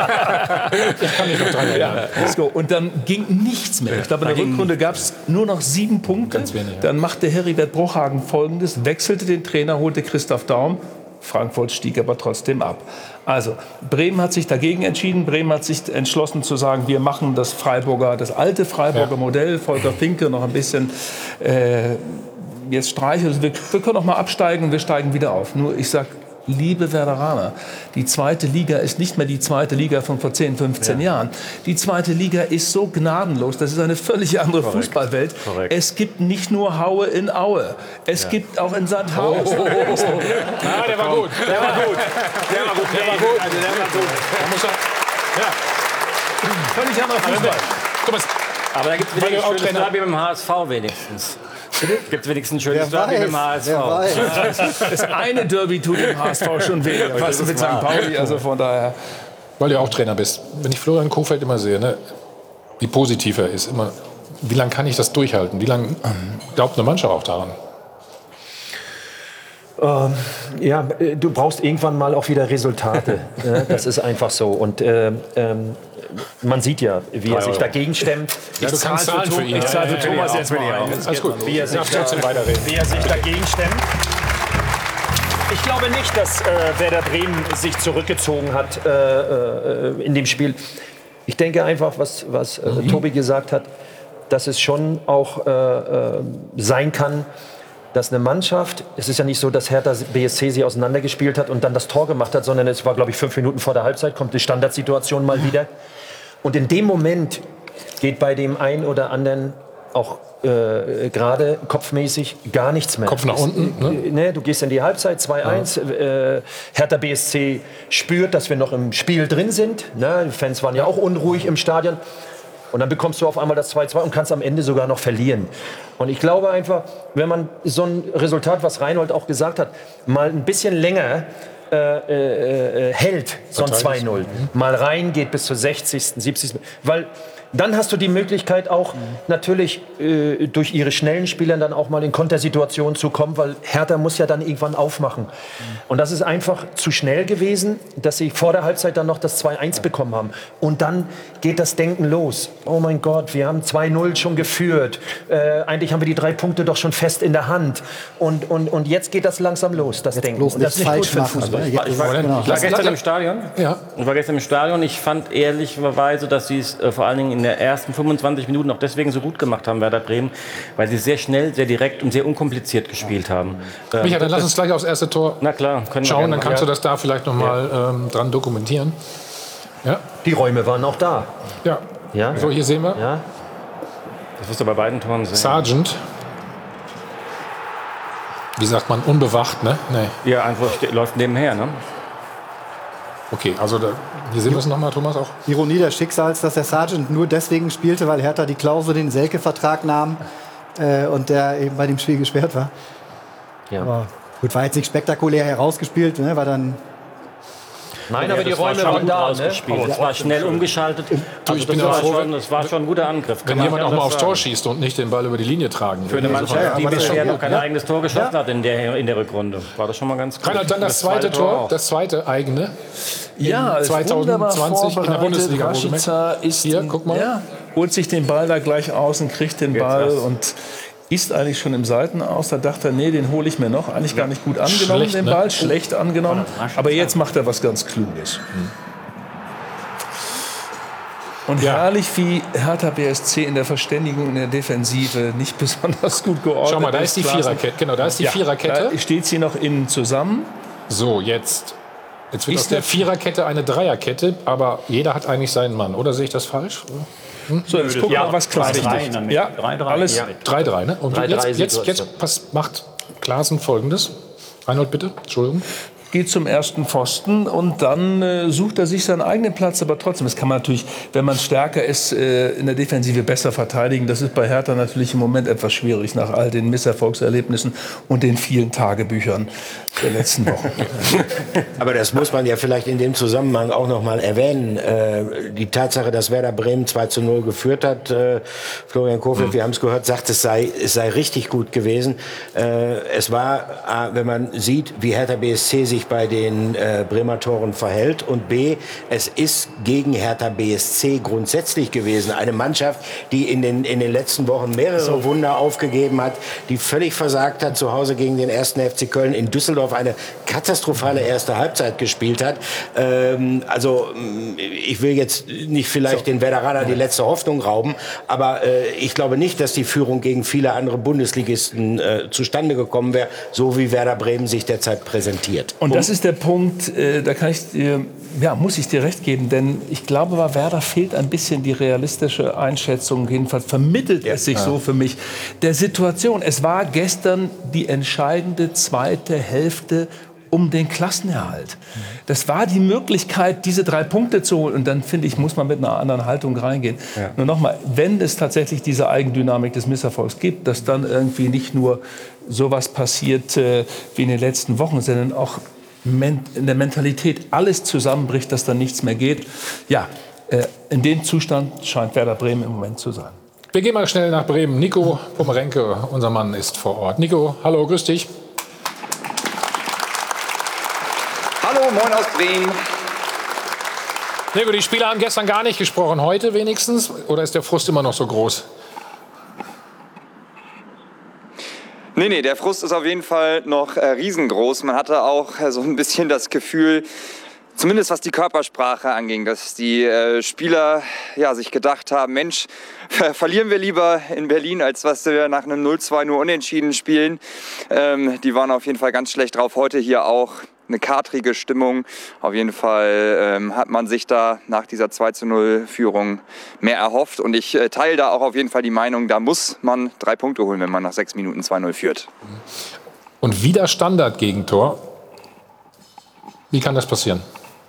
kann mich noch daran erinnern. Ja. So, und dann ging nichts mehr. Ich glaube, in der Rückrunde gab es nur noch sieben Punkte. Ganz wenig, ja. Dann machte Heribert Bruchhagen Folgendes, wechselte den Trainer, holte Christoph Daum. Frankfurt stieg aber trotzdem ab. Also, Bremen hat sich dagegen entschieden. Bremen hat sich entschlossen zu sagen, wir machen das Freiburger, das alte Freiburger ja. Modell. Volker Finke noch ein bisschen äh, jetzt streichelt. Wir, wir können auch mal absteigen und wir steigen wieder auf. Nur ich sag, liebe Werderaner, die zweite Liga ist nicht mehr die zweite Liga von vor zehn, fünfzehn ja. Jahren. Die zweite Liga ist so gnadenlos, das ist eine völlig andere Korrekt. Fußballwelt. Korrekt. Es gibt nicht nur Haue in Aue, es ja. gibt auch in Sandhausen. Oh, oh, oh, oh. Ja, der war gut. Der war gut. Der war gut. Der war gut. Also, der war gut. Da muss er, ja. Völlig anderer Fußball. Thomas, aber da gibt es wenigstens ein schönes Derby mit dem H S V wenigstens. Gibt es wenigstens ein schönes Wer Derby weiß, mit dem H S V. Das eine Derby tut dem H S V schon weh, was mit Sankt Pauli, also von daher. Weil du ja auch Trainer bist. Wenn ich Florian Kohfeldt immer sehe, ne, wie positiv er ist, immer, wie lange kann ich das durchhalten? Wie lange glaubt eine Mannschaft auch daran? Ähm, ja, du brauchst irgendwann mal auch wieder Resultate. Ja, das ist einfach so. Und ähm, ähm, man sieht ja, wie er sich dagegen stemmt. Ja, du kannst zahlen für ihn. Ich zahle für ja, Thomas ja, jetzt mit dir auch. Alles gut. Wie er sich, da, wie er sich dagegen stemmt. Ich glaube nicht, dass äh, Werder Bremen sich zurückgezogen hat äh, äh, in dem Spiel. Ich denke einfach, was, was äh, mhm. Tobi gesagt hat, dass es schon auch äh, äh, sein kann, dass eine Mannschaft, es ist ja nicht so, dass Hertha B S C sie auseinandergespielt hat und dann das Tor gemacht hat, sondern es war, glaube ich, fünf Minuten vor der Halbzeit, kommt die Standardsituation mal wieder. Und in dem Moment geht bei dem einen oder anderen auch äh, gerade kopfmäßig gar nichts mehr. Kopf nach unten. Ne? Ne, du gehst in die Halbzeit, zwei eins. Ja. Äh, Hertha B S C spürt, dass wir noch im Spiel drin sind. Ne? Die Fans waren ja auch unruhig im Stadion. Und dann bekommst du auf einmal das zwei zwei und kannst am Ende sogar noch verlieren. Und ich glaube einfach, wenn man so ein Resultat, was Reinhold auch gesagt hat, mal ein bisschen länger äh, äh, hält, so ein zwei null, mal reingeht bis zur sechzigsten, siebzigsten Weil dann hast du die Möglichkeit auch mhm. natürlich äh, durch ihre schnellen Spieler dann auch mal in Kontersituationen zu kommen, weil Hertha muss ja dann irgendwann aufmachen. Mhm. Und das ist einfach zu schnell gewesen, dass sie vor der Halbzeit dann noch das zwei eins bekommen haben. Und dann geht das Denken los. Oh mein Gott, wir haben zwei null schon geführt. Äh, eigentlich haben wir die drei Punkte doch schon fest in der Hand. Und, und, und jetzt geht das langsam los, das jetzt Denken. Und das ist nicht gut für den Fußball. Also ich war, ich war, genau. ich war gestern im Stadion. Ja. Ich war gestern im Stadion. Ich fand ehrlicherweise, dass sie es äh, vor allen Dingen in der ersten fünfundzwanzig Minuten auch deswegen so gut gemacht haben, Werder Bremen, weil sie sehr schnell, sehr direkt und sehr unkompliziert gespielt haben. Ähm, Micha, dann lass uns gleich aufs erste Tor Na klar, können schauen, wir dann kannst ja. du das da vielleicht noch mal ja. ähm, dran dokumentieren. Ja. Die Räume waren auch da. Ja. ja. So, hier sehen wir. Ja. Das wirst du bei beiden Toren sehen. Sargent. Wie sagt man, unbewacht, ne? Nee. Ja, einfach läuft nebenher, ne? Okay, also da, hier sehen wir es nochmal, Thomas, auch. Ironie des Schicksals, dass der Sargent nur deswegen spielte, weil Hertha die Klausel den Selke-Vertrag nahm äh, und der eben bei dem Spiel gesperrt war. Ja. Aber gut, war jetzt nicht spektakulär herausgespielt, ne? War dann Nein, aber die Räume waren da. Ne? Es war schnell umgeschaltet. Du, ich also bin das, war froh, schon, das war schon ein guter Angriff. Wenn jemand auch mal aufs Tor schießt und nicht den Ball über die Linie tragen. Für eine Mannschaft, ja, die bisher noch kein ja. eigenes Tor geschossen ja. hat in der, in der Rückrunde, war das schon mal ganz gut. Dann das, das zweite Tor, Tor das zweite eigene. Ja, in zwanzig zwanzig in der Bundesliga. Rashica ist Hier, guck mal. Ja, holt sich den Ball da gleich aus und kriegt den Ball und ist eigentlich schon im Seitenaus. Da dachte er, nee, den hole ich mir noch. Eigentlich gar nicht gut angenommen, Schlecht, den ne? Ball. Schlecht angenommen. Aber jetzt macht er was ganz Kluges. Und Ja. herrlich, wie Hertha B S C in der Verständigung in der Defensive nicht besonders gut geordnet. Schau mal, da ist die Viererkette. Genau, da ist die Ja, Viererkette. Da steht sie noch innen zusammen. So, jetzt. Jetzt wird Ist aus der der- Viererkette eine Dreierkette, aber jeder hat eigentlich seinen Mann. Oder sehe ich das falsch? Hm? So, jetzt gucken wir mal, was klar ist. Ja, alles Ja, drei drei, ne? Und drei jetzt, drei jetzt, Situation. jetzt pass, macht Klaassen Folgendes. Reinhold, bitte. Entschuldigung. Geht zum ersten Pfosten und dann äh, sucht er sich seinen eigenen Platz. Aber trotzdem, das kann man natürlich, wenn man stärker ist, äh, in der Defensive besser verteidigen. Das ist bei Hertha natürlich im Moment etwas schwierig nach all den Misserfolgserlebnissen und den vielen Tagebüchern der letzten Wochen. Aber das muss man ja vielleicht in dem Zusammenhang auch noch mal erwähnen. Äh, die Tatsache, dass Werder Bremen zwei zu null geführt hat, äh, Florian Kohfeldt, mhm. wir haben es gehört, sagt, es sei, es sei richtig gut gewesen. Äh, es war, äh, wenn man sieht, wie Hertha B S C sich bei den äh, Bremer Toren verhält, und B, es ist gegen Hertha B S C grundsätzlich gewesen. Eine Mannschaft, die in den, in den letzten Wochen mehrere so. Wunder aufgegeben hat, die völlig versagt hat, zu Hause gegen den ersten F C Köln, in Düsseldorf eine katastrophale erste Halbzeit gespielt hat. Ähm, also ich will jetzt nicht vielleicht so. den Werderanern die letzte Hoffnung rauben, aber äh, ich glaube nicht, dass die Führung gegen viele andere Bundesligisten äh, zustande gekommen wäre, so wie Werder Bremen sich derzeit präsentiert. Und das ist der Punkt, äh, da kann ich dir, ja, muss ich dir recht geben, denn ich glaube, bei Werder fehlt ein bisschen die realistische Einschätzung, jedenfalls vermittelt ja, es sich ja. so für mich, der Situation. Es war gestern die entscheidende zweite Hälfte um den Klassenerhalt. Das war die Möglichkeit, diese drei Punkte zu holen. Und dann, finde ich, muss man mit einer anderen Haltung reingehen. Ja. Nur nochmal, wenn es tatsächlich diese Eigendynamik des Misserfolgs gibt, dass dann irgendwie nicht nur sowas passiert äh, wie in den letzten Wochen, sondern auch in der Mentalität alles zusammenbricht, dass dann nichts mehr geht. Ja, äh, in dem Zustand scheint Werder Bremen im Moment zu sein. Wir gehen mal schnell nach Bremen. Nico Pomerenke, unser Mann, ist vor Ort. Nico, hallo, grüß dich. Hallo, moin aus Bremen. Nico, die Spieler haben gestern gar nicht gesprochen. Heute wenigstens? Oder ist der Frust immer noch so groß? Nee, nee, der Frust ist auf jeden Fall noch äh, riesengroß. Man hatte auch äh, so ein bisschen das Gefühl, zumindest was die Körpersprache anging, dass die äh, Spieler ja, sich gedacht haben, Mensch, ver verlieren wir lieber in Berlin, als was wir nach einem null zwei nur unentschieden spielen. Ähm, die waren auf jeden Fall ganz schlecht drauf. Heute hier auch eine katrige Stimmung. Auf jeden Fall ähm, hat man sich da nach dieser zwei zu null Führung mehr erhofft. Und ich äh, teile da auch auf jeden Fall die Meinung, da muss man drei Punkte holen, wenn man nach sechs Minuten zwei null führt. Und wieder Standard-Gegentor. Wie kann das passieren?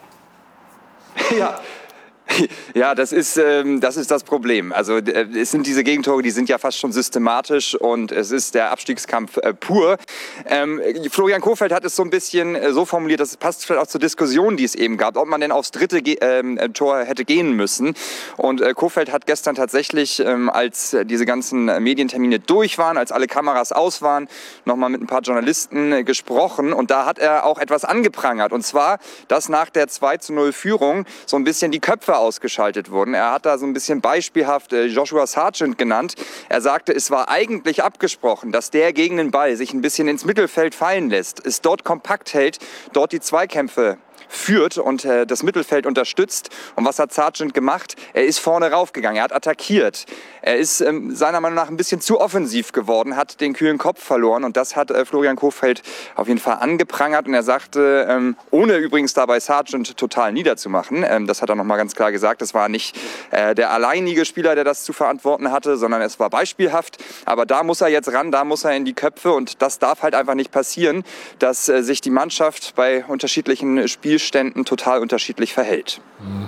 Ja. Ja, das ist, ähm, das ist das Problem. Also äh, es sind diese Gegentore, die sind ja fast schon systematisch und es ist der Abstiegskampf äh, pur. Ähm, Florian Kohfeldt hat es so ein bisschen äh, so formuliert, dass es passt vielleicht auch zur Diskussion, die es eben gab, ob man denn aufs dritte Ge äh, Tor hätte gehen müssen. Und äh, Kohfeldt hat gestern tatsächlich, ähm, als äh, diese ganzen äh, Medientermine durch waren, als alle Kameras aus waren, nochmal mit ein paar Journalisten äh, gesprochen. Und da hat er auch etwas angeprangert. Und zwar, dass nach der zwei zu null Führung so ein bisschen die Köpfe ausgeschaltet wurden. Er hat da so ein bisschen beispielhaft äh, Joshua Sargent genannt. Er sagte, es war eigentlich abgesprochen, dass der gegen den Ball sich ein bisschen ins Mittelfeld fallen lässt, es dort kompakt hält, dort die Zweikämpfe führt und äh, das Mittelfeld unterstützt. Und was hat Sargent gemacht? Er ist vorne raufgegangen, er hat attackiert. Er ist ähm, seiner Meinung nach ein bisschen zu offensiv geworden, hat den kühlen Kopf verloren und das hat äh, Florian Kohfeldt auf jeden Fall angeprangert. Und er sagte, ähm, ohne übrigens dabei Sargent total niederzumachen, ähm, das hat er nochmal ganz klar gesagt, es war nicht äh, der alleinige Spieler, der das zu verantworten hatte, sondern es war beispielhaft. Aber da muss er jetzt ran, da muss er in die Köpfe und das darf halt einfach nicht passieren, dass äh, sich die Mannschaft bei unterschiedlichen Spielständen total unterschiedlich verhält.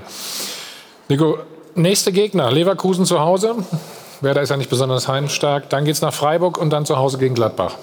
Nico, nächste Gegner, Leverkusen zu Hause. Werder ist ja nicht besonders heimstark. Dann geht's nach Freiburg und dann zu Hause gegen Gladbach.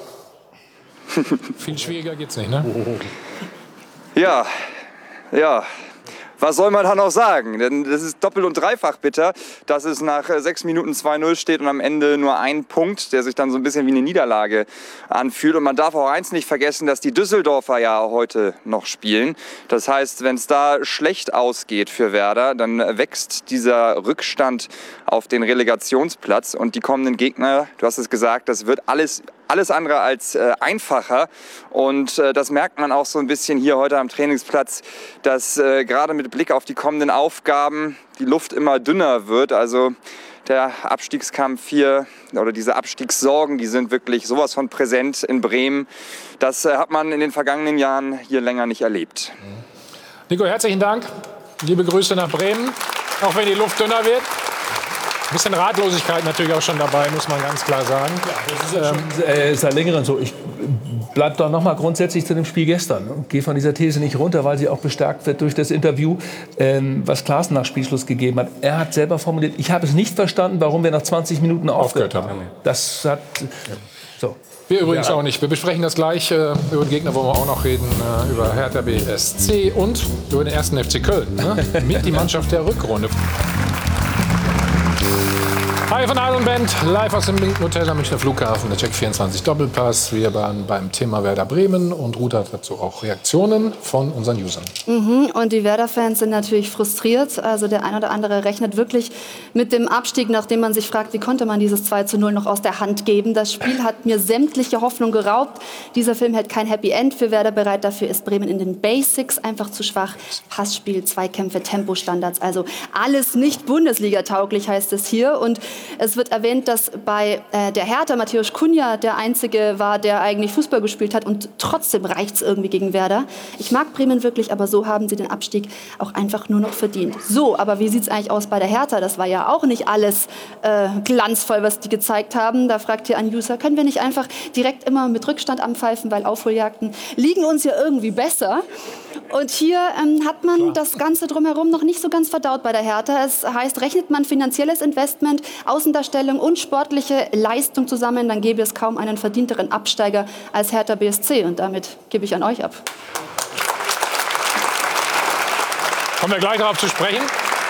Viel schwieriger geht's nicht, ne? Ja, ja. was soll man da noch sagen? Denn das ist doppelt und dreifach bitter, dass es nach sechs Minuten zwei null steht und am Ende nur ein Punkt, der sich dann so ein bisschen wie eine Niederlage anfühlt. Und man darf auch eins nicht vergessen, dass die Düsseldorfer ja heute noch spielen. Das heißt, wenn es da schlecht ausgeht für Werder, dann wächst dieser Rückstand auf den Relegationsplatz und die kommenden Gegner, du hast es gesagt, das wird alles Alles andere als äh, einfacher und äh, das merkt man auch so ein bisschen hier heute am Trainingsplatz, dass äh, gerade mit Blick auf die kommenden Aufgaben die Luft immer dünner wird. Also der Abstiegskampf hier oder diese Abstiegssorgen, die sind wirklich sowas von präsent in Bremen. Das äh, hat man in den vergangenen Jahren hier länger nicht erlebt. Nico, herzlichen Dank. Liebe Grüße nach Bremen, auch wenn die Luft dünner wird. Ein bisschen Ratlosigkeit natürlich auch schon dabei, muss man ganz klar sagen. Ja, das ist schon äh, seit längerem so. Ich bleibe doch noch mal grundsätzlich zu dem Spiel gestern und gehe von dieser These nicht runter, weil sie auch bestärkt wird durch das Interview, ähm, was Klaassen nach Spielschluss gegeben hat. Er hat selber formuliert, ich habe es nicht verstanden, warum wir nach zwanzig Minuten aufgehört haben. Das hat... So. Wir übrigens ja. auch nicht. Wir besprechen das gleich. Äh, über den Gegner wollen wir auch noch reden. Äh, über Hertha B S C und über den ersten F C Köln. Ne? Mit die Mannschaft der Rückrunde. Hi von Adel und Band, live aus dem Linken Hotel am Münchner Flughafen, der Check vierundzwanzig Doppelpass. Wir waren beim Thema Werder Bremen und Ruth hat dazu auch Reaktionen von unseren Usern. Mhm, und die Werder-Fans sind natürlich frustriert. Also der ein oder andere rechnet wirklich mit dem Abstieg, nachdem man sich fragt, wie konnte man dieses zwei zu null noch aus der Hand geben. Das Spiel hat mir sämtliche Hoffnung geraubt. Dieser Film hält kein Happy End für Werder bereit. Dafür ist Bremen in den Basics einfach zu schwach. Passspiel, Zweikämpfe, Tempostandards, also alles nicht Bundesliga-tauglich, heißt es hier. Und es wird erwähnt, dass bei äh, der Hertha Matthäus Cunha der Einzige war, der eigentlich Fußball gespielt hat und trotzdem reicht es irgendwie gegen Werder. Ich mag Bremen wirklich, aber so haben sie den Abstieg auch einfach nur noch verdient. So, aber wie sieht es eigentlich aus bei der Hertha? Das war ja auch nicht alles äh, glanzvoll, was die gezeigt haben. Da fragt hier ein User, können wir nicht einfach direkt immer mit Rückstand anpfeifen, weil Aufholjagden liegen uns ja irgendwie besser. Und hier ähm, hat man Klar. das Ganze drumherum noch nicht so ganz verdaut bei der Hertha. Es heißt, rechnet man finanzielles Investment, Außendarstellung und sportliche Leistung zusammen, dann gäbe es kaum einen verdienteren Absteiger als Hertha B S C. Und damit gebe ich an euch ab. Kommen wir gleich darauf zu sprechen.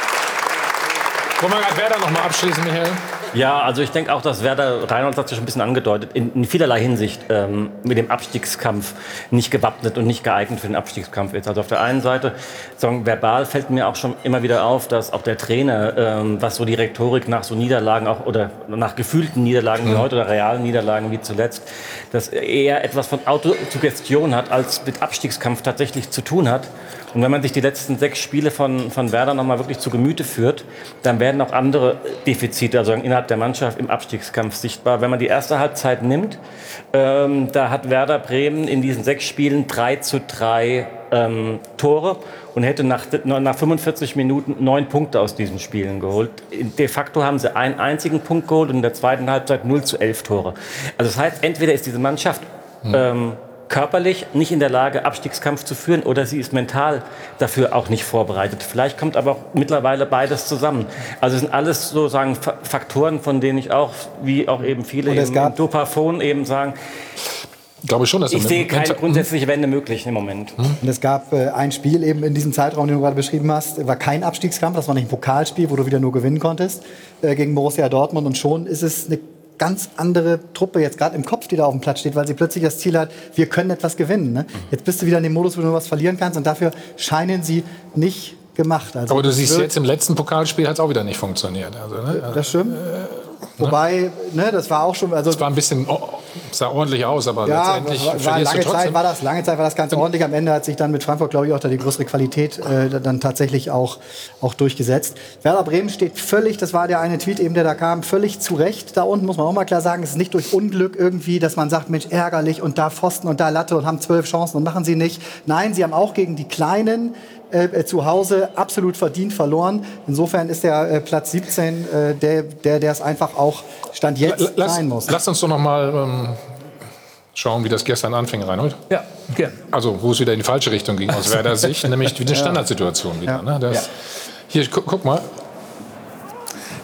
Wollen wir gerade Werder noch mal abschließen, Michael? Ja, also ich denke auch, dass Werder, Reinhold hat es ja schon ein bisschen angedeutet, in, in vielerlei Hinsicht ähm, mit dem Abstiegskampf nicht gewappnet und nicht geeignet für den Abstiegskampf ist. Also auf der einen Seite, sagen, verbal fällt mir auch schon immer wieder auf, dass auch der Trainer, ähm, was so die Rhetorik nach so Niederlagen auch oder nach gefühlten Niederlagen wie heute oder realen Niederlagen wie zuletzt, dass er eher etwas von Autosuggestion hat, als mit Abstiegskampf tatsächlich zu tun hat. Und wenn man sich die letzten sechs Spiele von, von Werder noch mal wirklich zu Gemüte führt, dann werden auch andere Defizite, also innerhalb der Mannschaft im Abstiegskampf sichtbar. Wenn man die erste Halbzeit nimmt, ähm, da hat Werder Bremen in diesen sechs Spielen drei zu drei ähm, Tore und hätte nach, nach fünfundvierzig Minuten neun Punkte aus diesen Spielen geholt. De facto haben sie einen einzigen Punkt geholt und in der zweiten Halbzeit null zu elf Tore. Also das heißt, entweder ist diese Mannschaft hm. ähm, körperlich nicht in der Lage, Abstiegskampf zu führen, oder sie ist mental dafür auch nicht vorbereitet. Vielleicht kommt aber auch mittlerweile beides zusammen. Also es sind alles sozusagen Faktoren, von denen ich auch, wie auch eben viele im, im Dopafon eben sagen, ich glaube schon, dass ich sehe keine grundsätzliche Wende möglich im Moment. Und es gab äh, ein Spiel eben in diesem Zeitraum, den du gerade beschrieben hast, war kein Abstiegskampf, das war nicht ein Pokalspiel, wo du wieder nur gewinnen konntest, äh, gegen Borussia Dortmund, und schon ist es eine ganz andere Truppe jetzt gerade im Kopf, die da auf dem Platz steht, weil sie plötzlich das Ziel hat, wir können etwas gewinnen. Ne? Jetzt bist du wieder in dem Modus, wo du nur was verlieren kannst, und dafür scheinen sie nicht gemacht. Also aber du siehst jetzt, im letzten Pokalspiel hat es auch wieder nicht funktioniert. Also, ne? Das stimmt. Wobei, ne, das war auch schon... Also es war ein bisschen, oh, sah ordentlich aus, aber ja, letztendlich war, war lange Zeit war das, lange Zeit war das ganz ordentlich. Am Ende hat sich dann mit Frankfurt, glaube ich, auch da die größere Qualität äh, dann tatsächlich auch, auch durchgesetzt. Werder Bremen steht völlig, das war der eine Tweet eben, der da kam, völlig zu Recht da unten, muss man auch mal klar sagen. Es ist nicht durch Unglück irgendwie, dass man sagt, Mensch, ärgerlich und da Pfosten und da Latte und haben zwölf Chancen und machen sie nicht. Nein, sie haben auch gegen die Kleinen Äh, zu Hause absolut verdient verloren. Insofern ist der äh, Platz siebzehn äh, der, der, der es einfach auch Stand jetzt lass, sein muss. Lass uns doch noch mal ähm, schauen, wie das gestern anfing, Reinhold. Ja, gerne. Also, wo es wieder in die falsche Richtung ging aus Werder Sicht, nämlich wie eine Standardsituation wieder. Ja. Ne? Das, Ja. Hier, gu, guck mal.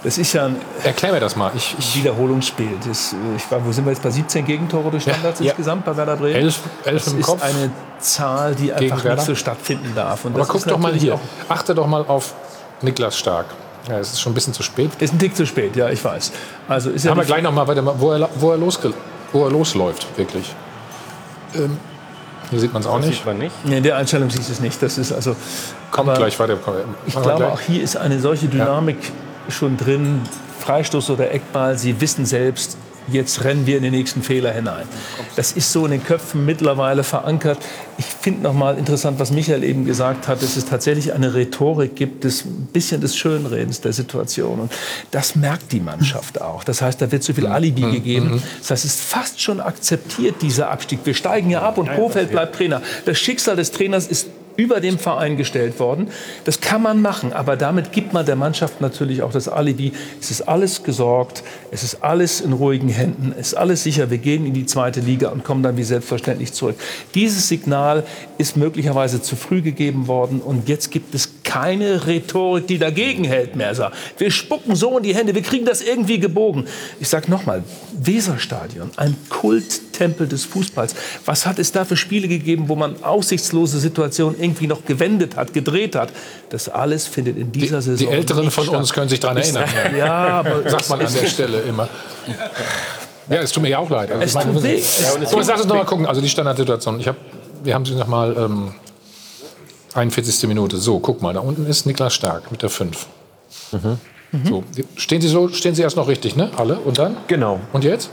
Das ist ja ein Erklär mir das mal. Ich, ich Wiederholungsspiel. Das, ich war, wo sind wir jetzt bei siebzehn Gegentore durch Standards Ja, ja. insgesamt bei Werder Bremen? Elf, elf das im ist Kopf. eine Zahl, die Gegen einfach Werder. nicht so stattfinden darf. Und Aber das guck ist doch mal natürlich hier. auch- Achte doch mal auf Niklas Stark. Ja, es ist schon ein bisschen zu spät. Ist ein Tick zu spät, ja, ich weiß. Also ist Ja, ja haben wir die- gleich noch mal, warte mal, wo er, wo er, losge wo er losläuft, wirklich. Ähm, hier sieht man es auch Das nicht. sieht man nicht. Nee, in der Einstellung siehst du es nicht. Das ist also. Kommt aber gleich weiter. Komm, Ich machen wir glaube, gleich. auch hier ist eine solche Dynamik schon drin. Freistoß oder Eckball, sie wissen selbst, jetzt rennen wir in den nächsten Fehler hinein. Das ist so in den Köpfen mittlerweile verankert. Ich finde noch mal interessant, was Michael eben gesagt hat, dass es tatsächlich eine Rhetorik gibt, des, ein bisschen des Schönredens der Situation. Und das merkt die Mannschaft auch. Das heißt, da wird zu viel Alibi Mhm. gegeben. Mhm. Das heißt, es ist fast schon akzeptiert, dieser Abstieg. Wir steigen ja ab und Hofeld bleibt Trainer. Das Schicksal des Trainers ist über dem Verein gestellt worden. Das kann man machen, aber damit gibt man der Mannschaft natürlich auch das Alibi. Es ist alles gesorgt, es ist alles in ruhigen Händen, es ist alles sicher. Wir gehen in die zweite Liga und kommen dann wie selbstverständlich zurück. Dieses Signal ist möglicherweise zu früh gegeben worden und jetzt gibt es keine Rhetorik, die dagegen hält, Mersa. Wir spucken so in die Hände, wir kriegen das irgendwie gebogen. Ich sage nochmal, Weserstadion, ein Kulttempel des Fußballs. Was hat es da für Spiele gegeben, wo man aussichtslose Situationen irgendwie noch gewendet hat, gedreht hat? Das alles findet in dieser Die Saison Älteren nicht von statt. uns können sich daran Ist- erinnern. Ja, aber sagt man an der Stelle immer. Ja, es tut mir ja auch leid. Also Es ich meine, tut wir weh. müssen- Ja, und es So, jetzt tut lass uns noch mal weh. gucken. Also die Standardsituation. Ich hab, wir haben sie noch mal ähm, einundvierzigste Minute. So, guck mal, da unten ist Niklas Stark mit der fünf. Mhm. So, stehen Sie so, stehen Sie erst noch richtig, ne? Alle und dann? Genau. Und jetzt?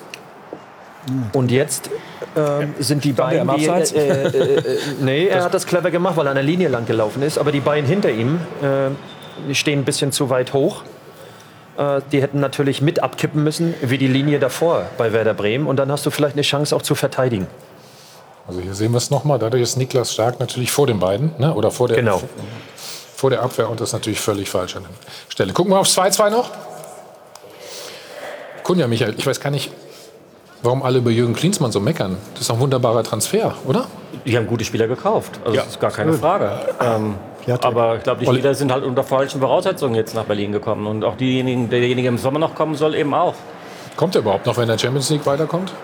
Und jetzt ähm, sind die Stand er beiden, im die, Abseits? äh, äh, äh, nee, er hat das clever gemacht, weil er an der Linie lang gelaufen ist. Aber die beiden hinter ihm, äh, die stehen ein bisschen zu weit hoch. Äh, die hätten natürlich mit abkippen müssen, wie die Linie davor bei Werder Bremen. Und dann hast du vielleicht eine Chance auch zu verteidigen. Also hier sehen wir es nochmal. Dadurch ist Niklas Stark natürlich vor den beiden, ne? Oder vor der, Genau. vor der Abwehr. Und das ist natürlich völlig falsch an der Stelle. Gucken wir aufs zwei zwei noch. Kunja, Michael, ich weiß gar nicht, warum alle über Jürgen Klinsmann so meckern. Das ist doch ein wunderbarer Transfer, oder? Die haben gute Spieler gekauft. Also das ist gar keine Frage. Ähm, aber ich glaube, die Olli- Spieler sind halt unter falschen Voraussetzungen jetzt nach Berlin gekommen. Und auch diejenigen, derjenige im Sommer noch kommen soll, eben auch. Kommt er überhaupt noch, wenn der Champions League weiterkommt?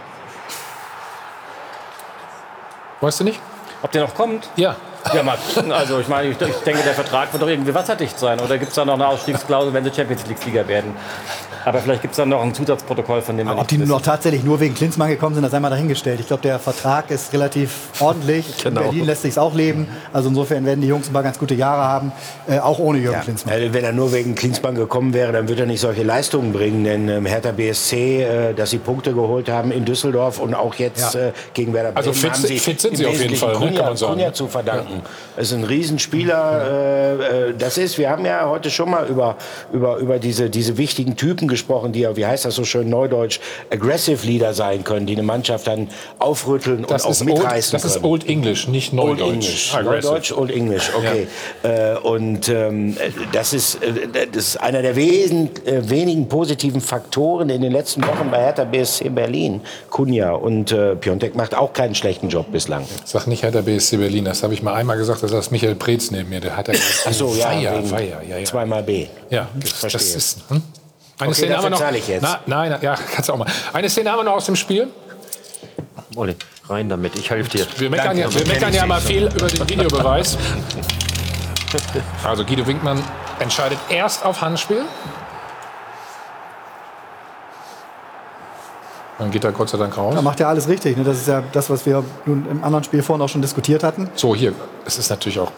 Weißt du nicht? Ob der noch kommt? Ja. Ja, mal gucken. Also ich meine, ich, ich denke, der Vertrag wird doch irgendwie wasserdicht sein. Oder gibt es da noch eine Ausstiegsklausel, wenn sie Champions League-Sieger werden? Aber vielleicht gibt es dann noch ein Zusatzprotokoll, von dem wir Ob nicht die nur wissen. noch tatsächlich nur wegen Klinsmann gekommen sind, das sei mal dahingestellt. Ich glaube, der Vertrag ist relativ ordentlich. Genau. In Berlin lässt sich auch leben. Also insofern werden die Jungs ein paar ganz gute Jahre haben, äh, auch ohne Jürgen Klinsmann. Äh, Wenn er nur wegen Klinsmann gekommen wäre, dann würde er nicht solche Leistungen bringen. Denn ähm, Hertha B S C, äh, dass sie Punkte geholt haben in Düsseldorf und auch jetzt Ja. äh, gegen Werder Bremen, Also fit haben sind- sie fit sind im sie auf jeden Wesentlichen Fall, ne, Kunja, kann man sagen. Kunja zu verdanken. Es ist ein Riesenspieler. Äh, äh, das ist, wir haben ja heute schon mal über, über, über diese, diese wichtigen Typen gesprochen, die ja, wie heißt das so schön neudeutsch, aggressive Leader sein können, die eine Mannschaft dann aufrütteln Das und ist auch old, mitreißen das ist können. Old English, nicht Old Neudeutsch. English. Aggressive. Neudeutsch, Old English, okay. Äh, und ähm, das, ist, äh, das ist einer der wesen, äh, wenigen positiven Faktoren in den letzten Wochen bei Hertha B S C Berlin. Kunja und äh, Piontek macht auch keinen schlechten Job bislang. Sag nicht Hertha B S C Berlin, das habe ich mal einmal gesagt, das ist Michael Preetz neben mir, der hat ja Ach so, ja, Feier, wegen Feier, ja, ja. zweimal B. Ja, das, Verstehe. das ist. Hm? Eine Okay, Szene haben wir dafür noch. zahle ich jetzt. Na, nein, ja, kannst du auch mal. Eine Szene haben wir noch aus dem Spiel. Olli, rein damit, ich helfe dir. Wir meckern, ja, wir meckern ja mal viel über den Videobeweis. Also Guido Winkmann entscheidet erst auf Handspiel. Dann geht er Gott sei Dank raus. Da macht er alles richtig. Ne? Das ist ja das, was wir nun im anderen Spiel vorhin auch schon diskutiert hatten. So, hier, es ist natürlich auch.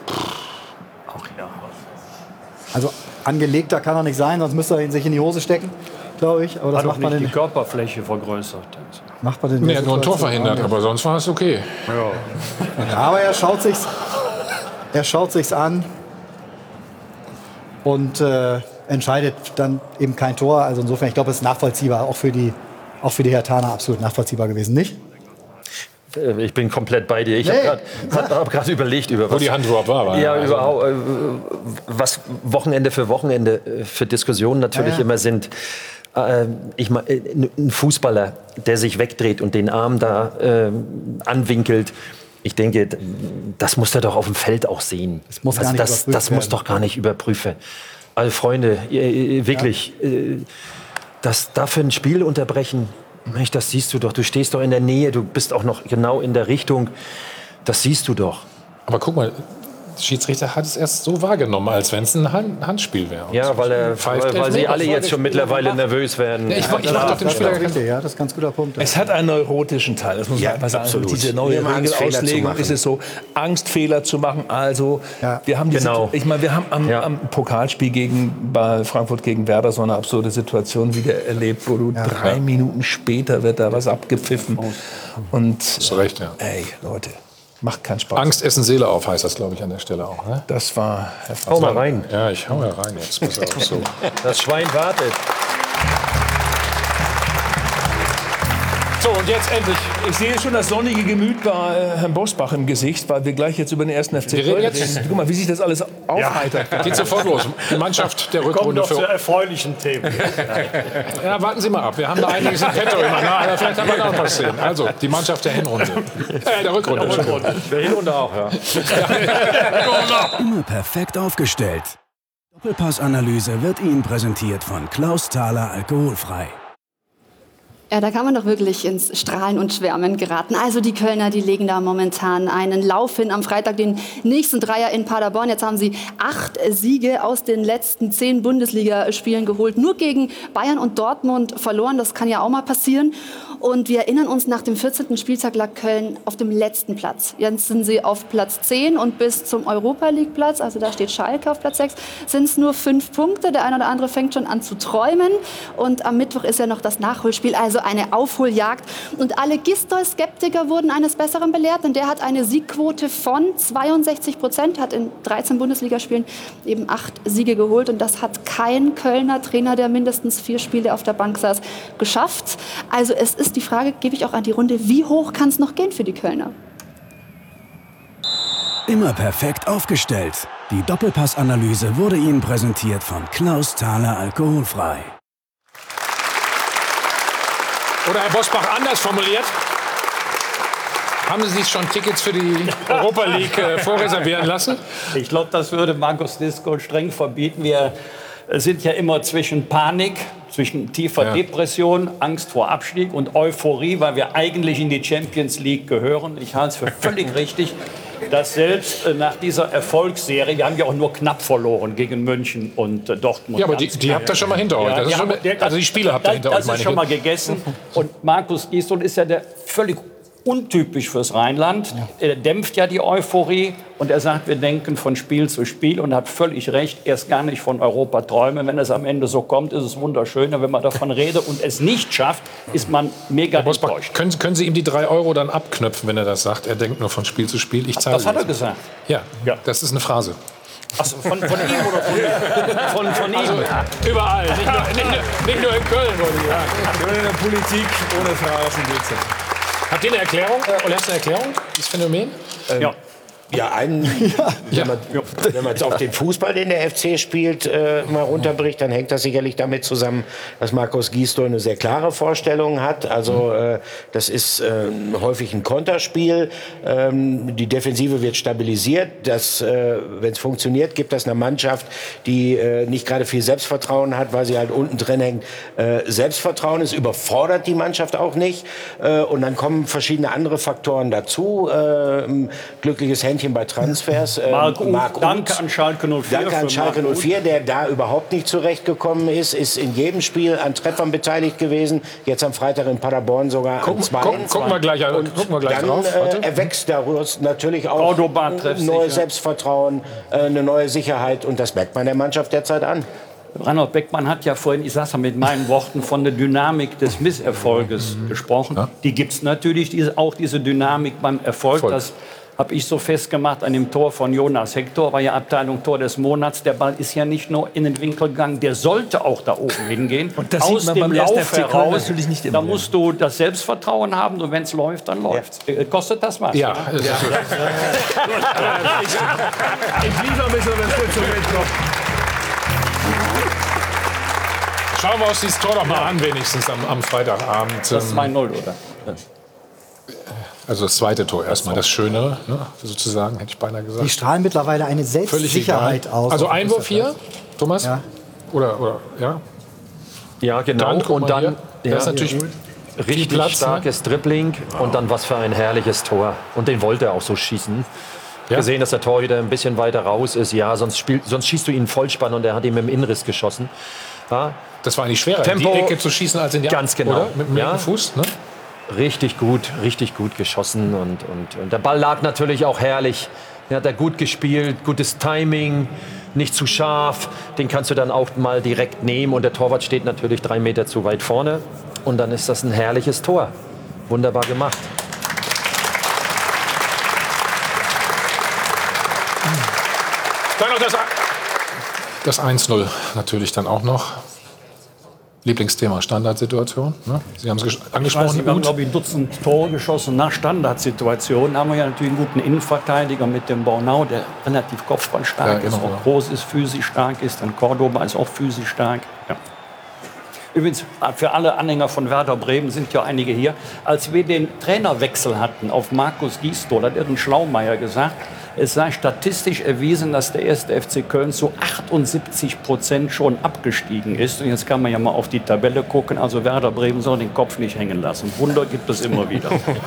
Also angelegter kann er nicht sein, sonst müsste er ihn sich in die Hose stecken, glaube ich. Aber das Hat macht auch man nicht den, die Körperfläche vergrößert. macht man den Nee, er hat nur ein Tor verhindert, aber sonst war es okay. Ja, aber er schaut sich's, er schaut sich's an und äh, entscheidet dann eben kein Tor. Also insofern, ich glaube, es ist nachvollziehbar, auch für die, auch für die Herthaner absolut nachvollziehbar gewesen, nicht? Äh, Ich bin komplett bei dir. Ich Nee. habe gerade hab grad überlegt, über was, Wo die Hand überhaupt war. war ja, also, überhaupt, äh, was Wochenende für Wochenende äh, für Diskussionen natürlich Ja, ja. immer sind. Äh, ich mein, äh, ein Fußballer, der sich wegdreht und den Arm da äh, anwinkelt. Ich denke, d- das muss er doch auf dem Feld auch sehen. Das muss gar nicht das, überprüft das muss werden. doch gar nicht überprüfen Also Freunde, ihr, wirklich, ja. äh, das dafür ein Spiel unterbrechen, Mensch, das siehst du doch. Du stehst doch in der Nähe, du bist auch noch genau in der Richtung. Das siehst du doch. Aber guck mal, der Schiedsrichter hat es erst so wahrgenommen, als wenn es ein Hand Handspiel wäre. Ja, weil, er, weil, weil sie alle jetzt schon mittlerweile nervös werden. Ja, ich, ich mach doch den Spieler richtig, ja, das ist ein ganz guter Punkt. Es hat einen neurotischen Teil, das muss man Ja, einfach sagen. absolut. Diese neue Wir haben Angst, Fehler zu Regelauslegung machen. ist es so, Angst, Fehler zu machen. Also, Ja, wir haben diese, genau. ich meine, wir haben am, Ja. am Pokalspiel gegen, bei Frankfurt gegen Werder so eine absurde Situation wieder erlebt, wo du Ja. drei Ja. Minuten später wird da was abgepfiffen. Und, Zu Recht, ja. ey, Leute, macht keinen Spaß. Angst essen Seele auf, heißt das, glaube ich, an der Stelle auch. Ne? Das war Hau mal rein. Ja, ich hau ja rein jetzt. Pass auf, so. Das Schwein wartet. So, und jetzt endlich. Ich sehe schon das sonnige Gemüt bei äh, Herrn Bosbach im Gesicht, weil wir gleich jetzt über den ersten F C Wir reden Köln jetzt- reden. Guck mal, wie sich das alles aufheitert. Geht sofort los. Die Mannschaft der Kommen Rückrunde noch zu für. erfreulichen Themen. Ja, warten Sie mal ab. Wir haben da einiges im Petto immer. Na, aber vielleicht haben wir da noch was sehen. Also, die Mannschaft der Hinrunde. Äh, der Rückrunde. Entschuldigung. Der Hinrunde auch, ja. Immer perfekt aufgestellt. Doppelpassanalyse wird Ihnen präsentiert von Klaus Thaler Alkoholfrei. Ja, da kann man doch wirklich ins Strahlen und Schwärmen geraten. Also die Kölner, die legen da momentan einen Lauf hin. Am Freitag den nächsten Dreier in Paderborn. Jetzt haben sie acht Siege aus den letzten zehn Bundesligaspielen geholt. Nur gegen Bayern und Dortmund verloren. Das kann ja auch mal passieren. Und wir erinnern uns, nach dem vierzehnten Spieltag lag Köln auf dem letzten Platz. Jetzt sind sie auf Platz zehn und bis zum Europa-League-Platz, also da steht Schalke auf Platz sechs, sind es nur fünf Punkte. Der eine oder andere fängt schon an zu träumen. Und am Mittwoch ist ja noch das Nachholspiel, also eine Aufholjagd. Und alle Gistol-Skeptiker wurden eines Besseren belehrt, denn der hat eine Siegquote von zweiundsechzig Prozent, hat in dreizehn Bundesligaspielen eben acht Siege geholt. Und das hat kein Kölner Trainer, der mindestens vier Spiele auf der Bank saß, geschafft. Also es ist die Frage, gebe ich auch an die Runde, wie hoch kann es noch gehen für die Kölner? Immer perfekt aufgestellt. Die Doppelpassanalyse wurde Ihnen präsentiert von Klaus Thaler Alkoholfrei. Oder Herr Bosbach anders formuliert. Haben Sie sich schon Tickets für die Europa League äh, vorreservieren lassen? Ich glaube, das würde Markus Disco streng verbieten. Wir sind ja immer zwischen Panik, zwischen tiefer Ja. Depression, Angst vor Abstieg und Euphorie, weil wir eigentlich in die Champions League gehören. Ich halte es für völlig richtig, dass selbst äh, nach dieser Erfolgsserie, wir haben ja auch nur knapp verloren gegen München und äh, Dortmund. Ja, aber die, die habt ihr schon mal hinter euch. Das die ist schon, haben- der- also die Spiele habt ihr das, hinter euch, das meine ist ich. schon mal gegessen. Und Markus Gisdol ist ja der völlig untypisch fürs Rheinland. Er dämpft ja die Euphorie und er sagt, wir denken von Spiel zu Spiel und hat völlig recht, erst gar nicht von Europa träumen. Wenn es am Ende so kommt, ist es wunderschön. Und wenn man davon redet und es nicht schafft, ist man mega Herr Bosbach, enttäuscht. können, können Sie ihm die drei Euro dann abknöpfen, wenn er das sagt? Er denkt nur von Spiel zu Spiel. Ich zahle Das hat er jetzt. gesagt. Ja, das ist eine Phrase. Achso, von, von ihm oder von mir? Von, von ihm. Also, überall, nicht nur, nicht, nur, nicht nur in Köln, wollte ich sagen. In der Politik ohne Phrasen geht's nicht. Habt ihr eine Erklärung? Oder hast du eine Erklärung, dieses Phänomen? Ja. Ja, einen, wenn, man, wenn man jetzt auf den Fußball, den der F C spielt, äh, mal runterbricht, dann hängt das sicherlich damit zusammen, dass Markus Gisdol eine sehr klare Vorstellung hat. Also äh, das ist äh, häufig ein Konterspiel. Ähm, die Defensive wird stabilisiert. Das, äh, wenn es funktioniert, gibt das eine Mannschaft, die äh, nicht gerade viel Selbstvertrauen hat, weil sie halt unten drin hängt. Äh, Selbstvertrauen ist, überfordert die Mannschaft auch nicht. Äh, und dann kommen verschiedene andere Faktoren dazu. Äh, glückliches Händchen bei Transfers. Ähm, Marc Uth, Marc Uth. danke an Schalke null vier. Danke an für Schalke Marc null vier, der da überhaupt nicht zurechtgekommen ist, ist in jedem Spiel an Treffern beteiligt gewesen. Jetzt am Freitag in Paderborn sogar Gucken, an zwei. gucken, gucken wir gleich, Und gucken wir gleich dann drauf. Warte. äh, erwächst daraus natürlich auch Cordoba ein treffsicher. neues Selbstvertrauen, äh, eine neue Sicherheit. Und das merkt man der Mannschaft derzeit an. Reinhold Beckmann hat ja vorhin, ich sage es mit meinen Worten, von der Dynamik des Misserfolges gesprochen. Ja. Die gibt es natürlich, diese, auch diese Dynamik beim Erfolg. Voll. Das habe ich so festgemacht an dem Tor von Jonas Hector, war ja Abteilung Tor des Monats. Der Ball ist ja nicht nur in den Winkel gegangen, der sollte auch da oben hingehen. Und das Aus sieht man dem beim ersten Lauf F C Köln heraus, natürlich nicht immer. da musst du das Selbstvertrauen haben und wenn es läuft, dann läuft es. Kostet das was? Ja, oder? es ist so. Ich liefere mich so, wenn es nicht so weit kommt. Schauen wir uns dieses Tor doch mal an, wenigstens am, am Freitagabend. Das zwei null, oder? Also das zweite Tor erstmal, das Schönere, ne, sozusagen, hätte ich beinahe gesagt. Die strahlen mittlerweile eine Völlig Selbstsicherheit egal. aus. Also Einwurf hier, Thomas? Ja. Oder, oder, ja? Ja, genau. Dann, guck und mal dann hier. Das ja, ist natürlich richtig Platz, starkes ne? Dribbling und dann was für ein herrliches Tor. Und den wollte er auch so schießen. Ja. Gesehen, dass der Torhüter ein bisschen weiter raus ist. Ja, sonst, spiel, sonst schießt du ihn Vollspann und er hat ihm im Innenriss geschossen. Ja. Das war eigentlich schwerer, Tempo, in die Ecke zu schießen als in die ganz genau. Oder? Mit dem ja. Fuß, ne? Richtig gut, richtig gut geschossen. Und, und, und der Ball lag natürlich auch herrlich. Den hat er gut gespielt, gutes Timing, nicht zu scharf. Den kannst du dann auch mal direkt nehmen. Und der Torwart steht natürlich drei Meter zu weit vorne. Und dann ist das ein herrliches Tor. Wunderbar gemacht. Dann noch das, das eins null natürlich dann auch noch. Lieblingsthema, Standardsituation. Ne? Sie haben es angesprochen. Ich weiß, wir haben, glaube ich, ein Dutzend Tore geschossen nach Standardsituationen. Haben wir ja natürlich einen guten Innenverteidiger mit dem Bornau, der relativ kopfballstark ja, genau, ist, auch ja. groß ist, physisch stark ist. Dann Cordoba ist auch physisch stark. Ja. Übrigens, für alle Anhänger von Werder Bremen sind ja einige hier. Als wir den Trainerwechsel hatten auf Markus Gisdol, hat ein Schlaumeier gesagt, es sei statistisch erwiesen, dass der erste F C Köln zu achtundsiebzig Prozent schon abgestiegen ist. Und jetzt kann man ja mal auf die Tabelle gucken. Also Werder Bremen soll den Kopf nicht hängen lassen. Wunder gibt es immer wieder.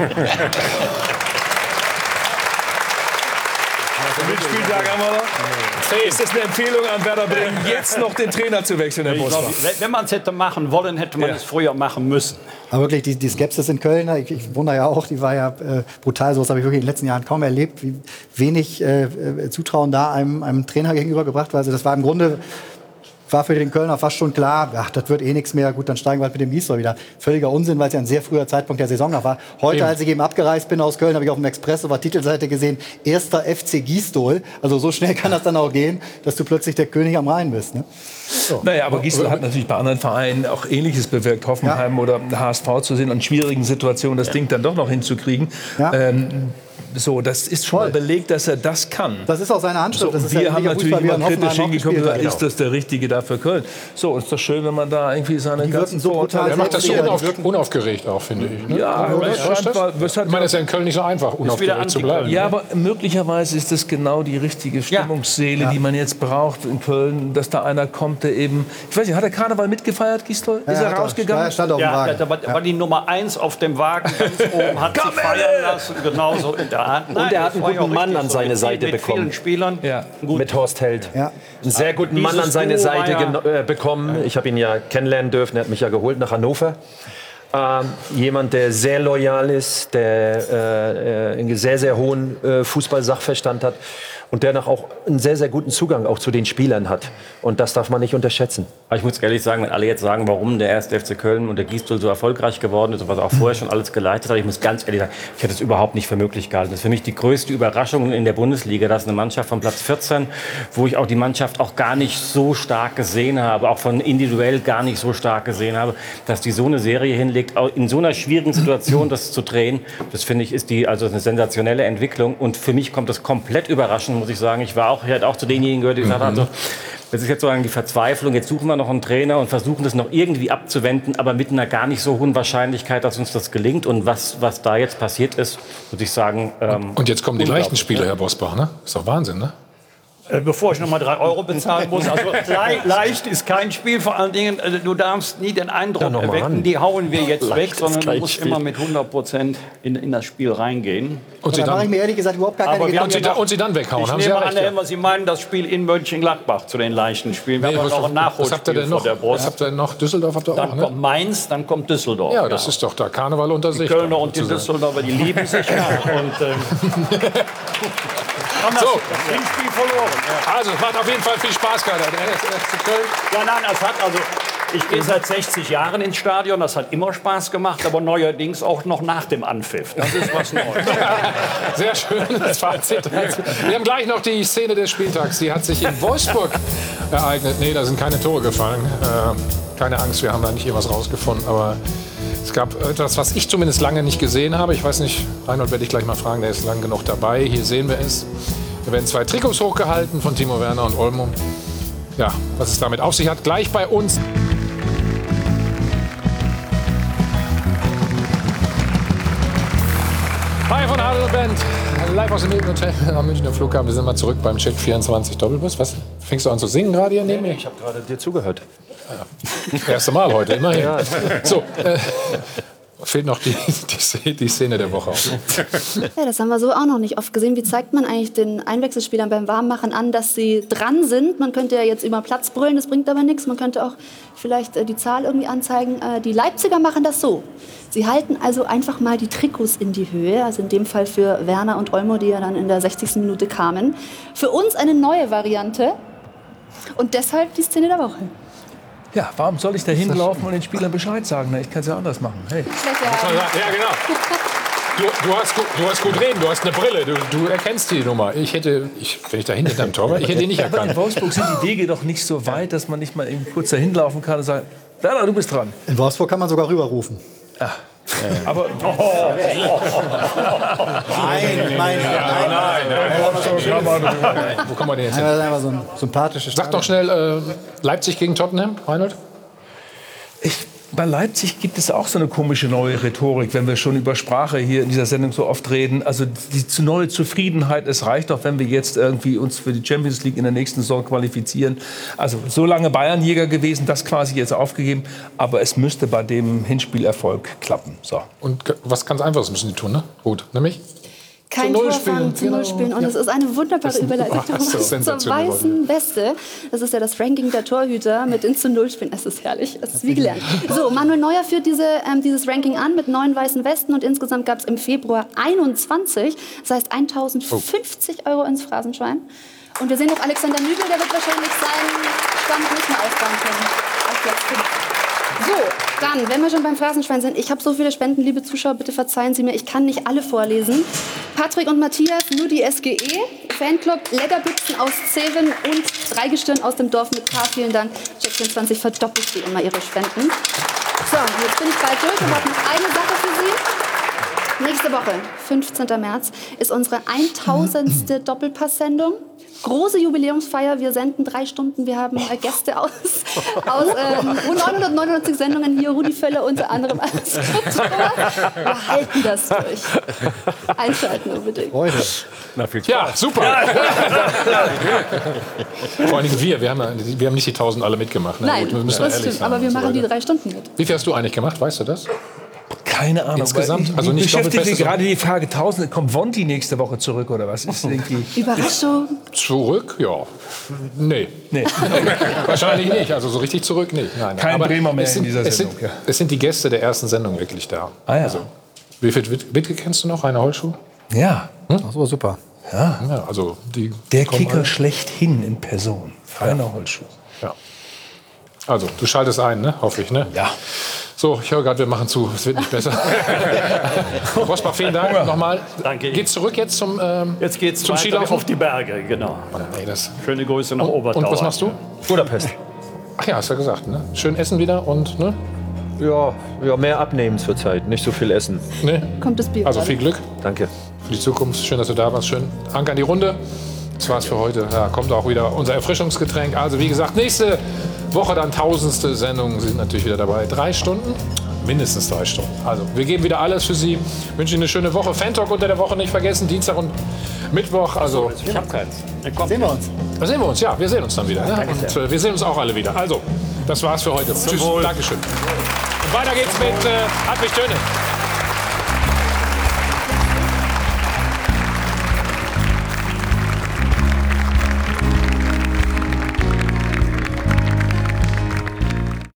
Spieltag haben wir noch. Ist das eine Empfehlung an Werder Bremen, jetzt noch den Trainer zu wechseln, Herr Bosbach? Wenn man es hätte machen wollen, hätte man es ja. früher machen müssen. Aber wirklich, die, die Skepsis in Köln, ich, ich wundere ja auch, die war ja äh, brutal. So was habe ich wirklich in den letzten Jahren kaum erlebt, wie wenig äh, Zutrauen da einem, einem Trainer gegenübergebracht war. Also das war im Grunde... war für den Kölner fast schon klar, ach, das wird eh nichts mehr, gut, dann steigen wir halt mit dem Gisdol wieder. Völliger Unsinn, weil es ja ein sehr früher Zeitpunkt der Saison noch war. Heute, eben. als ich eben abgereist bin aus Köln, habe ich auf dem Express auf der Titelseite gesehen, erster F C Gisdol. Also so schnell kann das dann auch gehen, dass du plötzlich der König am Rhein bist. Ne? So. Naja, aber Gisdol hat natürlich bei anderen Vereinen auch Ähnliches bewirkt. Hoffenheim ja. oder H S V zu sehen, in schwierigen Situationen das ja. Ding dann doch noch hinzukriegen. Ja. Ähm, So, das ist schon mal belegt, dass er das kann. Das ist auch seine Anschrift. So, das ist wir ja haben natürlich immer kritisch hingekommen, gesagt, ist das der Richtige da für Köln? So, ist doch schön, wenn man da irgendwie seine ganzen so brutal. Er macht das so unauf, unaufgeregt auch, finde ich. Ne? Ja, aber das das das? Ich meine, es ist ja in Köln nicht so einfach, unaufgeregt zu bleiben. Ja, aber möglicherweise ist das genau die richtige Stimmungsseele, ja. die man jetzt braucht in Köln, dass da einer kommt, der eben... Ich weiß nicht, hat der Karneval mitgefeiert, Gisdol? Ja, ist er rausgegangen? Ja, stand auf dem ja, Wagen. Da war, ja. war die Nummer eins auf dem Wagen ganz oben, hat sich feiern lassen, genauso in der Hand. Und er hat einen guten Mann an seine so Seite mit bekommen. Mit vielen Spielern. Ja. Mit Horst Held. Ja. Einen sehr guten Mann an seine Seite ja äh, bekommen. Ich habe ihn ja kennenlernen dürfen. Er hat mich ja geholt nach Hannover. Ähm, jemand, der sehr loyal ist, der äh, einen sehr, sehr hohen äh, Fußball-Sachverstand hat und der noch auch einen sehr, sehr guten Zugang auch zu den Spielern hat. Und das darf man nicht unterschätzen. Aber ich muss ehrlich sagen, wenn alle jetzt sagen, warum der erste F C Köln und der Gisdol so erfolgreich geworden ist und was er auch vorher schon alles geleistet hat, ich muss ganz ehrlich sagen, ich hätte es überhaupt nicht für möglich gehalten. Das ist für mich die größte Überraschung in der Bundesliga. Das ist eine Mannschaft von Platz vierzehn, wo ich auch die Mannschaft auch gar nicht so stark gesehen habe, auch von individuell gar nicht so stark gesehen habe, dass die so eine Serie hinlegt, auch in so einer schwierigen Situation das zu drehen. Das finde ich ist die also eine sensationelle Entwicklung und für mich kommt das komplett überraschend, muss ich sagen. Ich war auch, ich hatte auch zu denjenigen gehört, die gesagt haben, also, das ist jetzt sozusagen die Verzweiflung, jetzt suchen wir noch einen Trainer und versuchen das noch irgendwie abzuwenden, aber mit einer gar nicht so hohen Wahrscheinlichkeit, dass uns das gelingt. Und was, was da jetzt passiert ist, würde ich sagen... Ähm, und jetzt kommen die leichten Spiele, Herr Bosbach, ne? Ist doch Wahnsinn, ne? Bevor ich noch mal drei Euro bezahlen muss. Also le leicht ist kein Spiel. Vor allen Dingen, du darfst nie den Eindruck ja, erwecken, die hauen wir jetzt leicht weg, sondern du musst Spiel. immer mit hundert Prozent in, in das Spiel reingehen. Und Sie da mache ich mir ehrlich gesagt überhaupt gar keine Gedanken. Und Sie, da, und Sie dann weghauen, ich haben nehme Sie ja an, recht, Herr Emmer, Sie meinen das Spiel in Mönchengladbach zu den leichten Spielen. Wir nee, haben was, noch ein Nachholspiel was habt ihr denn noch? vor der Brust. Was habt ihr denn noch? Düsseldorf habt ihr auch, Dann ne? kommt Mainz, dann kommt Düsseldorf. Ja, das ja. ist doch da Karneval unter sich. Die Kölner und die Düsseldorfer, die lieben sich. Ja. Und, ähm, haben das, so. das Spiel verloren. Ja. Also, es macht auf jeden Fall viel Spaß gerade. Der F C Köln. Ja, nein, es hat also... Ich gehe seit sechzig Jahren ins Stadion, das hat immer Spaß gemacht, aber neuerdings auch noch nach dem Anpfiff. Das ist was Neues. Sehr schönes Fazit. Wir haben gleich noch die Szene des Spieltags. Die hat sich in Wolfsburg ereignet. Nee, da sind keine Tore gefallen. Äh, keine Angst, wir haben da nicht hier was rausgefunden. Aber es gab etwas, was ich zumindest lange nicht gesehen habe. Ich weiß nicht, Reinhold werde ich gleich mal fragen, der ist lang genug dabei. Hier sehen wir es. Da werden zwei Trikots hochgehalten von Timo Werner und Olmo. Ja, was es damit auf sich hat, gleich bei uns. Hi von von Adel und Band, live aus dem Hilton Hotel am Münchner Flughafen. Wir sind mal zurück beim Check vierundzwanzig Doppelpass. Was? Fängst du an zu singen gerade hier neben mir? Ich habe gerade dir zugehört. Ja. Erste Mal heute, immerhin. Ja. So, äh, fehlt noch die, die, die Szene der Woche. Ja, das haben wir so auch noch nicht oft gesehen. Wie zeigt man eigentlich den Einwechselspielern beim Warmmachen an, dass sie dran sind? Man könnte ja jetzt über Platz brüllen, das bringt aber nichts. Man könnte auch vielleicht äh, die Zahl irgendwie anzeigen. Äh, die Leipziger machen das so. Sie halten also einfach mal die Trikots in die Höhe. Also in dem Fall für Werner und Olmo, die ja dann in der sechzigsten Minute kamen. Für uns eine neue Variante. Und deshalb die Szene der Woche. Ja, warum soll ich da hinlaufen und den Spielern Bescheid sagen? Na, ich kann es ja anders machen. Hey. Ja, genau. Du, du, hast, du hast gut reden, du hast eine Brille, du, du erkennst die Nummer. Ich hätte, ich, wenn ich da hinter deinem Tor war, ich hätte die nicht erkannt. In Wolfsburg sind die Wege doch nicht so weit, dass man nicht mal eben kurz da hinlaufen kann und sagen, Werner, du bist dran. In Wolfsburg kann man sogar rüberrufen. Ja. Aber oh, oh, oh. Nein, nein, nein. Wo kommen wir denn jetzt hin? hin? Das ist einfach so ein sympathisches Sag doch schnell, äh, Leipzig gegen Tottenham, Reinhold? Ich, bei Leipzig gibt es auch so eine komische neue Rhetorik, wenn wir schon über Sprache hier in dieser Sendung so oft reden. Also die zu neue Zufriedenheit, es reicht doch, wenn wir jetzt irgendwie uns für die Champions League in der nächsten Saison qualifizieren. Also so lange Bayernjäger gewesen, das quasi jetzt aufgegeben. Aber es müsste bei dem Hinspielerfolg klappen. So. Und was ganz Einfaches müssen die tun, ne? Gut, nämlich? Kein Zu Null Tor spielen, fangen, zu Null genau. spielen. Und Ja. es ist eine wunderbare Das ist- Überleitung Ach, das ist zur sensationell. weißen Weste. Das ist ja das Ranking der Torhüter mit den zu Null spielen. Es ist herrlich, es ist wie gelernt. So, Manuel Neuer führt diese, ähm, dieses Ranking an mit neun weißen Westen und insgesamt gab es im Februar einundzwanzig. Das heißt eintausendfünfzig Euro ins Phrasenschwein. Und wir sehen noch Alexander Nübel, der wird wahrscheinlich seinen Stand nicht mehr aufbauen können. Auf Platz fünf. So, dann, wenn wir schon beim Phrasenschwein sind, ich habe so viele Spenden, liebe Zuschauer, bitte verzeihen Sie mir, ich kann nicht alle vorlesen. Patrick und Matthias, nur die S G E, Fanclub, Lederbüchsen aus Zeven und Dreigestirn aus dem Dorf mit K. Vielen Dank. Check vierundzwanzig verdoppelt wie immer Ihre Spenden. So, jetzt bin ich bald durch und habe noch eine Sache für Sie. Nächste Woche, fünfzehnten März, ist unsere tausendste Doppelpass-Sendung. Große Jubiläumsfeier. Wir senden drei Stunden. Wir haben äh, Gäste aus, aus äh, neunhundertneunundneunzig Sendungen hier. Rudi Völler unter anderem als Moderator. Wir halten das durch. Einschalten unbedingt. Heute. Na, viel Ja, super. Vor allem wir, wir haben, ja- wir haben nicht die tausend alle mitgemacht. Ne? Nein, Gut, wir müssen das ehrlich stimmt. sein Aber wir und so machen die weiter. drei Stunden mit. Wie viel hast du eigentlich gemacht, weißt du das? Keine Ahnung. Insgesamt? weil Also ich, nicht ich beschäftige Doppelpass, gerade die Frage tausend. Kommt Wonti nächste Woche zurück oder was? Ist irgendwie Überraschung. Zurück? Ja. Nee. Nee. Wahrscheinlich nicht. Also so richtig zurück nicht. Nein, Kein aber Bremer mehr es sind, in dieser es Sendung, Sind, ja. Es sind die Gäste der ersten Sendung wirklich da. Ah, ja. Also, Wilfried Witt- Wittke kennst du noch? Rainer Holschuh? Ja. Hm? Ach so, super. Ja. Ja, also die Der kommen Kicker alle. schlechthin in Person. Rainer Holschuh. Ja. Also, du schaltest ein, ne? Hoffe ich, ne? Ja. So, ich höre gerade, wir machen zu. Es wird nicht besser. Rosbach, vielen Dank nochmal. Danke. Geht's zurück jetzt zum, ähm, Jetzt geht's zum weiter Skilaufen? auf die Berge, genau. Ey, das Schöne Grüße nach und, Obertauern. und was machst du? Budapest. Ach ja, hast du ja gesagt, ne? Schön essen wieder und, ne? Ja, ja, mehr abnehmen zurzeit, nicht so viel essen. ne? Kommt das Bier Also gerade? viel Glück Danke. für die Zukunft. Schön, dass du da warst. Schön. Danke an die Runde. Das war's für heute. Ja, kommt auch wieder unser Erfrischungsgetränk. Also wie gesagt, nächste Woche dann tausendste Sendung. Sie sind natürlich wieder dabei. Drei Stunden. Mindestens drei Stunden. Also, wir geben wieder alles für Sie. Wünsche Ihnen eine schöne Woche. Fan-Talk unter der Woche nicht vergessen. Dienstag und Mittwoch. Also, Ich hab keins. Sehen wir uns. da sehen wir uns. Ja, wir sehen uns dann wieder. Ne? Und äh, wir sehen uns auch alle wieder. Also, das war's für heute. Tschüss. Dankeschön. Und weiter geht's mit äh, Hartwig Töne.